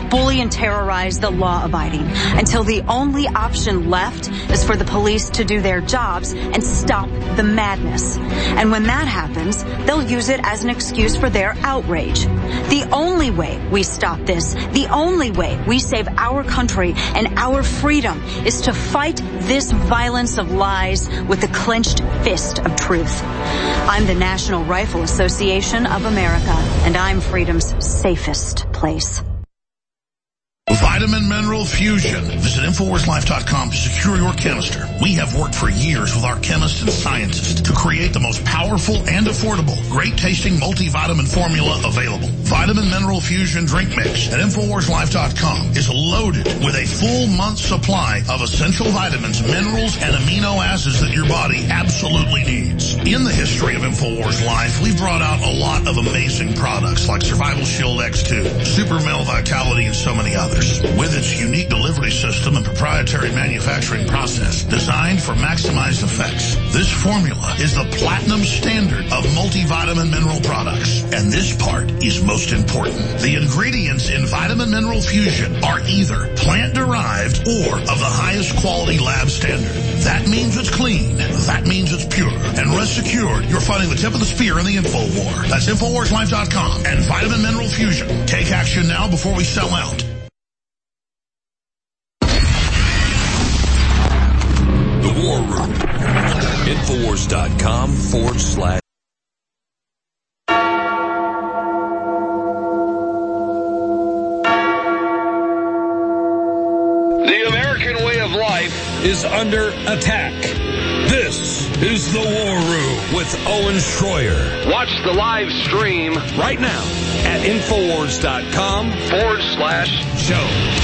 bully and terrorize the law-abiding until the only option left is for the police to do their jobs and stop the madness. And when that happens, they'll use it as an excuse for their outrage. The only way we stop this, the only way we save our country and our freedom is to fight this violence of lies with the clenched fist of truth. I'm the National Rifle Association of America, and I'm freedom's safest place. Vitamin Mineral Fusion. Visit Infowars Life dot com to secure your canister. We have worked for years with our chemists and scientists to create the most powerful and affordable, great-tasting multivitamin formula available. Vitamin Mineral Fusion Drink Mix at Infowars Life dot com is loaded with a full month's supply of essential vitamins, minerals, and amino acids that your body absolutely needs. In the history of Infowars Life, we've brought out a lot of amazing products like Survival Shield X two, Super Male Vitality, and so many others. With its unique delivery system and proprietary manufacturing process designed for maximized effects, this formula is the platinum standard of multivitamin mineral products. And this part is most important. The ingredients in Vitamin Mineral Fusion are either plant-derived or of the highest quality lab standard. That means it's clean. That means it's pure. And rest assured, you're fighting the tip of the spear in the info war. That's Infowars Life dot com and Vitamin Mineral Fusion. Take action now before we sell out. War Room. Infowars dot com forward slash. The American way of life is under attack. This is the War Room with Owen Schroyer. Watch the live stream right now at Infowars dot com forward slash show.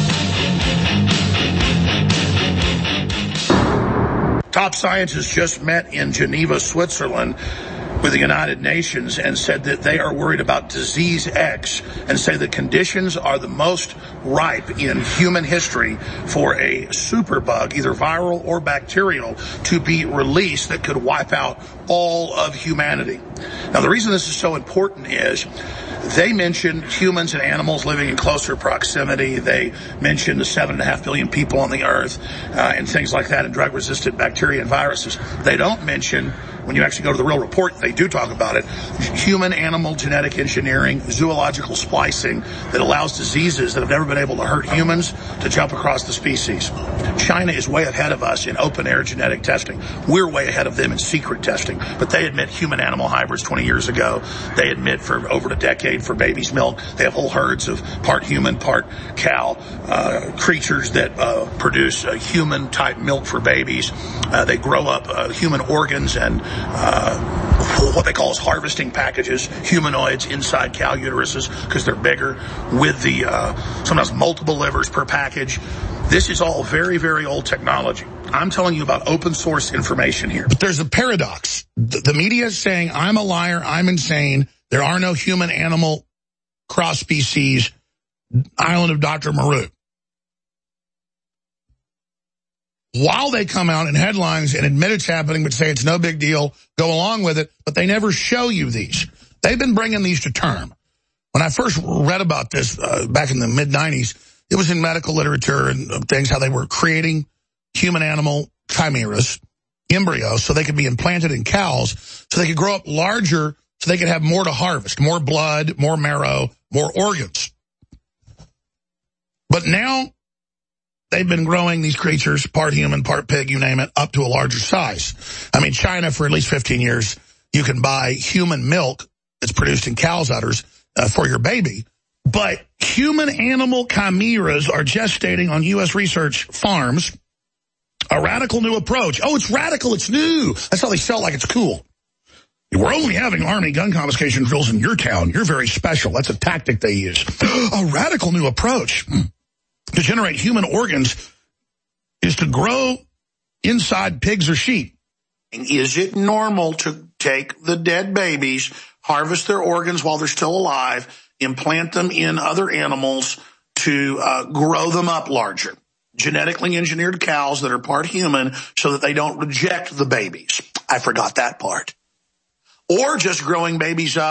Top scientists just met in Geneva, Switzerland with the United Nations and said that they are worried about disease X and say the conditions are the most ripe in human history for a superbug, either viral or bacterial, to be released that could wipe out all of humanity. Now, the reason this is so important is they mentioned humans and animals living in closer proximity. They mentioned the seven and a half billion people on the earth uh, and things like that, and drug-resistant bacteria and viruses. They don't mention, when you actually go to the real report, they do talk about it, human-animal genetic engineering, zoological splicing that allows diseases that have never been able to hurt humans to jump across the species. China is way ahead of us in open-air genetic testing. We're way ahead of them in secret testing. But they admit human-animal hybrids twenty years ago. They admit for over a decade for babies' milk. They have whole herds of part human, part cow uh, creatures that uh, produce uh, human-type milk for babies. Uh, they grow up uh, human organs and uh, what they call as harvesting packages, humanoids inside cow uteruses because they're bigger, with the uh, sometimes multiple livers per package. This is all very, very old technology. I'm telling you about open source information here. But there's a paradox. The, the media is saying I'm a liar, I'm insane, there are no human-animal cross species, island of Doctor Moreau. While they come out in headlines and admit it's happening but say it's no big deal, go along with it, but they never show you these. They've been bringing these to term. When I first read about this uh, back in the mid nineties, it was in medical literature and things, how they were creating human-animal chimeras, embryos, so they could be implanted in cows, so they could grow up larger, so they could have more to harvest, more blood, more marrow, more organs. But now they've been growing these creatures, part human, part pig, you name it, up to a larger size. I mean, China, for at least fifteen years, you can buy human milk that's produced in cow's udders uh, for your baby. But human-animal chimeras are gestating on U S research farms. A radical new approach. Oh, it's radical, it's new. That's how they sell like it's cool. We're only having Army gun confiscation drills in your town. You're very special. That's a tactic they use. A radical new approach to generate human organs is to grow inside pigs or sheep. Is it normal to take the dead babies, harvest their organs while they're still alive, implant them in other animals to uh, grow them up larger? Genetically engineered cows that are part human so that they don't reject the babies. I forgot that part. Or just growing babies up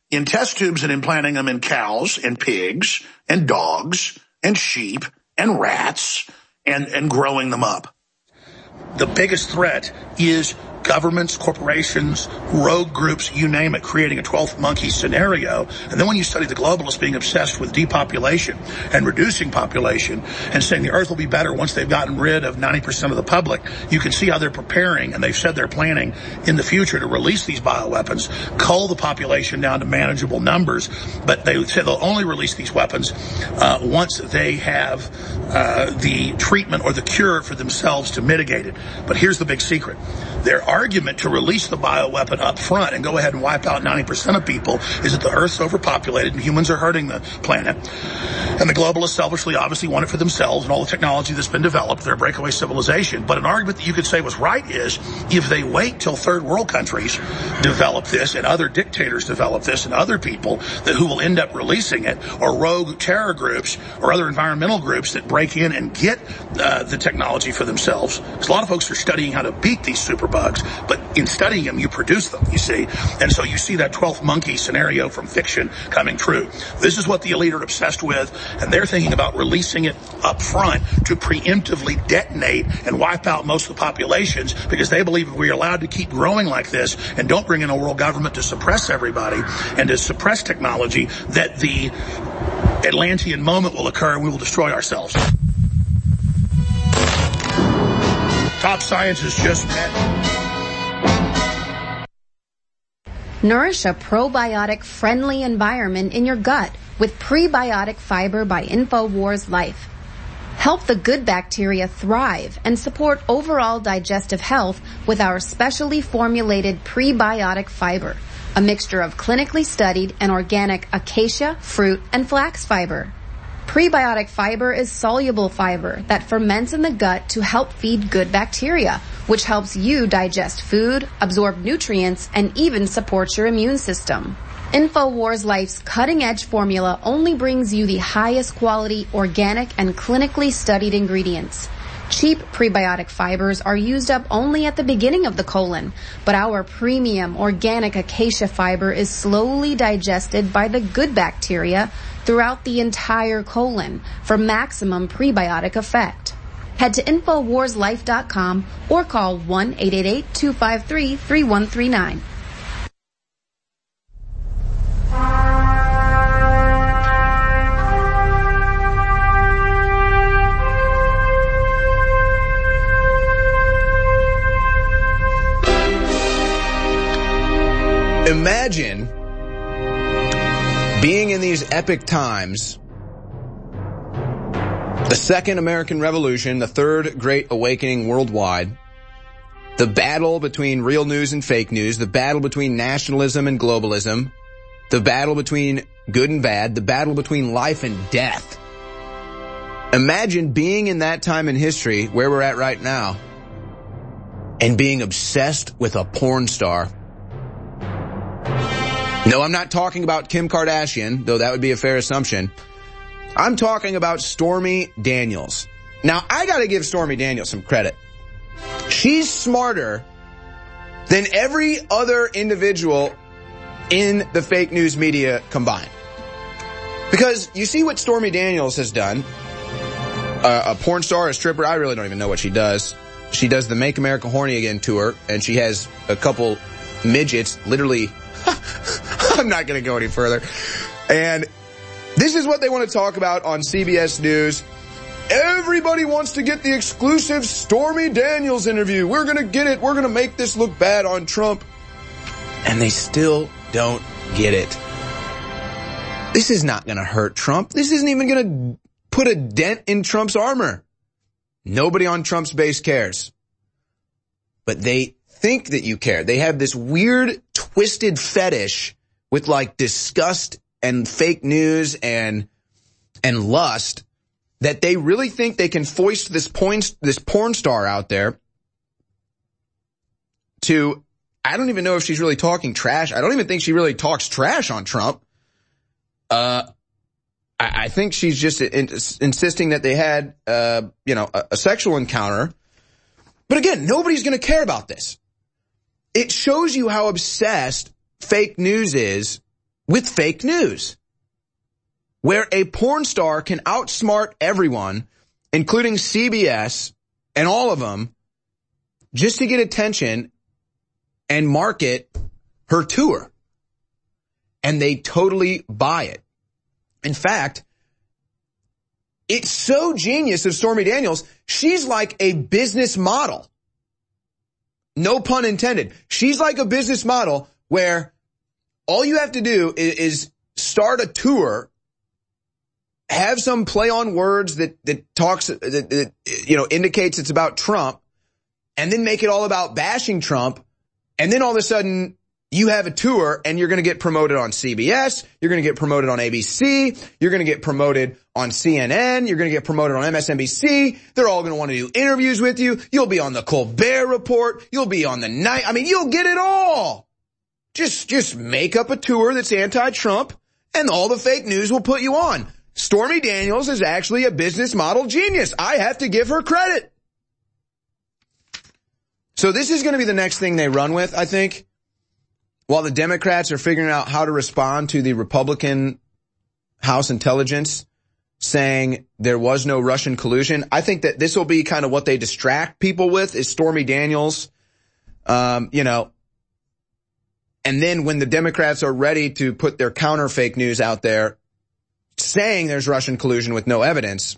in test tubes and implanting them in cows and pigs and dogs and sheep and rats and, and growing them up. The biggest threat is governments, corporations, rogue groups, you name it, creating a twelfth monkey scenario. And then when you study the globalists being obsessed with depopulation and reducing population and saying the earth will be better once they've gotten rid of ninety percent of the public, you can see how they're preparing, and they've said they're planning in the future to release these bioweapons, cull the population down to manageable numbers. But they said they'll only release these weapons uh, once they have uh, the treatment or the cure for themselves to mitigate it. But here's the big secret. Their argument to release the bioweapon up front and go ahead and wipe out ninety percent of people is that the Earth's overpopulated and humans are hurting the planet. And the globalists selfishly obviously want it for themselves and all the technology that's been developed. They're a breakaway civilization. But an argument that you could say was right is if they wait till third world countries develop this and other dictators develop this and other people that who will end up releasing it, or rogue terror groups or other environmental groups that break in and get uh, the technology for themselves. Because a lot of folks are studying how to beat these superbugs, but in studying them, you produce them, you see. And so you see that twelfth monkey scenario from fiction coming true. This is what the elite are obsessed with, and they're thinking about releasing it up front to preemptively detonate and wipe out most of the populations, because they believe if we're allowed to keep growing like this and don't bring in a world government to suppress everybody and to suppress technology, that the Atlantean moment will occur and we will destroy ourselves. Top Science has just met. Nourish a probiotic-friendly environment in your gut with Prebiotic Fiber by InfoWars Life. Help the good bacteria thrive and support overall digestive health with our specially formulated prebiotic fiber, a mixture of clinically studied and organic acacia, fruit, and flax fiber. Prebiotic fiber is soluble fiber that ferments in the gut to help feed good bacteria, which helps you digest food, absorb nutrients, and even support your immune system. InfoWars Life's cutting-edge formula only brings you the highest quality, organic, and clinically studied ingredients. Cheap prebiotic fibers are used up only at the beginning of the colon, but our premium organic acacia fiber is slowly digested by the good bacteria throughout the entire colon for maximum prebiotic effect. Head to Infowars Life dot com or call one eight eight eight, two five three, three one three nine. Imagine being in these epic times, the Second American Revolution, the Third Great Awakening worldwide, the battle between real news and fake news, the battle between nationalism and globalism, the battle between good and bad, the battle between life and death. Imagine being in that time in history, where we're at right now, and being obsessed with a porn star. No, I'm not talking about Kim Kardashian, though that would be a fair assumption. I'm talking about Stormy Daniels. Now, I gotta give Stormy Daniels some credit. She's smarter than every other individual in the fake news media combined. Because you see what Stormy Daniels has done. Uh, a porn star, a stripper, I really don't even know what she does. She does the Make America Horny Again tour, and she has a couple midgets literally... I'm not going to go any further. And this is what they want to talk about on C B S News. Everybody wants to get the exclusive Stormy Daniels interview. We're going to get it. We're going to make this look bad on Trump. And they still don't get it. This is not going to hurt Trump. This isn't even going to put a dent in Trump's armor. Nobody on Trump's base cares. But they think that you care. They have this weird, twisted fetish with like disgust and fake news and and lust that they really think they can foist this porn, this porn star out there to, I don't even know if she's really talking trash. I don't even think she really talks trash on Trump. Uh, I, I think she's just in, insisting that they had, uh, you know, a, a sexual encounter. But again, nobody's going to care about this. It shows you how obsessed fake news is with fake news, where a porn star can outsmart everyone, including C B S and all of them, just to get attention and market her tour. And they totally buy it. In fact, it's so genius of Stormy Daniels, she's like a business model. No pun intended. She's like a business model where all you have to do is, is start a tour, have some play on words that, that talks, that, that, you know, indicates it's about Trump, and then make it all about bashing Trump. And then all of a sudden you have a tour and you're going to get promoted on C B S. You're going to get promoted on A B C. You're going to get promoted on C N N. You're going to get promoted on M S N B C. They're all going to want to do interviews with you. You'll be on the Colbert Report. You'll be on the night. I mean, you'll get it all. Just, just make up a tour that's anti-Trump and all the fake news will put you on. Stormy Daniels is actually a business model genius. I have to give her credit. So this is going to be the next thing they run with, I think, while the Democrats are figuring out how to respond to the Republican House intelligence saying there was no Russian collusion. I think that this will be kind of what they distract people with is Stormy Daniels, um, you know, and then when the Democrats are ready to put their counter fake news out there saying there's Russian collusion with no evidence,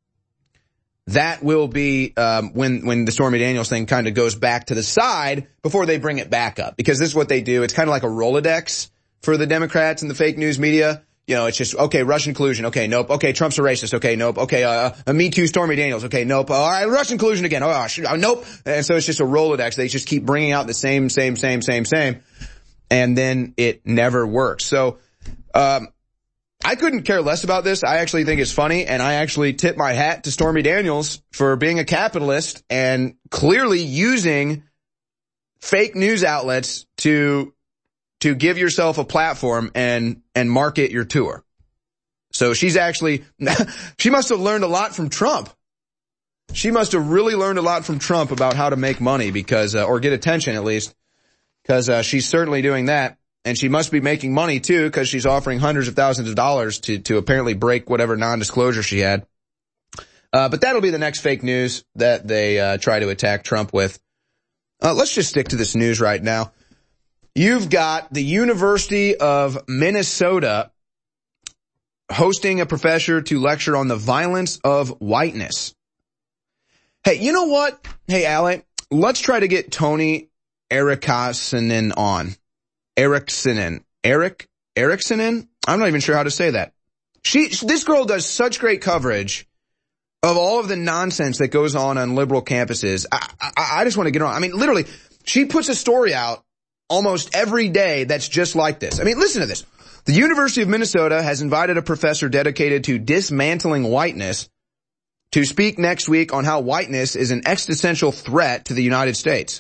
that will be um, when when the Stormy Daniels thing kind of goes back to the side before they bring it back up. Because this is what they do. It's kind of like a Rolodex for the Democrats and the fake news media. You know, it's just, okay, Russian collusion. Okay, nope. Okay, Trump's a racist. Okay, nope. Okay, uh, uh Me Too Stormy Daniels. Okay, nope. All right, Russian collusion again. Oh, uh, nope. And so it's just a Rolodex. They just keep bringing out the same, same, same, same, same. And then it never works. So, um, I couldn't care less about this. I actually think it's funny, and I actually tip my hat to Stormy Daniels for being a capitalist and clearly using fake news outlets to to give yourself a platform and and market your tour. So she's actually, she must have learned a lot from Trump. She must have really learned a lot from Trump about how to make money because, uh, or get attention at least, because uh, she's certainly doing that. And she must be making money, too, because she's offering hundreds of thousands of dollars to, to apparently break whatever non-disclosure she had. Uh, but that'll be the next fake news that they uh, try to attack Trump with. Uh, let's just stick to this news right now. You've got the University of Minnesota hosting a professor to lecture on the violence of whiteness. Hey, you know what? Hey, Allie, let's try to get Tony Erikssonen on. Erikssonen. Eric, Erikssonen? I'm not even sure how to say that. She, this girl does such great coverage of all of the nonsense that goes on on liberal campuses. I, I, I just want to get on. I mean, literally, she puts a story out almost every day that's just like this. I mean, listen to this. The University of Minnesota has invited a professor dedicated to dismantling whiteness to speak next week on how whiteness is an existential threat to the United States.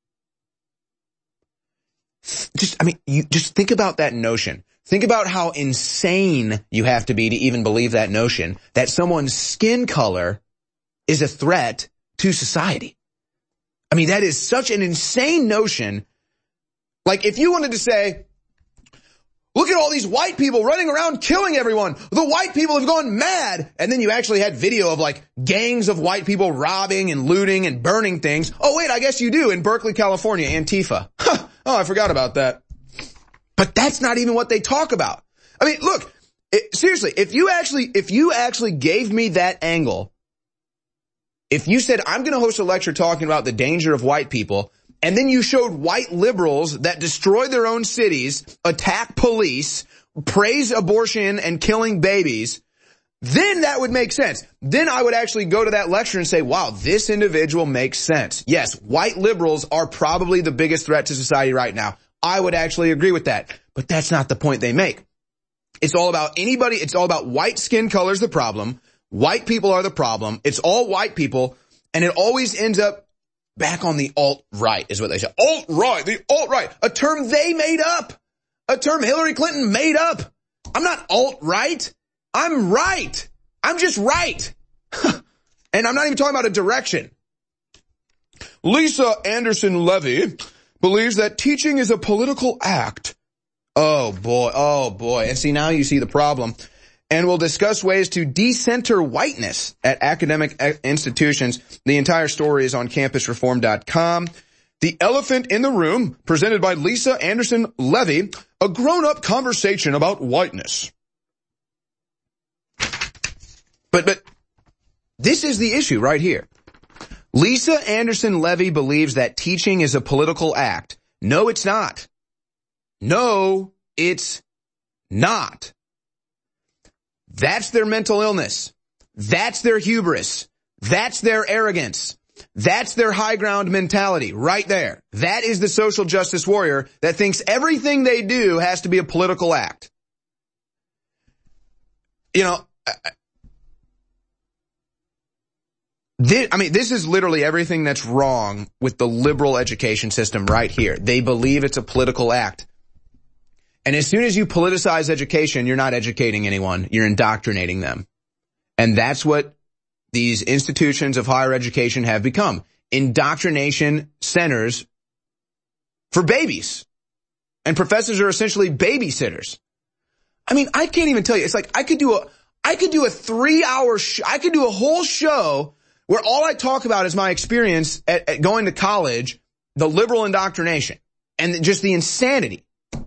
Just, I mean, you just think about that notion. Think about how insane you have to be to even believe that notion that someone's skin color is a threat to society. I mean, that is such an insane notion. Like, if you wanted to say, look at all these white people running around killing everyone. The white people have gone mad. And then you actually had video of like gangs of white people robbing and looting and burning things. Oh, wait, I guess you do in Berkeley, California, Antifa. Huh. Oh, I forgot about that. But that's not even what they talk about. I mean, look, it, seriously, if you actually, if you actually gave me that angle, if you said, I'm going to host a lecture talking about the danger of white people, and then you showed white liberals that destroy their own cities, attack police, praise abortion and killing babies, then that would make sense. Then I would actually go to that lecture and say, wow, this individual makes sense. Yes, white liberals are probably the biggest threat to society right now. I would actually agree with that. But that's not the point they make. It's all about anybody. It's all about white skin color is the problem. White people are the problem. It's all white people. And it always ends up back on the alt-right is what they say. Alt-right, the alt-right, a term they made up. A term Hillary Clinton made up. I'm not alt-right. I'm right. I'm just right. And I'm not even talking about a direction. Lisa Anderson Levy believes that teaching is a political act Oh boy, oh boy. And see, now you see the problem. And we'll discuss ways to decenter whiteness at academic institutions. The entire story is on campus reform dot com. The Elephant in the Room, presented by Lisa Anderson Levy, a grown-up conversation about whiteness. But, but, this is the issue right here. Lisa Anderson Levy believes that teaching is a political act. No, it's not. No, it's not. That's their mental illness. That's their hubris. That's their arrogance. That's their high ground mentality right there. That is the social justice warrior that thinks everything they do has to be a political act. You know, this, I mean, this is literally everything that's wrong with the liberal education system right here. They believe it's a political act. And as soon as you politicize education, you're not educating anyone. You're indoctrinating them. And that's what these institutions of higher education have become. Indoctrination centers for babies. And professors are essentially babysitters. I mean, I can't even tell you. It's like I could do a, I could do a three hour, sh- I could do a whole show where all I talk about is my experience at, at going to college, the liberal indoctrination, and just the insanity.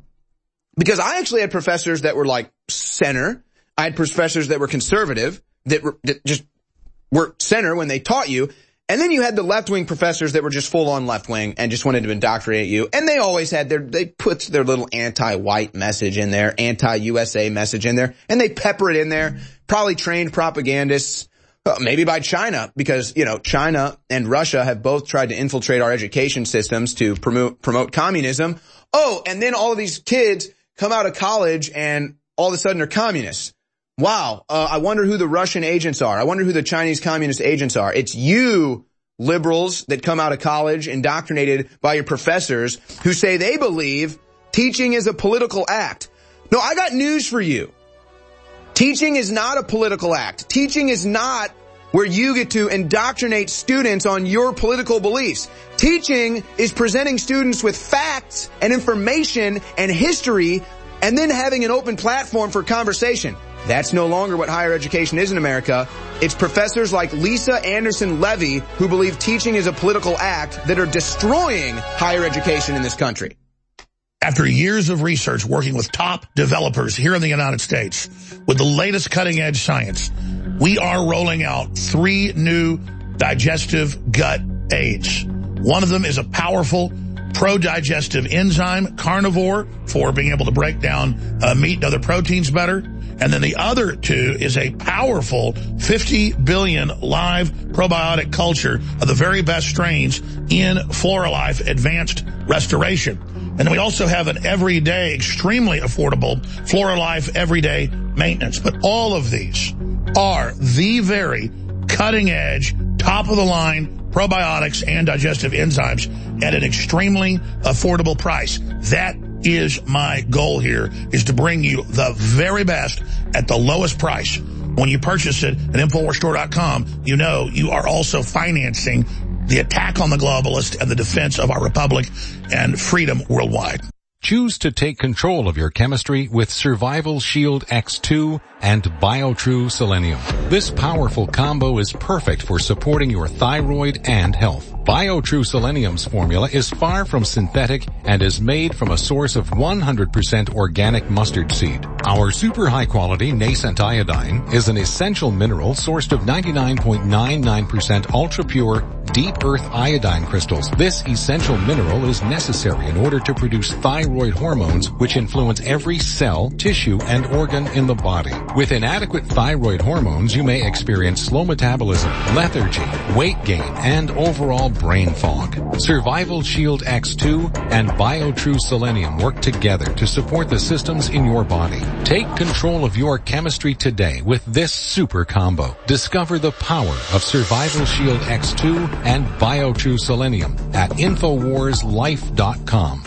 Because I actually had professors that were like center. I had professors that were conservative, that, were, that just were center when they taught you. And then you had the left-wing professors that were just full-on left-wing and just wanted to indoctrinate you. And they always had their, they put their little anti-white message in there, anti-U S A message in there, and they pepper it in there. Probably trained propagandists, uh, maybe by China, because, you know, China and Russia have both tried to infiltrate our education systems to promote, promote communism. Oh, and then all of these kids come out of college and all of a sudden are communists. Wow, uh, I wonder who the Russian agents are. I wonder who the Chinese communist agents are. It's you liberals that come out of college indoctrinated by your professors who say they believe teaching is a political act. No, I got news for you. Teaching is not a political act. Teaching is not where you get to indoctrinate students on your political beliefs. Teaching is presenting students with facts and information and history and then having an open platform for conversation. That's no longer what higher education is in America. It's professors like Lisa Anderson Levy who believe teaching is a political act that are destroying higher education in this country. After years of research working with top developers here in the United States with the latest cutting-edge science, we are rolling out three new digestive gut aids. One of them is a powerful pro-digestive enzyme, carnivore, for being able to break down uh, meat and other proteins better. And then the other two is a powerful fifty billion live probiotic culture of the very best strains in Floralife Advanced Restoration. And then we also have an everyday, extremely affordable Floralife Everyday Maintenance. But all of these are the very cutting-edge, top-of-the-line probiotics and digestive enzymes at an extremely affordable price. That is my goal here, is to bring you the very best at the lowest price. When you purchase it at Infowars Store dot com, you know you are also financing the attack on the globalist and the defense of our republic and freedom worldwide. Choose to take control of your chemistry with Survival Shield X two and BioTrue Selenium. This powerful combo is perfect for supporting your thyroid and health. BioTrue Selenium's formula is far from synthetic and is made from a source of one hundred percent organic mustard seed. Our super high quality nascent iodine is an essential mineral sourced of ninety-nine point nine nine percent ultra pure deep earth iodine crystals. This essential mineral is necessary in order to produce thyroid hormones, which influence every cell, tissue, and organ in the body. With inadequate thyroid hormones, you may experience slow metabolism, lethargy, weight gain, and overall brain fog. Survival Shield X two and BioTrue Selenium work together to support the systems in your body. Take control of your chemistry today with this super combo. Discover the power of Survival Shield X two and BioTrue Selenium at Infowars Life dot com.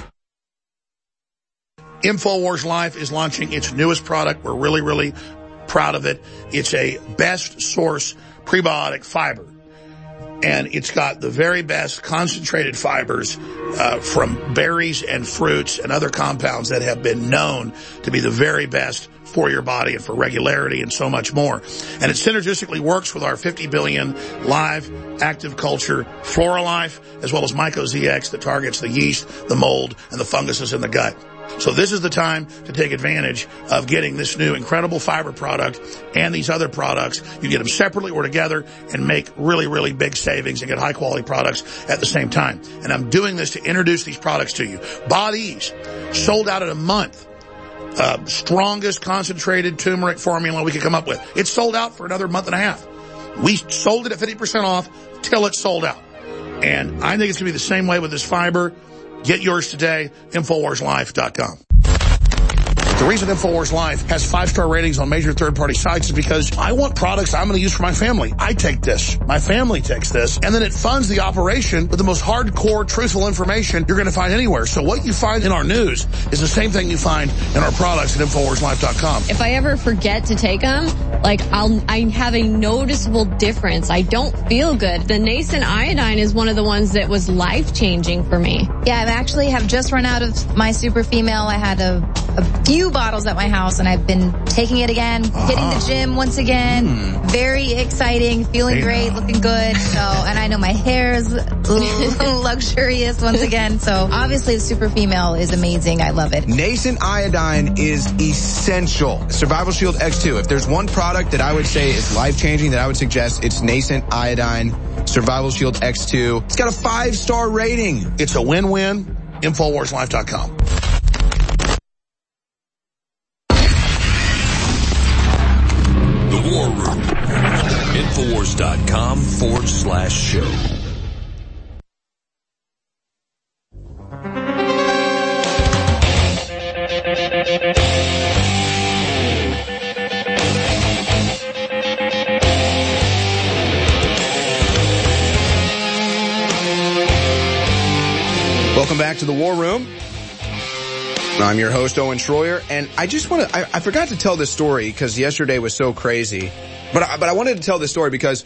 Infowars Life is launching its newest product. We're really, really proud of it. It's a best source prebiotic fiber. And it's got the very best concentrated fibers uh, from berries and fruits and other compounds that have been known to be the very best for your body and for regularity and so much more. And it synergistically works with our fifty billion live active culture FloraLife, as well as Myco-Z X that targets the yeast, the mold, and the funguses in the gut. So this is the time to take advantage of getting this new incredible fiber product and these other products. You get them separately or together and make really, really big savings and get high quality products at the same time. And I'm doing this to introduce these products to you. Body's sold out in a month. Uh, strongest concentrated turmeric formula we could come up with. It's sold out for another month and a half. We sold it at fifty percent off till it's sold out. And I think it's going to be the same way with this fiber. Get yours today, Infowars Life dot com. The reason Infowars Life has five-star ratings on major third-party sites is because I want products I'm going to use for my family. I take this. My family takes this. And then it funds the operation with the most hardcore, truthful information you're going to find anywhere. So what you find in our news is the same thing you find in our products at Infowars Life dot com. If I ever forget to take them, like I'll, I have a noticeable difference. I don't feel good. The nascent iodine is one of the ones that was life-changing for me. Yeah, I actually have just run out of my Super Female. I had a, a few bottles at my house and I've been taking it again, uh-huh. hitting the gym once again. Mm. Very exciting, feeling yeah. great, looking good. So, and I know my hair is luxurious once again. So obviously the Super Female is amazing. I love it. Nascent iodine is essential. Survival Shield X two. If there's one product that I would say is life-changing that I would suggest, it's Nascent iodine Survival Shield X two. It's got a five-star rating. It's a win-win. Infowars Life dot com. The War Room. Infowars dot com forward slash show. Welcome back to the War Room. I'm your host, Owen Schroyer, and I just want to, I, I forgot to tell this story because yesterday was so crazy, but I, but I wanted to tell this story because,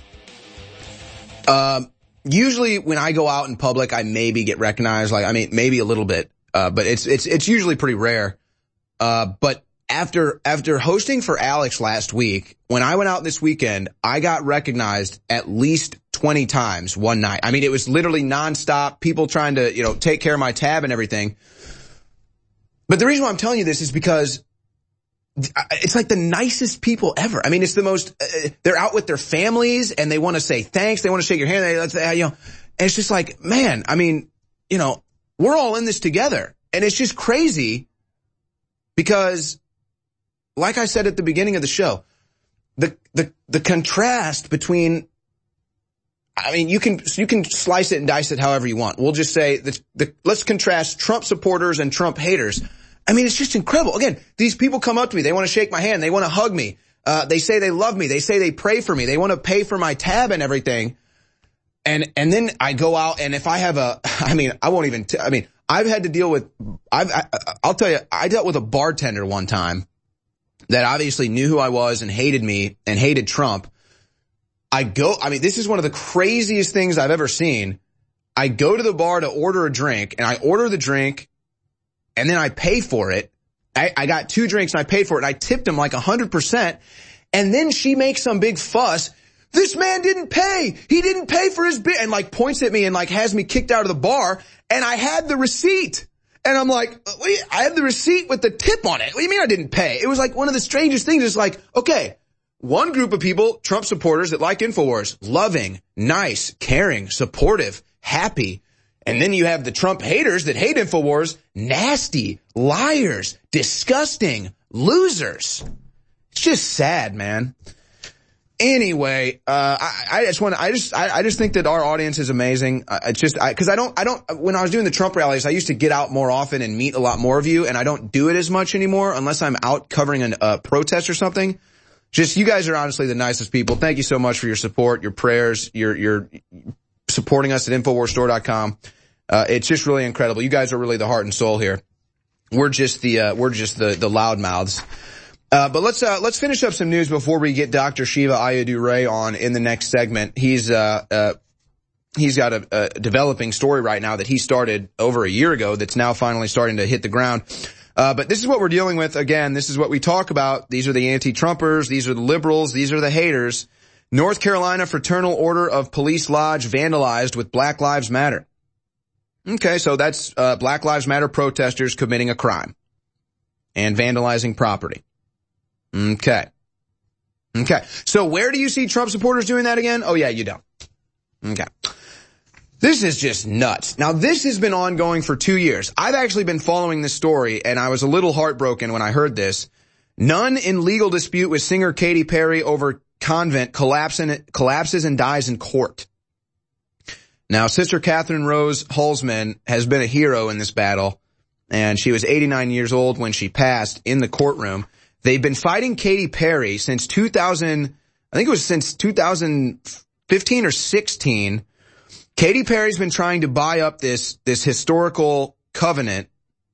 um, usually when I go out in public, I maybe get recognized, like, I mean, maybe a little bit, uh, but it's, it's, it's usually pretty rare. Uh, but after, after hosting for Alex last week, when I went out this weekend, I got recognized at least twenty times one night. I mean, it was literally nonstop, people trying to, you know, take care of my tab and everything. But the reason why I'm telling you this is because it's like the nicest people ever. I mean, it's the most, uh, they're out with their families and they want to say thanks. They want to shake your hand. They, let's, uh, you know, and it's just like, man, I mean, you know, we're all in this together. And it's just crazy because, like I said at the beginning of the show, the, the, the contrast between, I mean, you can, you can slice it and dice it however you want. We'll just say that the, let's contrast Trump supporters and Trump haters. I mean, it's just incredible. Again, these people come up to me. They want to shake my hand. They want to hug me. Uh, they say they love me. They say they pray for me. They want to pay for my tab and everything. And, and then I go out and if I have a, I mean, I won't even, t- I mean, I've had to deal with, I've, I, I'll tell you, I dealt with a bartender one time that obviously knew who I was and hated me and hated Trump. I go, I mean, this is one of the craziest things I've ever seen. I go to the bar to order a drink and I order the drink and then I pay for it. I, I got two drinks and I paid for it and I tipped him like a hundred percent. And then she makes some big fuss. This man didn't pay. He didn't pay for his bit and like points at me and like has me kicked out of the bar. And I had the receipt. And I'm like, I have the receipt with the tip on it. What do you mean I didn't pay? It was like one of the strangest things. It's like, okay. One group of people, Trump supporters that like InfoWars, loving, nice, caring, supportive, happy. And then you have the Trump haters that hate InfoWars, nasty, liars, disgusting, losers. It's just sad, man. Anyway, uh, I, I just want to, I just, I, I just think that our audience is amazing. I, it's just, I, cause I don't, I don't, when I was doing the Trump rallies, I used to get out more often and meet a lot more of you, and I don't do it as much anymore unless I'm out covering a uh, protest or something. Just, you guys are honestly the nicest people. Thank you so much for your support, your prayers, your, your supporting us at Infowars Store dot com. Uh, it's just really incredible. You guys are really the heart and soul here. We're just the, uh, we're just the, the loud mouths. Uh, but let's, uh, let's finish up some news before we get Doctor Shiva Ayyadurai on in the next segment. He's, uh, uh, he's got a, a developing story right now that he started over a year ago that's now finally starting to hit the ground. Uh, but this is what we're dealing with. Again, this is what we talk about. These are the anti-Trumpers. These are the liberals. These are the haters. North Carolina Fraternal Order of Police Lodge vandalized with Black Lives Matter. Okay, so that's uh, Black Lives Matter protesters committing a crime and vandalizing property. Okay. Okay. So where do you see Trump supporters doing that again? Oh, yeah, you don't. Okay. This is just nuts. Now, this has been ongoing for two years. I've actually been following this story, and I was a little heartbroken when I heard this. Nun in legal dispute with singer Katy Perry over convent collapses and dies in court. Now, Sister Catherine Rose Halsman has been a hero in this battle, and she was eighty-nine years old when she passed in the courtroom. They've been fighting Katy Perry since two thousand, I think it was since two thousand fifteen or sixteen. Katy Perry's been trying to buy up this, this historical covenant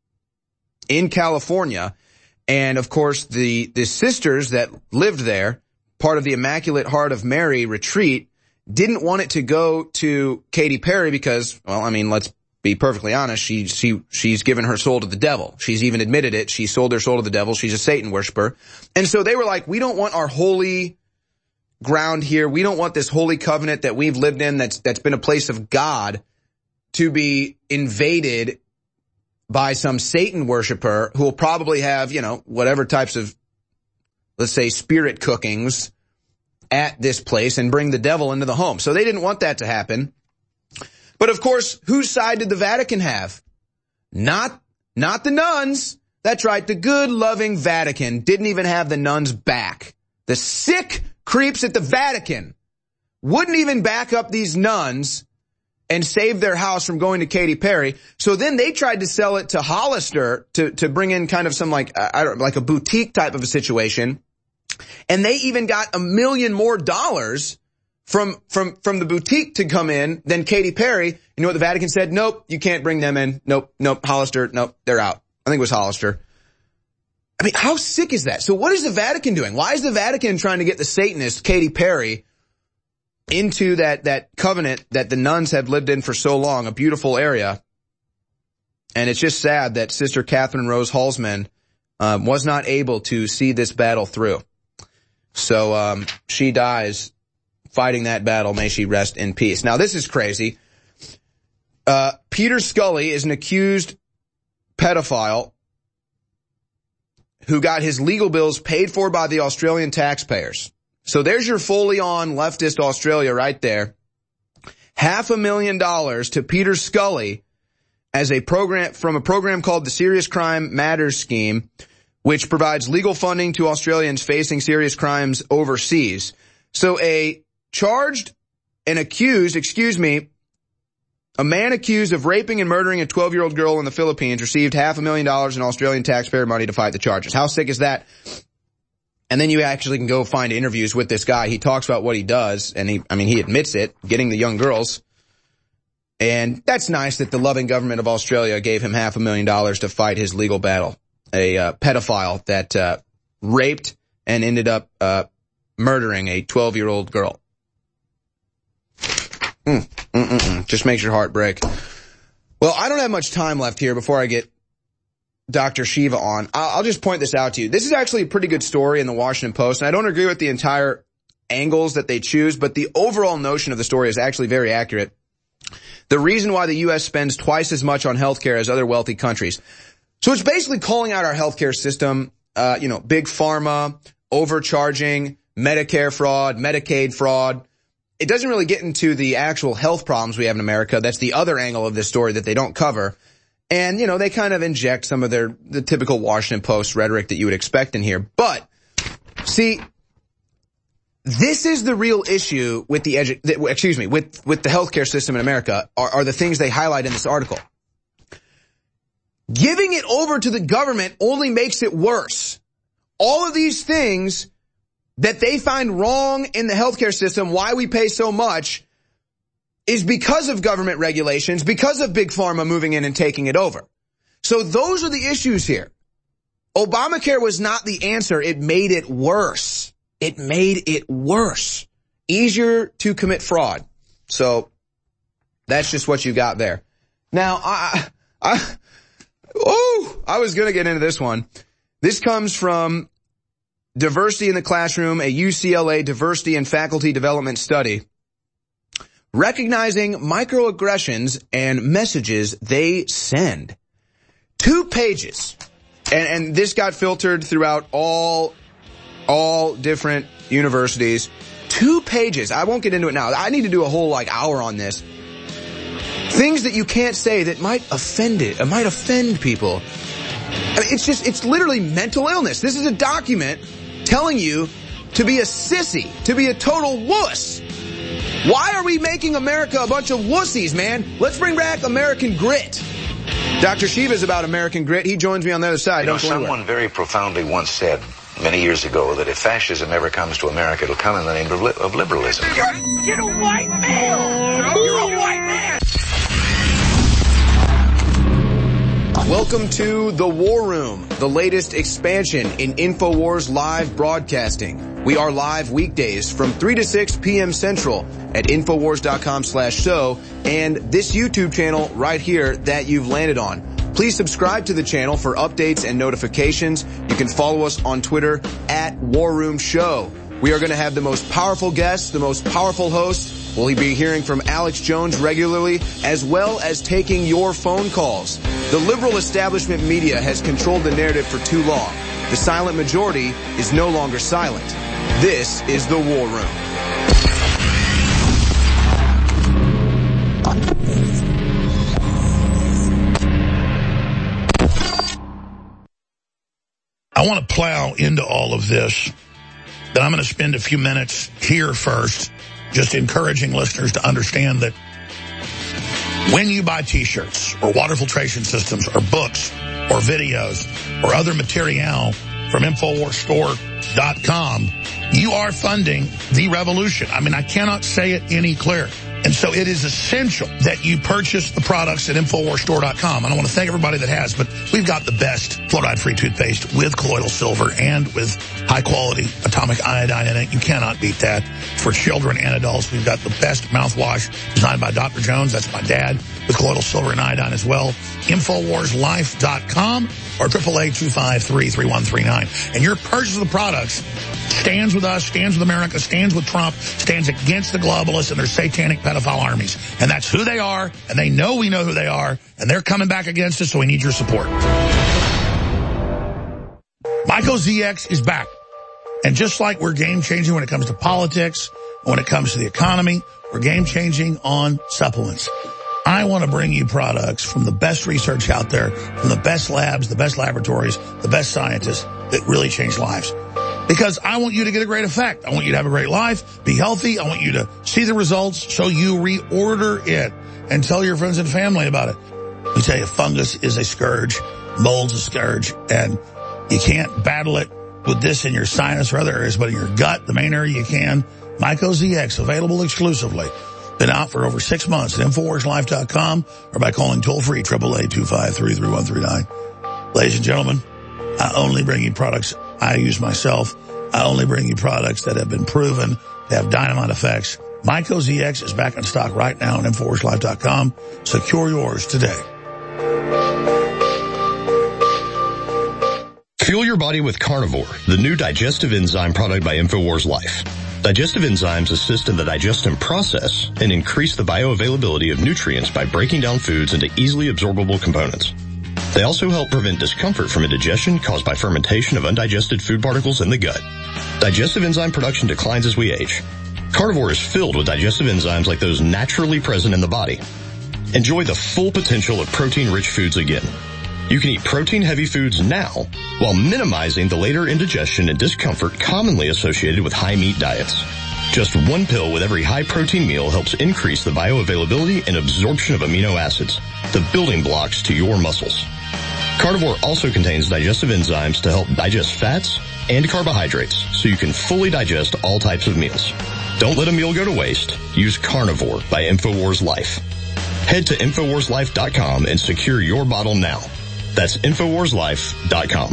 in California. And of course, the, the sisters that lived there, part of the Immaculate Heart of Mary retreat, didn't want it to go to Katy Perry because, well, I mean, let's be perfectly honest, she, she, she's given her soul to the devil. She's even admitted it. She sold her soul to the devil. She's a Satan worshiper. And so they were like, we don't want our holy ground here. We don't want this holy covenant that we've lived in that's, that's been a place of God to be invaded by some Satan worshiper who will probably have, you know, whatever types of, let's say, spirit cookings at this place and bring the devil into the home. So they didn't want that to happen. But of course, whose side did the Vatican have? Not, not the nuns. That's right. The good, loving Vatican didn't even have the nuns back. The sick creeps at the Vatican wouldn't even back up these nuns and save their house from going to Katy Perry. So then they tried to sell it to Hollister to, to bring in kind of some like, I don't like a boutique type of a situation. And they even got a million more dollars from, from, from the boutique to come in than Katy Perry. You know what the Vatican said? Nope, you can't bring them in. Nope, nope, Hollister, nope, they're out. I think it was Hollister. I mean, how sick is that? So what is the Vatican doing? Why is the Vatican trying to get the Satanist Katy Perry into that, that covenant that the nuns have lived in for so long, a beautiful area? And it's just sad that Sister Catherine Rose Halsman um, was not able to see this battle through. So um, she dies fighting that battle. May she rest in peace. Now, this is crazy. Uh, Peter Scully is an accused pedophile who got his legal bills paid for by the Australian taxpayers. So there's your fully on leftist Australia right there. Half a million dollars to Peter Scully as a program from a program called the Serious Crime Matters Scheme, which provides legal funding to Australians facing serious crimes overseas. So a charged and accused, excuse me, a man accused of raping and murdering a twelve-year-old girl in the Philippines received half a million dollars in Australian taxpayer money to fight the charges. How sick is that? And then you actually can go find interviews with this guy. He talks about what he does, and he, I mean, he admits it, getting the young girls. And that's nice that the loving government of Australia gave him half a million dollars to fight his legal battle. A uh, pedophile that uh, raped and ended up uh, murdering a twelve-year-old girl. Mm, mm, mm, mm. Just makes your heart break. Well, I don't have much time left here before I get Doctor Shiva on. I'll, I'll just point this out to you. This is actually a pretty good story in the Washington Post, and I don't agree with the entire angles that they choose, but the overall notion of the story is actually very accurate. The reason why the U S spends twice as much on healthcare as other wealthy countries. So it's basically calling out our healthcare system, uh, you know, big pharma, overcharging, Medicare fraud, Medicaid fraud. It doesn't really get into the actual health problems we have in America. That's the other angle of this story that they don't cover. And, you know, they kind of inject some of their, the typical Washington Post rhetoric that you would expect in here. But, see, this is the real issue with the edu- excuse me, with, with the healthcare system in America are, are the things they highlight in this article. Giving it over to the government only makes it worse. All of these things that they find wrong in the healthcare system, why we pay so much, is because of government regulations, because of big pharma moving in and taking it over. So those are the issues here. Obamacare was not the answer. It made it worse. It made it worse. Easier to commit fraud. So That's just what you got there. Now, I, I, oh, I was going to get into this one. This comes from Diversity in the Classroom, a U C L A diversity and faculty development study. Recognizing microaggressions and messages they send. Two pages. And, and this got filtered throughout all, all different universities. Two pages. I won't get into it now. I need to do a whole like hour on this. Things that you can't say that might offend it, it might offend people. I mean, it's just, it's literally mental illness. This is a document telling you to be a sissy, to be a total wuss. Why are we making America a bunch of wussies, man? Let's bring back American grit. Doctor Shiva's about American grit. He joins me on the other side. You know, Don't someone very profoundly once said many years ago that if fascism ever comes to America, it'll come in the name of, li- of liberalism. You're, you're a white man! You're a white man! Welcome to The War Room, the latest expansion in InfoWars live broadcasting. We are live weekdays from three to six p.m. Central at Infowars.com slash show and this YouTube channel right here that you've landed on. Please subscribe to the channel for updates and notifications. You can follow us on Twitter at War Room Show. We are going to have the most powerful guests, the most powerful hosts. We'll be hearing from Alex Jones regularly, as well as taking your phone calls. The liberal establishment media has controlled the narrative for too long. The silent majority is no longer silent. This is The War Room. I want to plow into all of this, but I'm going to spend a few minutes here first just encouraging listeners to understand that when you buy T-shirts or water filtration systems or books or videos or other material from Infowars Store dot com, you are funding the revolution. I mean, I cannot say it any clearer. And so it is essential that you purchase the products at Infowars Store dot com. And I want to thank everybody that has, but we've got the best fluoride-free toothpaste with colloidal silver and with high-quality atomic iodine in it. You cannot beat that. For children and adults, we've got the best mouthwash designed by Doctor Jones. That's my dad, with colloidal silver and iodine as well. Infowars Life dot com or triple A two five three, three one three nine. And your purchase of the products stands with us, stands with America, stands with Trump, stands against the globalists and their satanic pedophile armies. And that's who they are, and they know we know who they are, and they're coming back against us, so we need your support. Myco Z X is back. And just like we're game-changing when it comes to politics, when it comes to the economy, we're game-changing on supplements. I want to bring you products from the best research out there, from the best labs, the best laboratories, the best scientists that really change lives. Because I want you to get a great effect. I want you to have a great life, be healthy. I want you to see the results so you reorder it and tell your friends and family about it. Let me tell you, fungus is a scourge, mold's a scourge, and you can't battle it with this in your sinus or other areas, but in your gut, the main area you can. Myco Z X, available exclusively. Been out for over six months at Infowars Life dot com or by calling toll-free triple A two five three, three one three nine. Ladies and gentlemen, I only bring you products I use myself. I only bring you products that have been proven to have dynamite effects. Myco Z X is back in stock right now at Infowars Life dot com. Secure yours today. Fuel your body with Carnivore, the new digestive enzyme product by Infowars Life. Digestive enzymes assist in the digestion process and increase the bioavailability of nutrients by breaking down foods into easily absorbable components. They also help prevent discomfort from indigestion caused by fermentation of undigested food particles in the gut. Digestive enzyme production declines as we age. Carnivore is filled with digestive enzymes like those naturally present in the body. Enjoy the full potential of protein-rich foods again. You can eat protein-heavy foods now while minimizing the later indigestion and discomfort commonly associated with high-meat diets. Just one pill with every high-protein meal helps increase the bioavailability and absorption of amino acids, the building blocks to your muscles. Carnivore also contains digestive enzymes to help digest fats and carbohydrates so you can fully digest all types of meals. Don't let a meal go to waste. Use Carnivore by Infowars Life. Head to Infowars Life dot com and secure your bottle now. That's Infowars Life dot com.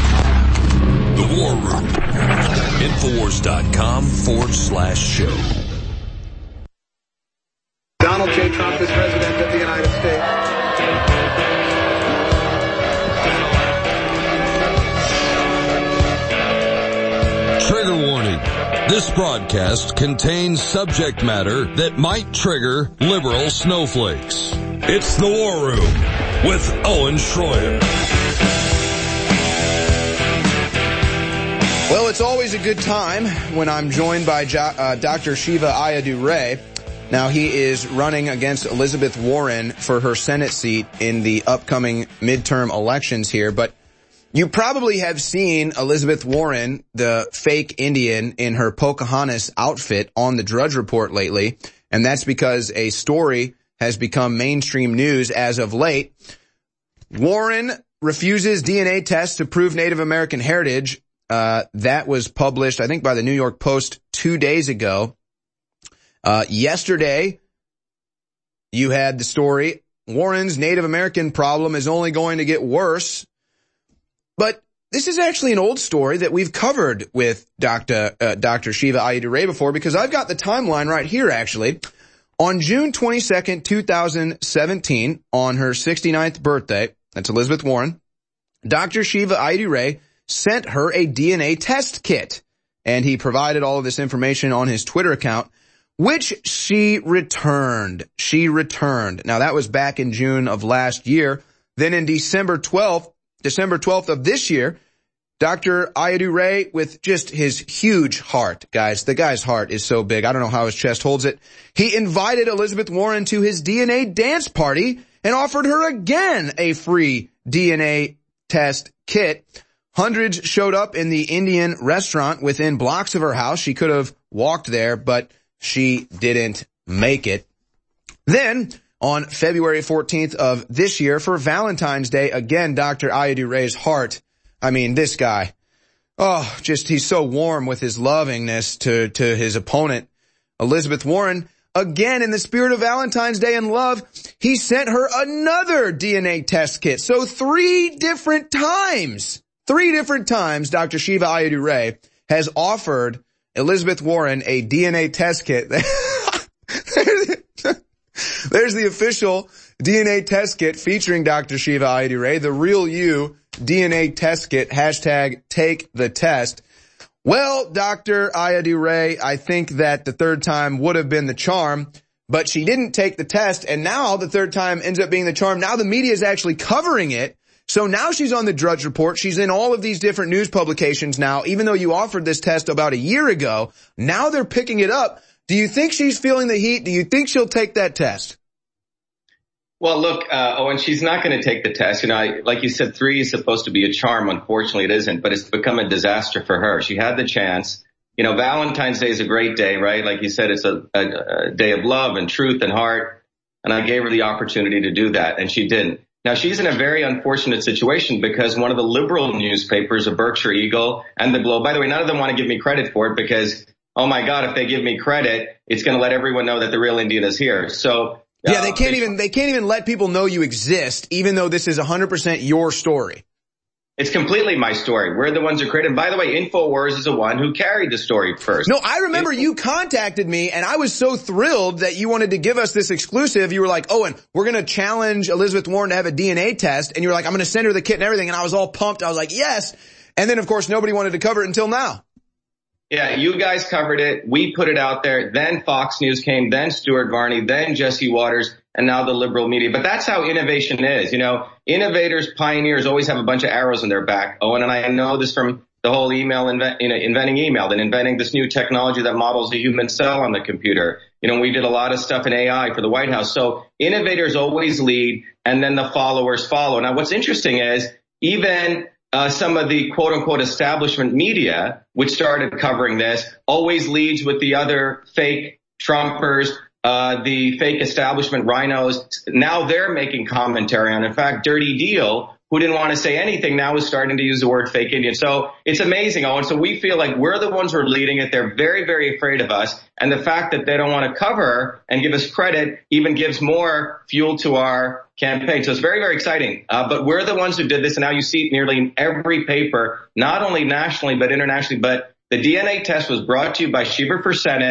The War Room. Infowars dot com forward slash show. Donald J. Trump as President of the United States. Trigger warning. This broadcast contains subject matter that might trigger liberal snowflakes. It's the War Room with Owen Schroyer. Well, it's always a good time when I'm joined by jo- uh, Doctor Shiva Ayyadurai. Now, he is running against Elizabeth Warren for her Senate seat in the upcoming midterm elections here, but you probably have seen Elizabeth Warren, the fake Indian, in her Pocahontas outfit on the Drudge Report lately, and that's because a story has become mainstream news as of late. Warren refuses D N A tests to prove Native American heritage. Uh, that was published, I think, by the New York Post two days ago. Uh, yesterday, you had the story, Warren's Native American problem is only going to get worse. But this is actually an old story that we've covered with Doctor Uh, Doctor Shiva Ayyadurai before, because I've got the timeline right here, actually. On June twenty-second, two thousand seventeen, on her sixty-ninth birthday, that's Elizabeth Warren, Doctor Shiva Ayyadurai sent her a D N A test kit, and he provided all of this information on his Twitter account, which she returned. She returned. Now, that was back in June of last year. Then in December twelfth, December twelfth of this year, Doctor Ayyadurai, with just his huge heart, guys, the guy's heart is so big, I don't know how his chest holds it, he invited Elizabeth Warren to his D N A dance party and offered her again a free D N A test kit. Hundreds showed up in the Indian restaurant within blocks of her house. She could have walked there, but she didn't make it. Then, on February fourteenth of this year, for Valentine's Day, again, Doctor Ayyadurai's heart, I mean, this guy, oh, just, he's so warm with his lovingness to, to his opponent, Elizabeth Warren. Again, in the spirit of Valentine's Day and love, he sent her another D N A test kit. So three different times, three different times, Doctor Shiva Ayyadurai has offered Elizabeth Warren a D N A test kit. There's the official D N A test kit featuring Doctor Shiva Ayyadurai, the real you D N A test kit, hashtag take the test. Well, Doctor Ayyadurai, I think that the third time would have been the charm, but she didn't take the test, and now the third time ends up being the charm. Now the media is actually covering it. So now she's on the Drudge Report. She's in all of these different news publications now, even though you offered this test about a year ago. Now they're picking it up. Do you think she's feeling the heat? Do you think she'll take that test? Well, look, uh, Owen, she's not going to take the test. You know, I, like you said, three is supposed to be a charm. Unfortunately, it isn't, but it's become a disaster for her. She had the chance. You know, Valentine's Day is a great day, right? Like you said, it's a, a, a day of love and truth and heart. And I gave her the opportunity to do that, and she didn't. Now, she's in a very unfortunate situation because one of the liberal newspapers, the Berkshire Eagle and the Globe, by the way, none of them want to give me credit for it because, oh my God, if they give me credit, it's going to let everyone know that the real Indian is here. So, yeah, they can't even, they can't even let people know you exist, even though this is one hundred percent your story. It's completely my story. We're the ones who created. And by the way, InfoWars is the one who carried the story first. No, I remember Info- you contacted me, and I was so thrilled that you wanted to give us this exclusive. You were like, Owen, we're going to challenge Elizabeth Warren to have a D N A test. And you were like, I'm going to send her the kit and everything. And I was all pumped. I was like, yes. And then, of course, nobody wanted to cover it until now. Yeah, you guys covered it. We put it out there. Then Fox News came, then Stuart Varney, then Jesse Waters, and now the liberal media. But that's how innovation is. You know, innovators, pioneers always have a bunch of arrows in their back. Owen, and I know this from the whole email, invent, you know, inventing email and inventing this new technology that models the human cell on the computer. You know, we did a lot of stuff in A I for the White House. So innovators always lead, and then the followers follow. Now, what's interesting is even Uh, some of the quote-unquote establishment media, which started covering this, always leads with the other fake Trumpers, uh, the fake establishment rhinos. Now they're making commentary on it. In fact, Dirty Deal, who didn't want to say anything, now is starting to use the word fake Indian. So it's amazing, Owen. So we feel like we're the ones who are leading it. They're very, very afraid of us. And the fact that they don't want to cover and give us credit even gives more fuel to our campaign. So it's very, very exciting. Uh, but we're the ones who did this. And now you see it nearly in every paper, not only nationally, but internationally. But the D N A test was brought to you by Shiva for Senate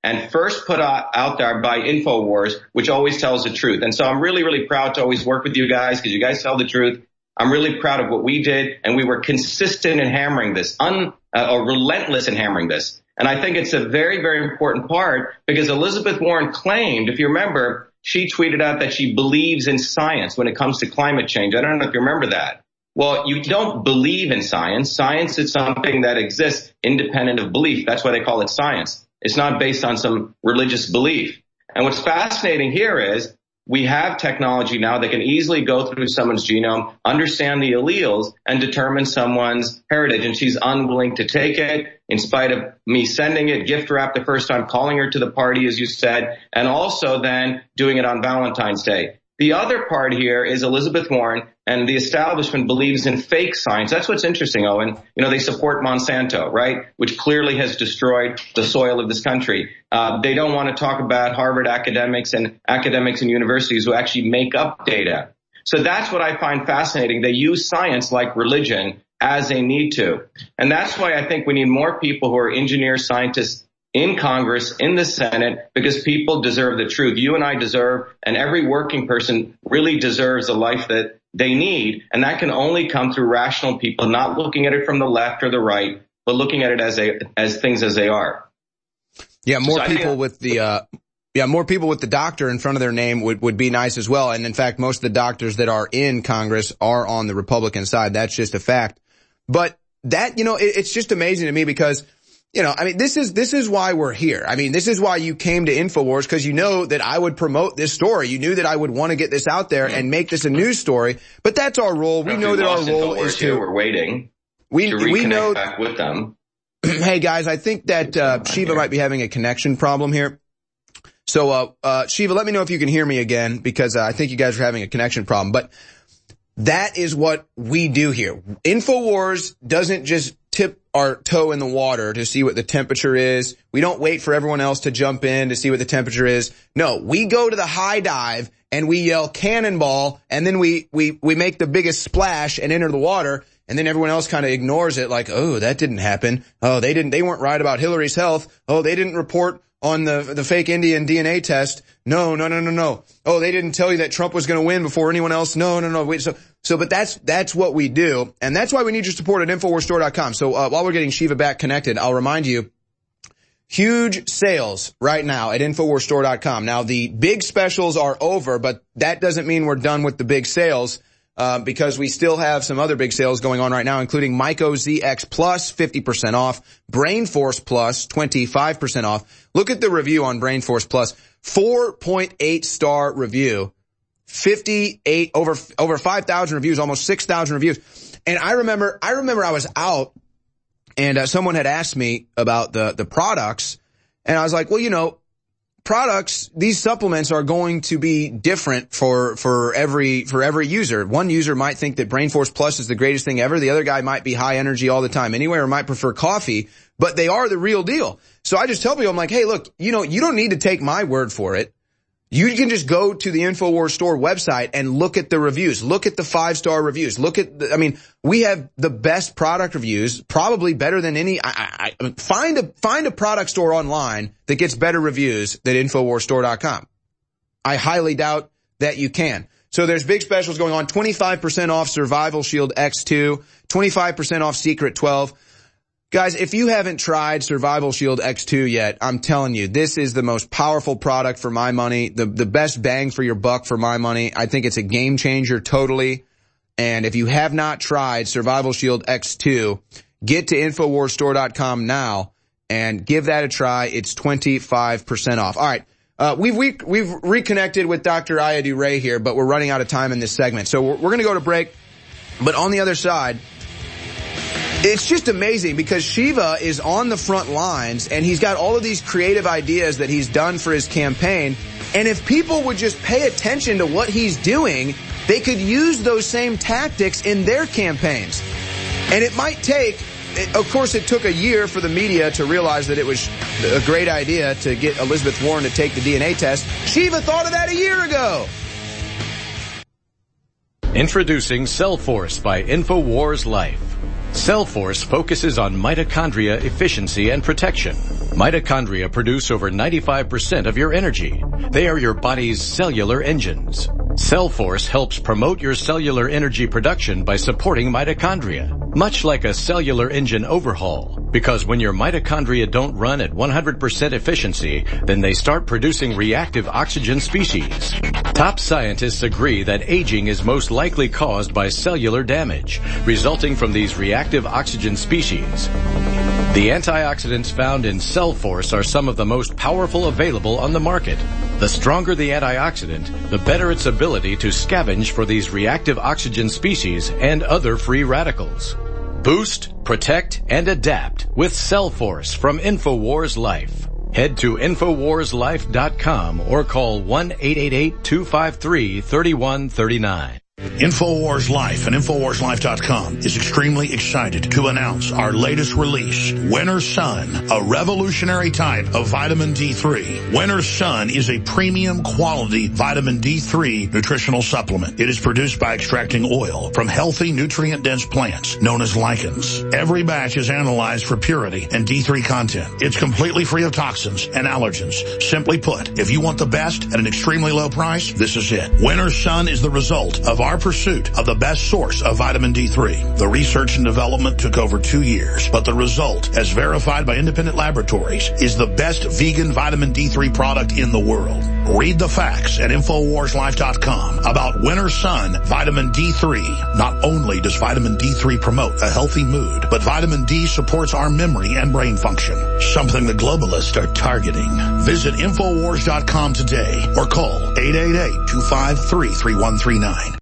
and first put out, out there by InfoWars, which always tells the truth. And so I'm really, really proud to always work with you guys because you guys tell the truth. I'm really proud of what we did, and we were consistent in hammering this, un, uh, or relentless in hammering this. And I think it's a very, very important part because Elizabeth Warren claimed, if you remember, she tweeted out that she believes in science when it comes to climate change. I don't know if you remember that. Well, you don't believe in science. Science is something that exists independent of belief. That's why they call it science. It's not based on some religious belief. And what's fascinating here is we have technology now that can easily go through someone's genome, understand the alleles, and determine someone's heritage. And she's unwilling to take it, in spite of me sending it, gift wrap the first time, calling her to the party, as you said, and also then doing it on Valentine's Day. The other part here is Elizabeth Warren and the establishment believes in fake science. That's what's interesting, Owen. You know, they support Monsanto, right, which clearly has destroyed the soil of this country. Uh, they don't want to talk about Harvard academics and academics and universities who actually make up data. So that's what I find fascinating. They use science like religion as they need to. And that's why I think we need more people who are engineers, scientists, in Congress, in the Senate, because people deserve the truth. You and I deserve, and every working person really deserves a life that they need. And that can only come through rational people, not looking at it from the left or the right, but looking at it as a, as things as they are. Yeah, more so people think, with the, uh, yeah, more people with the doctor in front of their name would, would be nice as well. And in fact, most of the doctors that are in Congress are on the Republican side. That's just a fact. But that, you know, it, it's just amazing to me because, you know, I mean, this is, this is why we're here. I mean, this is why you came to InfoWars, because you know that I would promote this story. You knew that I would want to get this out there and make this a news story. But that's our role. We know that our role is to, we're waiting we, to reconnect we know, back with them. Hey guys, I think that, uh, Shiva might be having a connection problem here. So, uh, uh, Shiva, let me know if you can hear me again, because uh, I think you guys are having a connection problem. But that is what we do here. InfoWars doesn't just tip our toe in the water to see what the temperature is. We don't wait for everyone else to jump in to see what the temperature is. No, we go to the high dive and we yell cannonball, and then we, we, we make the biggest splash and enter the water, and then everyone else kind of ignores it like, oh, that didn't happen. Oh, they didn't, they weren't right about Hillary's health. Oh, they didn't report on the, the fake Indian D N A test. No, no, no, no, no. Oh, they didn't tell you that Trump was going to win before anyone else. No, no, no. Wait, so, so, but that's, that's what we do. And that's why we need your support at InfoWars Store dot com. So, uh, while we're getting Shiva back connected, I'll remind you, huge sales right now at InfoWars Store dot com. Now, the big specials are over, but that doesn't mean we're done with the big sales. Uh, because we still have some other big sales going on right now, including Myco Z X Plus, fifty percent off, BrainForce Plus, twenty-five percent off. Look at the review on BrainForce Plus, four point eight star review, fifty-eight, over, over five thousand reviews, almost six thousand reviews. And I remember, I remember I was out and uh, someone had asked me about the, the products, and I was like, well, you know, products, these supplements are going to be different for, for every, for every user. One user might think that BrainForce Plus is the greatest thing ever. The other guy might be high energy all the time anyway, or might prefer coffee, but they are the real deal. So I just tell people, I'm like, hey, look, you know, you don't need to take my word for it. You can just go to the InfoWars Store website and look at the reviews. Look at the five-star reviews. Look at the, I mean, we have the best product reviews, probably better than any, I, I, I find a, find a product store online that gets better reviews than InfoWars Store dot com. I highly doubt that you can. So there's big specials going on, twenty-five percent off Survival Shield X two, twenty-five percent off Secret twelve. Guys, if you haven't tried Survival Shield X two yet, I'm telling you, this is the most powerful product for my money, the, the best bang for your buck for my money. I think it's a game changer totally. And if you have not tried Survival Shield X two, get to InfoWars Store dot com now and give that a try. It's twenty-five percent off. All right. Uh, we've, we, we've reconnected with Doctor Ayadu Ray here, but we're running out of time in this segment. So we're, we're going to go to break. But on the other side, it's just amazing because Shiva is on the front lines and he's got all of these creative ideas that he's done for his campaign. And if people would just pay attention to what he's doing, they could use those same tactics in their campaigns. And it might take, of course, it took a year for the media to realize that it was a great idea to get Elizabeth Warren to take the D N A test. Shiva thought of that a year ago. Introducing Cellforce by InfoWars Life. Cellforce focuses on mitochondria efficiency and protection. Mitochondria produce over ninety-five percent of your energy. They are your body's cellular engines. Cellforce helps promote your cellular energy production by supporting mitochondria, much like a cellular engine overhaul. Because when your mitochondria don't run at one hundred percent efficiency, then they start producing reactive oxygen species. Top scientists agree that aging is most likely caused by cellular damage, resulting from these reactive oxygen species. The antioxidants found in Cellforce are some of the most powerful available on the market. The stronger the antioxidant, the better its ability to scavenge for these reactive oxygen species and other free radicals. Boost, protect, and adapt with Cellforce from InfoWars Life. Head to Infowars Life dot com or call one eight eight eight, two five three, three one three nine. InfoWars Life and Infowars Life dot com is extremely excited to announce our latest release, Winter Sun, a revolutionary type of vitamin D three. Winter Sun is a premium quality vitamin D three nutritional supplement. It is produced by extracting oil from healthy, nutrient-dense plants known as lichens. Every batch is analyzed for purity and D three content. It's completely free of toxins and allergens. Simply put, if you want the best at an extremely low price, this is it. Winter Sun is the result of our pursuit of the best source of vitamin D three. The research and development took over two years, but the result, as verified by independent laboratories, is the best vegan vitamin D three product in the world. Read the facts at Infowars Life dot com about Winter Sun Vitamin D three. Not only does vitamin D three promote a healthy mood, but vitamin D supports our memory and brain function, something the globalists are targeting. Visit Infowars dot com today or call eight eight eight, two five three, three one three nine.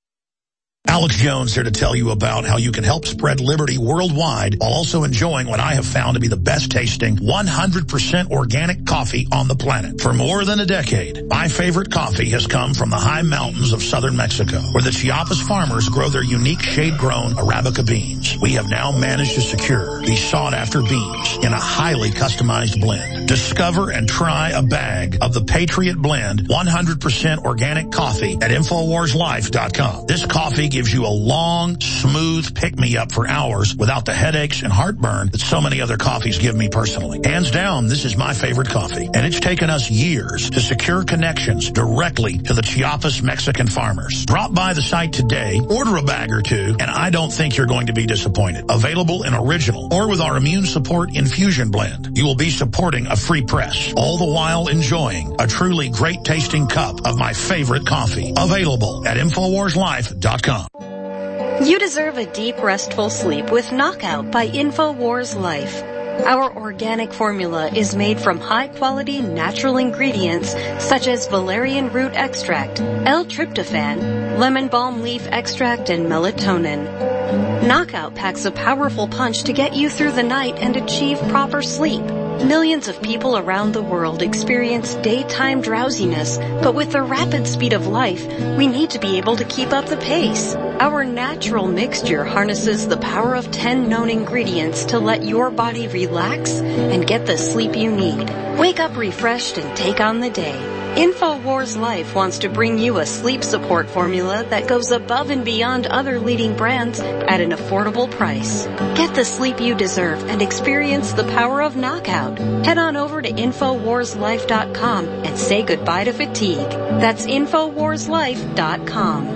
Alex Jones here to tell you about how you can help spread liberty worldwide while also enjoying what I have found to be the best tasting one hundred percent organic coffee on the planet. For more than a decade, my favorite coffee has come from the high mountains of southern Mexico, where the Chiapas farmers grow their unique shade-grown Arabica beans. We have now managed to secure these sought-after beans in a highly customized blend. Discover and try a bag of the Patriot Blend one hundred percent organic coffee at Infowars Life dot com. This coffee gives you a long, smooth pick-me-up for hours without the headaches and heartburn that so many other coffees give me personally. Hands down, this is my favorite coffee, and it's taken us years to secure connections directly to the Chiapas Mexican farmers. Drop by the site today, order a bag or two, and I don't think you're going to be disappointed. Available in original or with our immune support infusion blend. You will be supporting a free press, all the while enjoying a truly great-tasting cup of my favorite coffee. Available at Infowars Life dot com. You deserve a deep, restful sleep with Knockout by InfoWars Life. Our organic formula is made from high-quality natural ingredients such as valerian root extract, L-tryptophan, lemon balm leaf extract, and melatonin. Knockout packs a powerful punch to get you through the night and achieve proper sleep. Millions of people around the world experience daytime drowsiness, but with the rapid speed of life, we need to be able to keep up the pace. Our natural mixture harnesses the power of ten known ingredients to let your body relax and get the sleep you need. Wake up refreshed and take on the day. InfoWars Life wants to bring you a sleep support formula that goes above and beyond other leading brands at an affordable price. Get the sleep you deserve and experience the power of Knockout. Head on over to Infowars Life dot com and say goodbye to fatigue. That's Infowars Life dot com.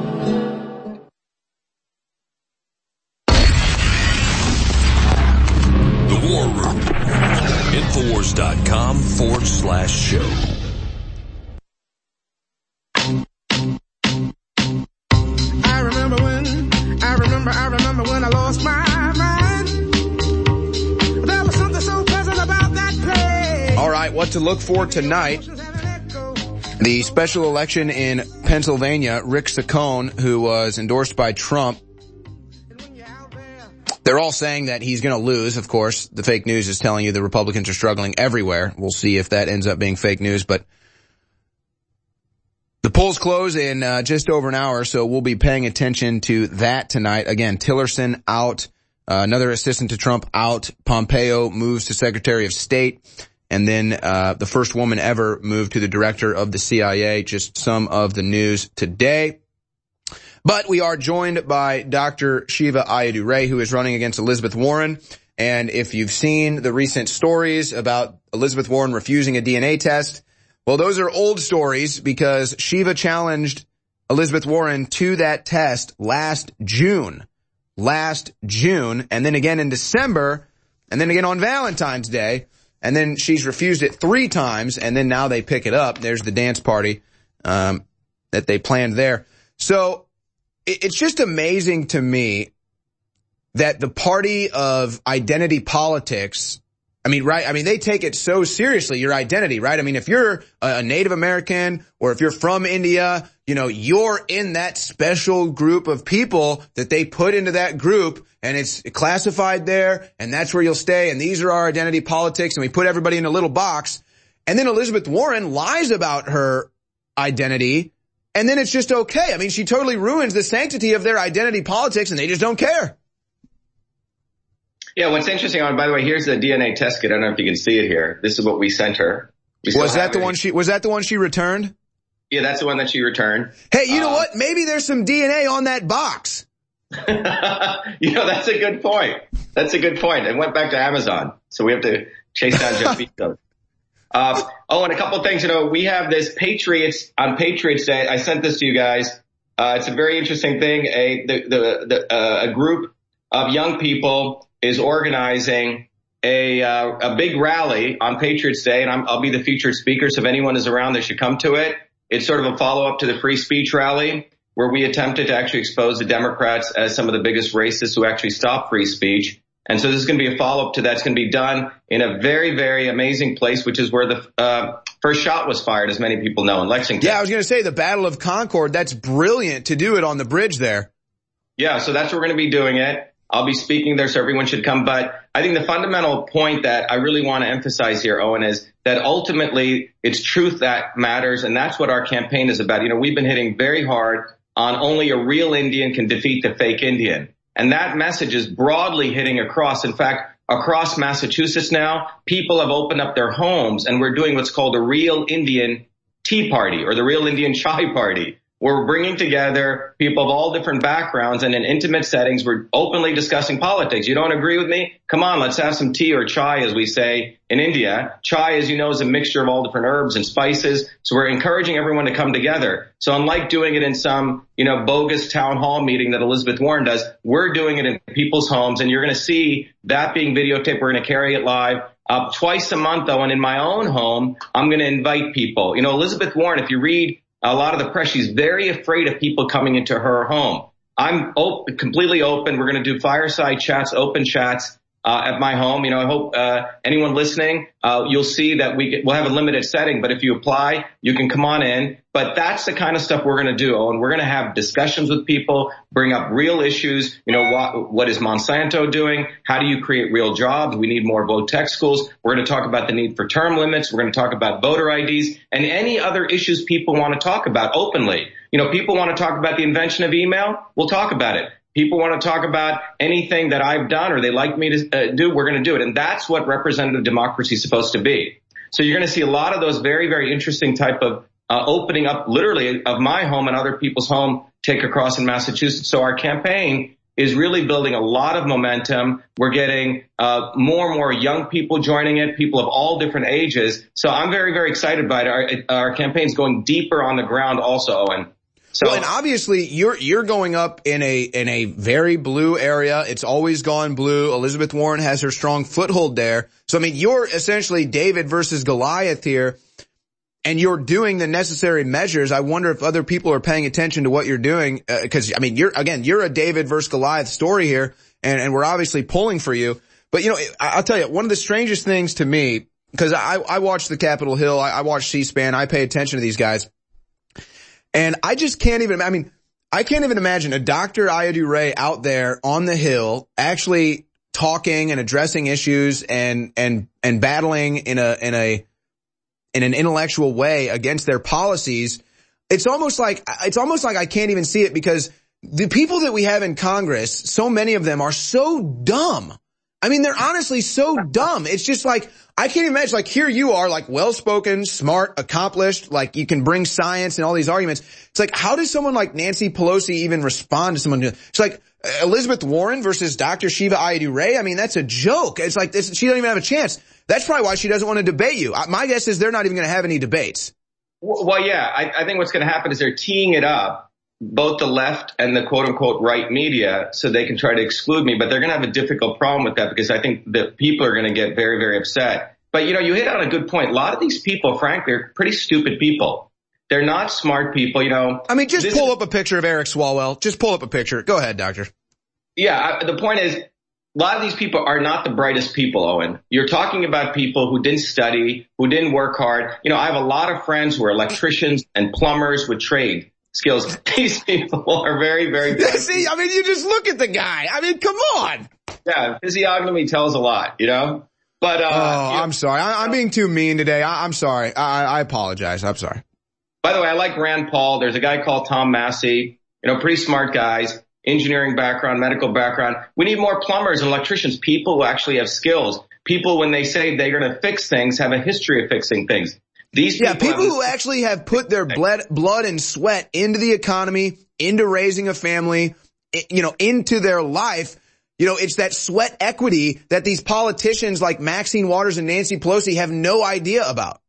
The War Room. Infowars dot com forward slash show. I remember when, I remember, I remember when I lost my mind. There was something so pleasant about that place. All right, what to look for tonight. The special election in Pennsylvania, Rick Saccone, who was endorsed by Trump, they're all saying that he's going to lose. Of course, the fake news is telling you the Republicans are struggling everywhere. We'll see if that ends up being fake news, but the polls close in uh, just over an hour, so we'll be paying attention to that tonight. Again, Tillerson out, uh, another assistant to Trump out, Pompeo moves to Secretary of State, and then uh the first woman ever moved to the director of the C I A. Just some of the news today. But we are joined by Doctor Shiva Ayyadurai, who is running against Elizabeth Warren. And if you've seen the recent stories about Elizabeth Warren refusing a D N A test, well, those are old stories because Shiva challenged Elizabeth Warren to that test last June. Last June, and then again in December, and then again on Valentine's Day, and then she's refused it three times, and then now they pick it up. There's the dance party um, that they planned there. So it, it's just amazing to me that the party of identity politics, I mean, right, I mean, they take it so seriously, your identity, right? I mean, if you're a Native American or if you're from India, you know, you're in that special group of people that they put into that group, and it's classified there, and that's where you'll stay, and these are our identity politics, and we put everybody in a little box. And then Elizabeth Warren lies about her identity, and then it's just okay. I mean, she totally ruins the sanctity of their identity politics, and they just don't care. Yeah, what's interesting, by the way, here's the D N A test kit. I don't know if you can see it here. This is what we sent her. We was that the one she, was that the one she returned? Yeah, that's the one that she returned. Hey, you know um, what? Maybe there's some D N A on that box. You know, that's a good point. That's a good point. It went back to Amazon, so we have to chase down Jeff Bezos. Uh, oh, and a couple of things. You know, we have this Patriots on Patriots Day. I sent this to you guys. Uh, it's a very interesting thing. A the the, the uh, a group of young people is organizing a uh, a big rally on Patriots Day, and I'm, I'll be the featured speaker. So if anyone is around, they should come to it. It's sort of a follow-up to the free speech rally, where we attempted to actually expose the Democrats as some of the biggest racists who actually stop free speech. And so this is going to be a follow-up to that. It's going to be done in a very, very amazing place, which is where the uh, first shot was fired, as many people know, in Lexington. Yeah, I was going to say the Battle of Concord. That's brilliant to do it on the bridge there. Yeah, so that's where we're going to be doing it. I'll be speaking there, so everyone should come. But I think the fundamental point that I really want to emphasize here, Owen, is that ultimately it's truth that matters, and that's what our campaign is about. You know, we've been hitting very hard on only a real Indian can defeat the fake Indian. And that message is broadly hitting across. In fact, across Massachusetts now, people have opened up their homes, and we're doing what's called a Real Indian Tea Party or the Real Indian Chai Party. We're bringing together people of all different backgrounds, and in intimate settings, we're openly discussing politics. You don't agree with me? Come on, let's have some tea or chai, as we say in India. Chai, as you know, is a mixture of all different herbs and spices. So we're encouraging everyone to come together. So unlike doing it in some, you know, bogus town hall meeting that Elizabeth Warren does, we're doing it in people's homes, and you're going to see that being videotaped. We're going to carry it live. Uh, twice a month, though, and in my own home, I'm going to invite people. You know, Elizabeth Warren, if you read a lot of the press, she's very afraid of people coming into her home. I'm op- completely open. We're going to do fireside chats, open chats uh, at my home. You know, I hope uh, anyone listening, uh, you'll see that we get, we'll have a limited setting, but if you apply, you can come on in. But that's the kind of stuff we're going to do. And we're going to have discussions with people, bring up real issues. You know, what, what is Monsanto doing? How do you create real jobs? We need more vote tech schools. We're going to talk about the need for term limits. We're going to talk about voter I Ds and any other issues people want to talk about openly. You know, people want to talk about the invention of email. We'll talk about it. People want to talk about anything that I've done or they like me to uh, do. We're going to do it. And that's what representative democracy is supposed to be. So you're going to see a lot of those very, very interesting type of Uh, opening up literally of my home and other people's home take across in Massachusetts. So our campaign is really building a lot of momentum. We're getting uh, more and more young people joining it, people of all different ages. So I'm very, very excited by it. Our, our campaign's going deeper on the ground also, Owen. So, well, and obviously you're you're going up in a in a very blue area. It's always gone blue. Elizabeth Warren has her strong foothold there. So I mean, you're essentially David versus Goliath here. And you're doing the necessary measures. I wonder if other people are paying attention to what you're doing. Uh, cause I mean, you're, again, you're a David versus Goliath story here. And, and we're obviously pulling for you. But you know, I'll tell you, one of the strangest things to me, cause I, I watch the Capitol Hill. I, I watch C-SPAN. I pay attention to these guys. And I just can't even, I mean, I can't even imagine a Doctor Ayyadurai out there on the Hill actually talking and addressing issues and, and, and battling in a, in a, in an intellectual way against their policies. It's almost like, it's almost like I can't even see it because the people that we have in Congress, so many of them are so dumb. I mean, they're honestly so dumb. It's just like, I can't imagine, like, here you are, like, well-spoken, smart, accomplished, like, you can bring science and all these arguments. It's like, how does someone like Nancy Pelosi even respond to someone? It's like Elizabeth Warren versus Doctor Shiva Ayyadurai. I mean, that's a joke. It's like, this, she doesn't even have a chance. That's probably why she doesn't want to debate you. My guess is they're not even going to have any debates. Well, yeah, I, I think what's going to happen is they're teeing it up, both the left and the quote-unquote right media, so they can try to exclude me. But they're going to have a difficult problem with that because I think that people are going to get very, very upset. But, you know, you hit on a good point. A lot of these people, frankly, are pretty stupid people. They're not smart people, you know. I mean, just pull up a picture of Eric Swalwell. Just pull up a picture. Go ahead, Doctor. Yeah, I, the point is, a lot of these people are not the brightest people, Owen. You're talking about people who didn't study, who didn't work hard. You know, I have a lot of friends who are electricians and plumbers with trade skills. These people are very, very bright. See, I mean, you just look at the guy. I mean, come on. Yeah, physiognomy tells a lot, you know. But uh, oh, you know, I'm sorry. I, I'm being too mean today. I, I'm sorry. I, I apologize. I'm sorry. By the way, I like Rand Paul. There's a guy called Tom Massey. You know, pretty smart guys. Engineering background, medical background. We need more plumbers and electricians, people who actually have skills. People, when they say they're going to fix things, have a history of fixing things. These people, yeah, people who actually have put their blood, blood and sweat into the economy, into raising a family, you know, into their life. You know, it's that sweat equity that these politicians like Maxine Waters and Nancy Pelosi have no idea about.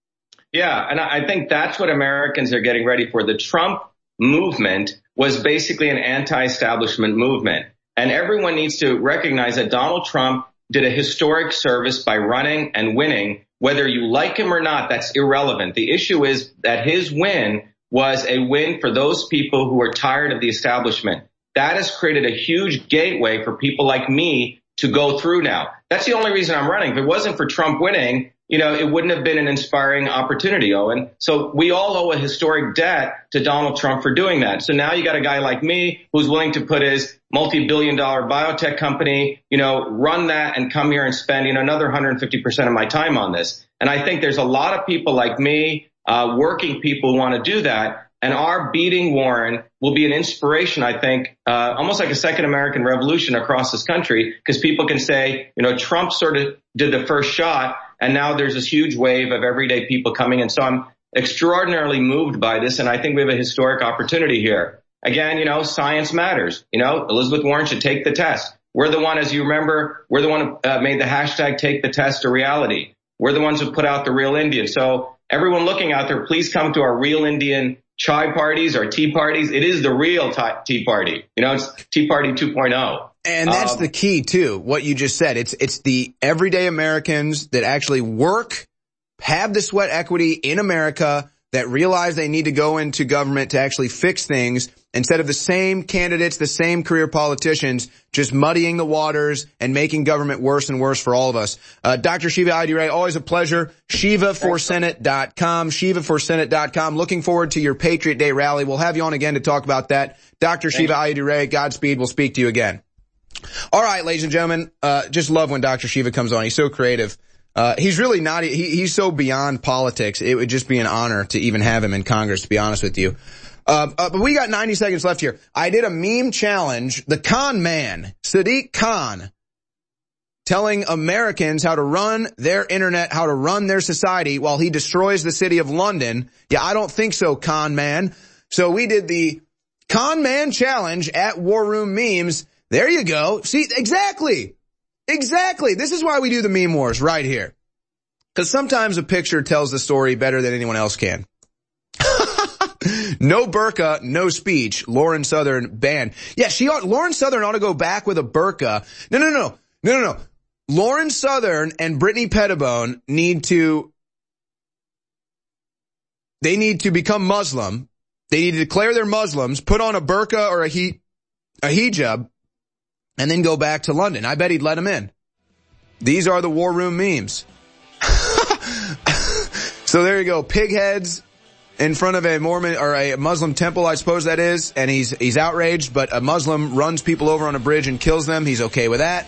Yeah, and I think that's what Americans are getting ready for. The Trump movement was basically an anti-establishment movement. And everyone needs to recognize that Donald Trump did a historic service by running and winning. Whether you like him or not, that's irrelevant. The issue is that his win was a win for those people who are tired of the establishment. That has created a huge gateway for people like me to go through now. That's the only reason I'm running. If it wasn't for Trump winning, you know, it wouldn't have been an inspiring opportunity, Owen. So we all owe a historic debt to Donald Trump for doing that. So now you got a guy like me who's willing to put his multi-billion dollar biotech company, you know, run that and come here and spend, you know, another one hundred fifty percent of my time on this. And I think there's a lot of people like me, uh, working people who want to do that. And our beating Warren will be an inspiration, I think, uh, almost like a second American revolution across this country, because people can say, you know, Trump sort of did the first shot, and now there's this huge wave of everyday people coming in. So I'm extraordinarily moved by this, and I think we have a historic opportunity here. Again, you know, science matters. You know, Elizabeth Warren should take the test. We're the one, as you remember, we're the one who uh, made the hashtag take the test a reality. We're the ones who put out the Real Indian. So everyone looking out there, please come to our Real Indian chai parties or tea parties. It is the real tea party. You know, it's Tea Party two point oh. And that's um, the key too, what you just said. It's, it's the everyday Americans that actually work, have the sweat equity in America, that realize they need to go into government to actually fix things instead of the same candidates, the same career politicians, just muddying the waters and making government worse and worse for all of us. Uh, Doctor Shiva Ayyadurai, always a pleasure. Shiva for Senate dot com, Shiva for Senate dot com. Looking forward to your Patriot Day rally. We'll have you on again to talk about that. Doctor Shiva Ayyadurai, Godspeed. We'll speak to you again. All right, ladies and gentlemen, uh, just love when Doctor Shiva comes on. He's so creative. Uh, he's really not, he, he's so beyond politics. It would just be an honor to even have him in Congress, to be honest with you. Uh, uh, but we got ninety seconds left here. I did a meme challenge. The con man, Sadiq Khan, telling Americans how to run their internet, how to run their society while he destroys the city of London. Yeah, I don't think so, con man. So we did the con man challenge at War Room Memes. There you go. See, exactly. Exactly. This is why we do the meme wars right here. Because sometimes a picture tells the story better than anyone else can. No burqa, no speech. Lauren Southern banned. Yeah, she ought, Lauren Southern ought to go back with a burqa. No, no, no. No, no, no. Lauren Southern and Brittany Pettibone need to, they need to become Muslim. They need to declare they're Muslims, put on a burqa or a, he, a hijab, and then go back to London. I bet he'd let him in. These are the War Room memes. So there you go. Pig heads in front of a Mormon or a Muslim temple, I suppose that is. And he's, he's outraged, but a Muslim runs people over on a bridge and kills them. He's okay with that.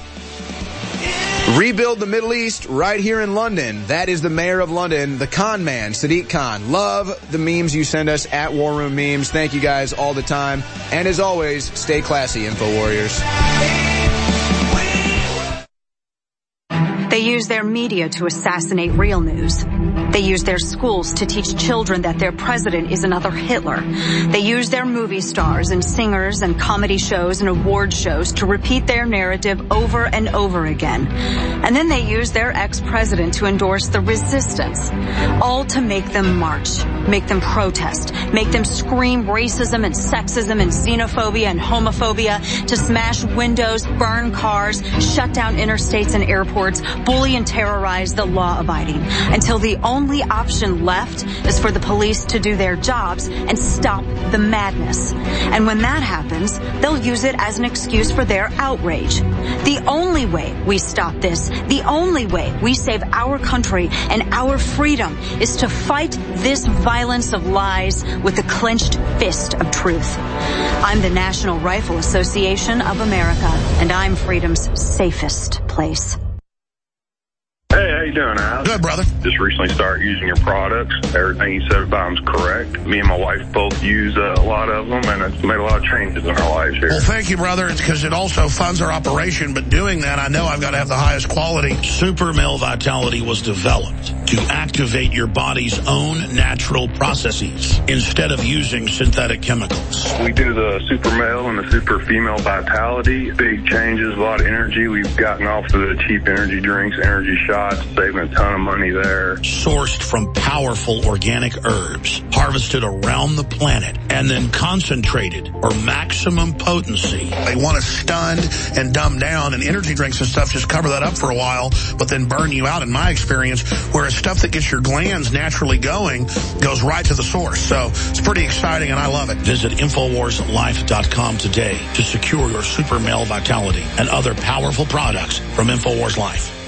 Rebuild the Middle East right here in London. That is the mayor of London, the con man, Sadiq Khan. Love the memes you send us at War Room Memes. Thank you guys all the time. And as always, stay classy, Info Warriors. use their media to assassinate real news. They use their schools to teach children that their president is another Hitler. They use their movie stars and singers and comedy shows and award shows to repeat their narrative over and over again. And then they use their ex-president to endorse the resistance, all to make them march, make them protest, make them scream racism and sexism and xenophobia and homophobia, to smash windows, burn cars, shut down interstates and airports, bully and terrorize the law-abiding, until the only option left is for the police to do their jobs and stop the madness. And when that happens, they'll use it as an excuse for their outrage. The only way we stop this, the only way we save our country and our freedom, is to fight this violence of lies with the clenched fist of truth. I'm the National Rifle Association of America, and I'm freedom's safest place. Hey, how you doing, Al? Good, brother. Just recently started using your products. Everything you said about them's correct. Me and my wife both use uh, a lot of them, and it's made a lot of changes in our lives here. Well, thank you, brother. It's because it also funds our operation, but doing that, I know I've got to have the highest quality. Super Male Vitality was developed to activate your body's own natural processes instead of using synthetic chemicals. We do the Super Male and the Super Female Vitality. Big changes, a lot of energy. We've gotten off of the cheap energy drinks, energy shots, saving a ton of money there. Sourced from powerful organic herbs, harvested around the planet, and then concentrated for maximum potency. They want to stun and dumb down, and energy drinks and stuff just cover that up for a while, but then burn you out, in my experience, whereas stuff that gets your glands naturally going goes right to the source. So it's pretty exciting, and I love it. Visit Infowars Life dot com today to secure your Super Male Vitality and other powerful products from Infowars Life.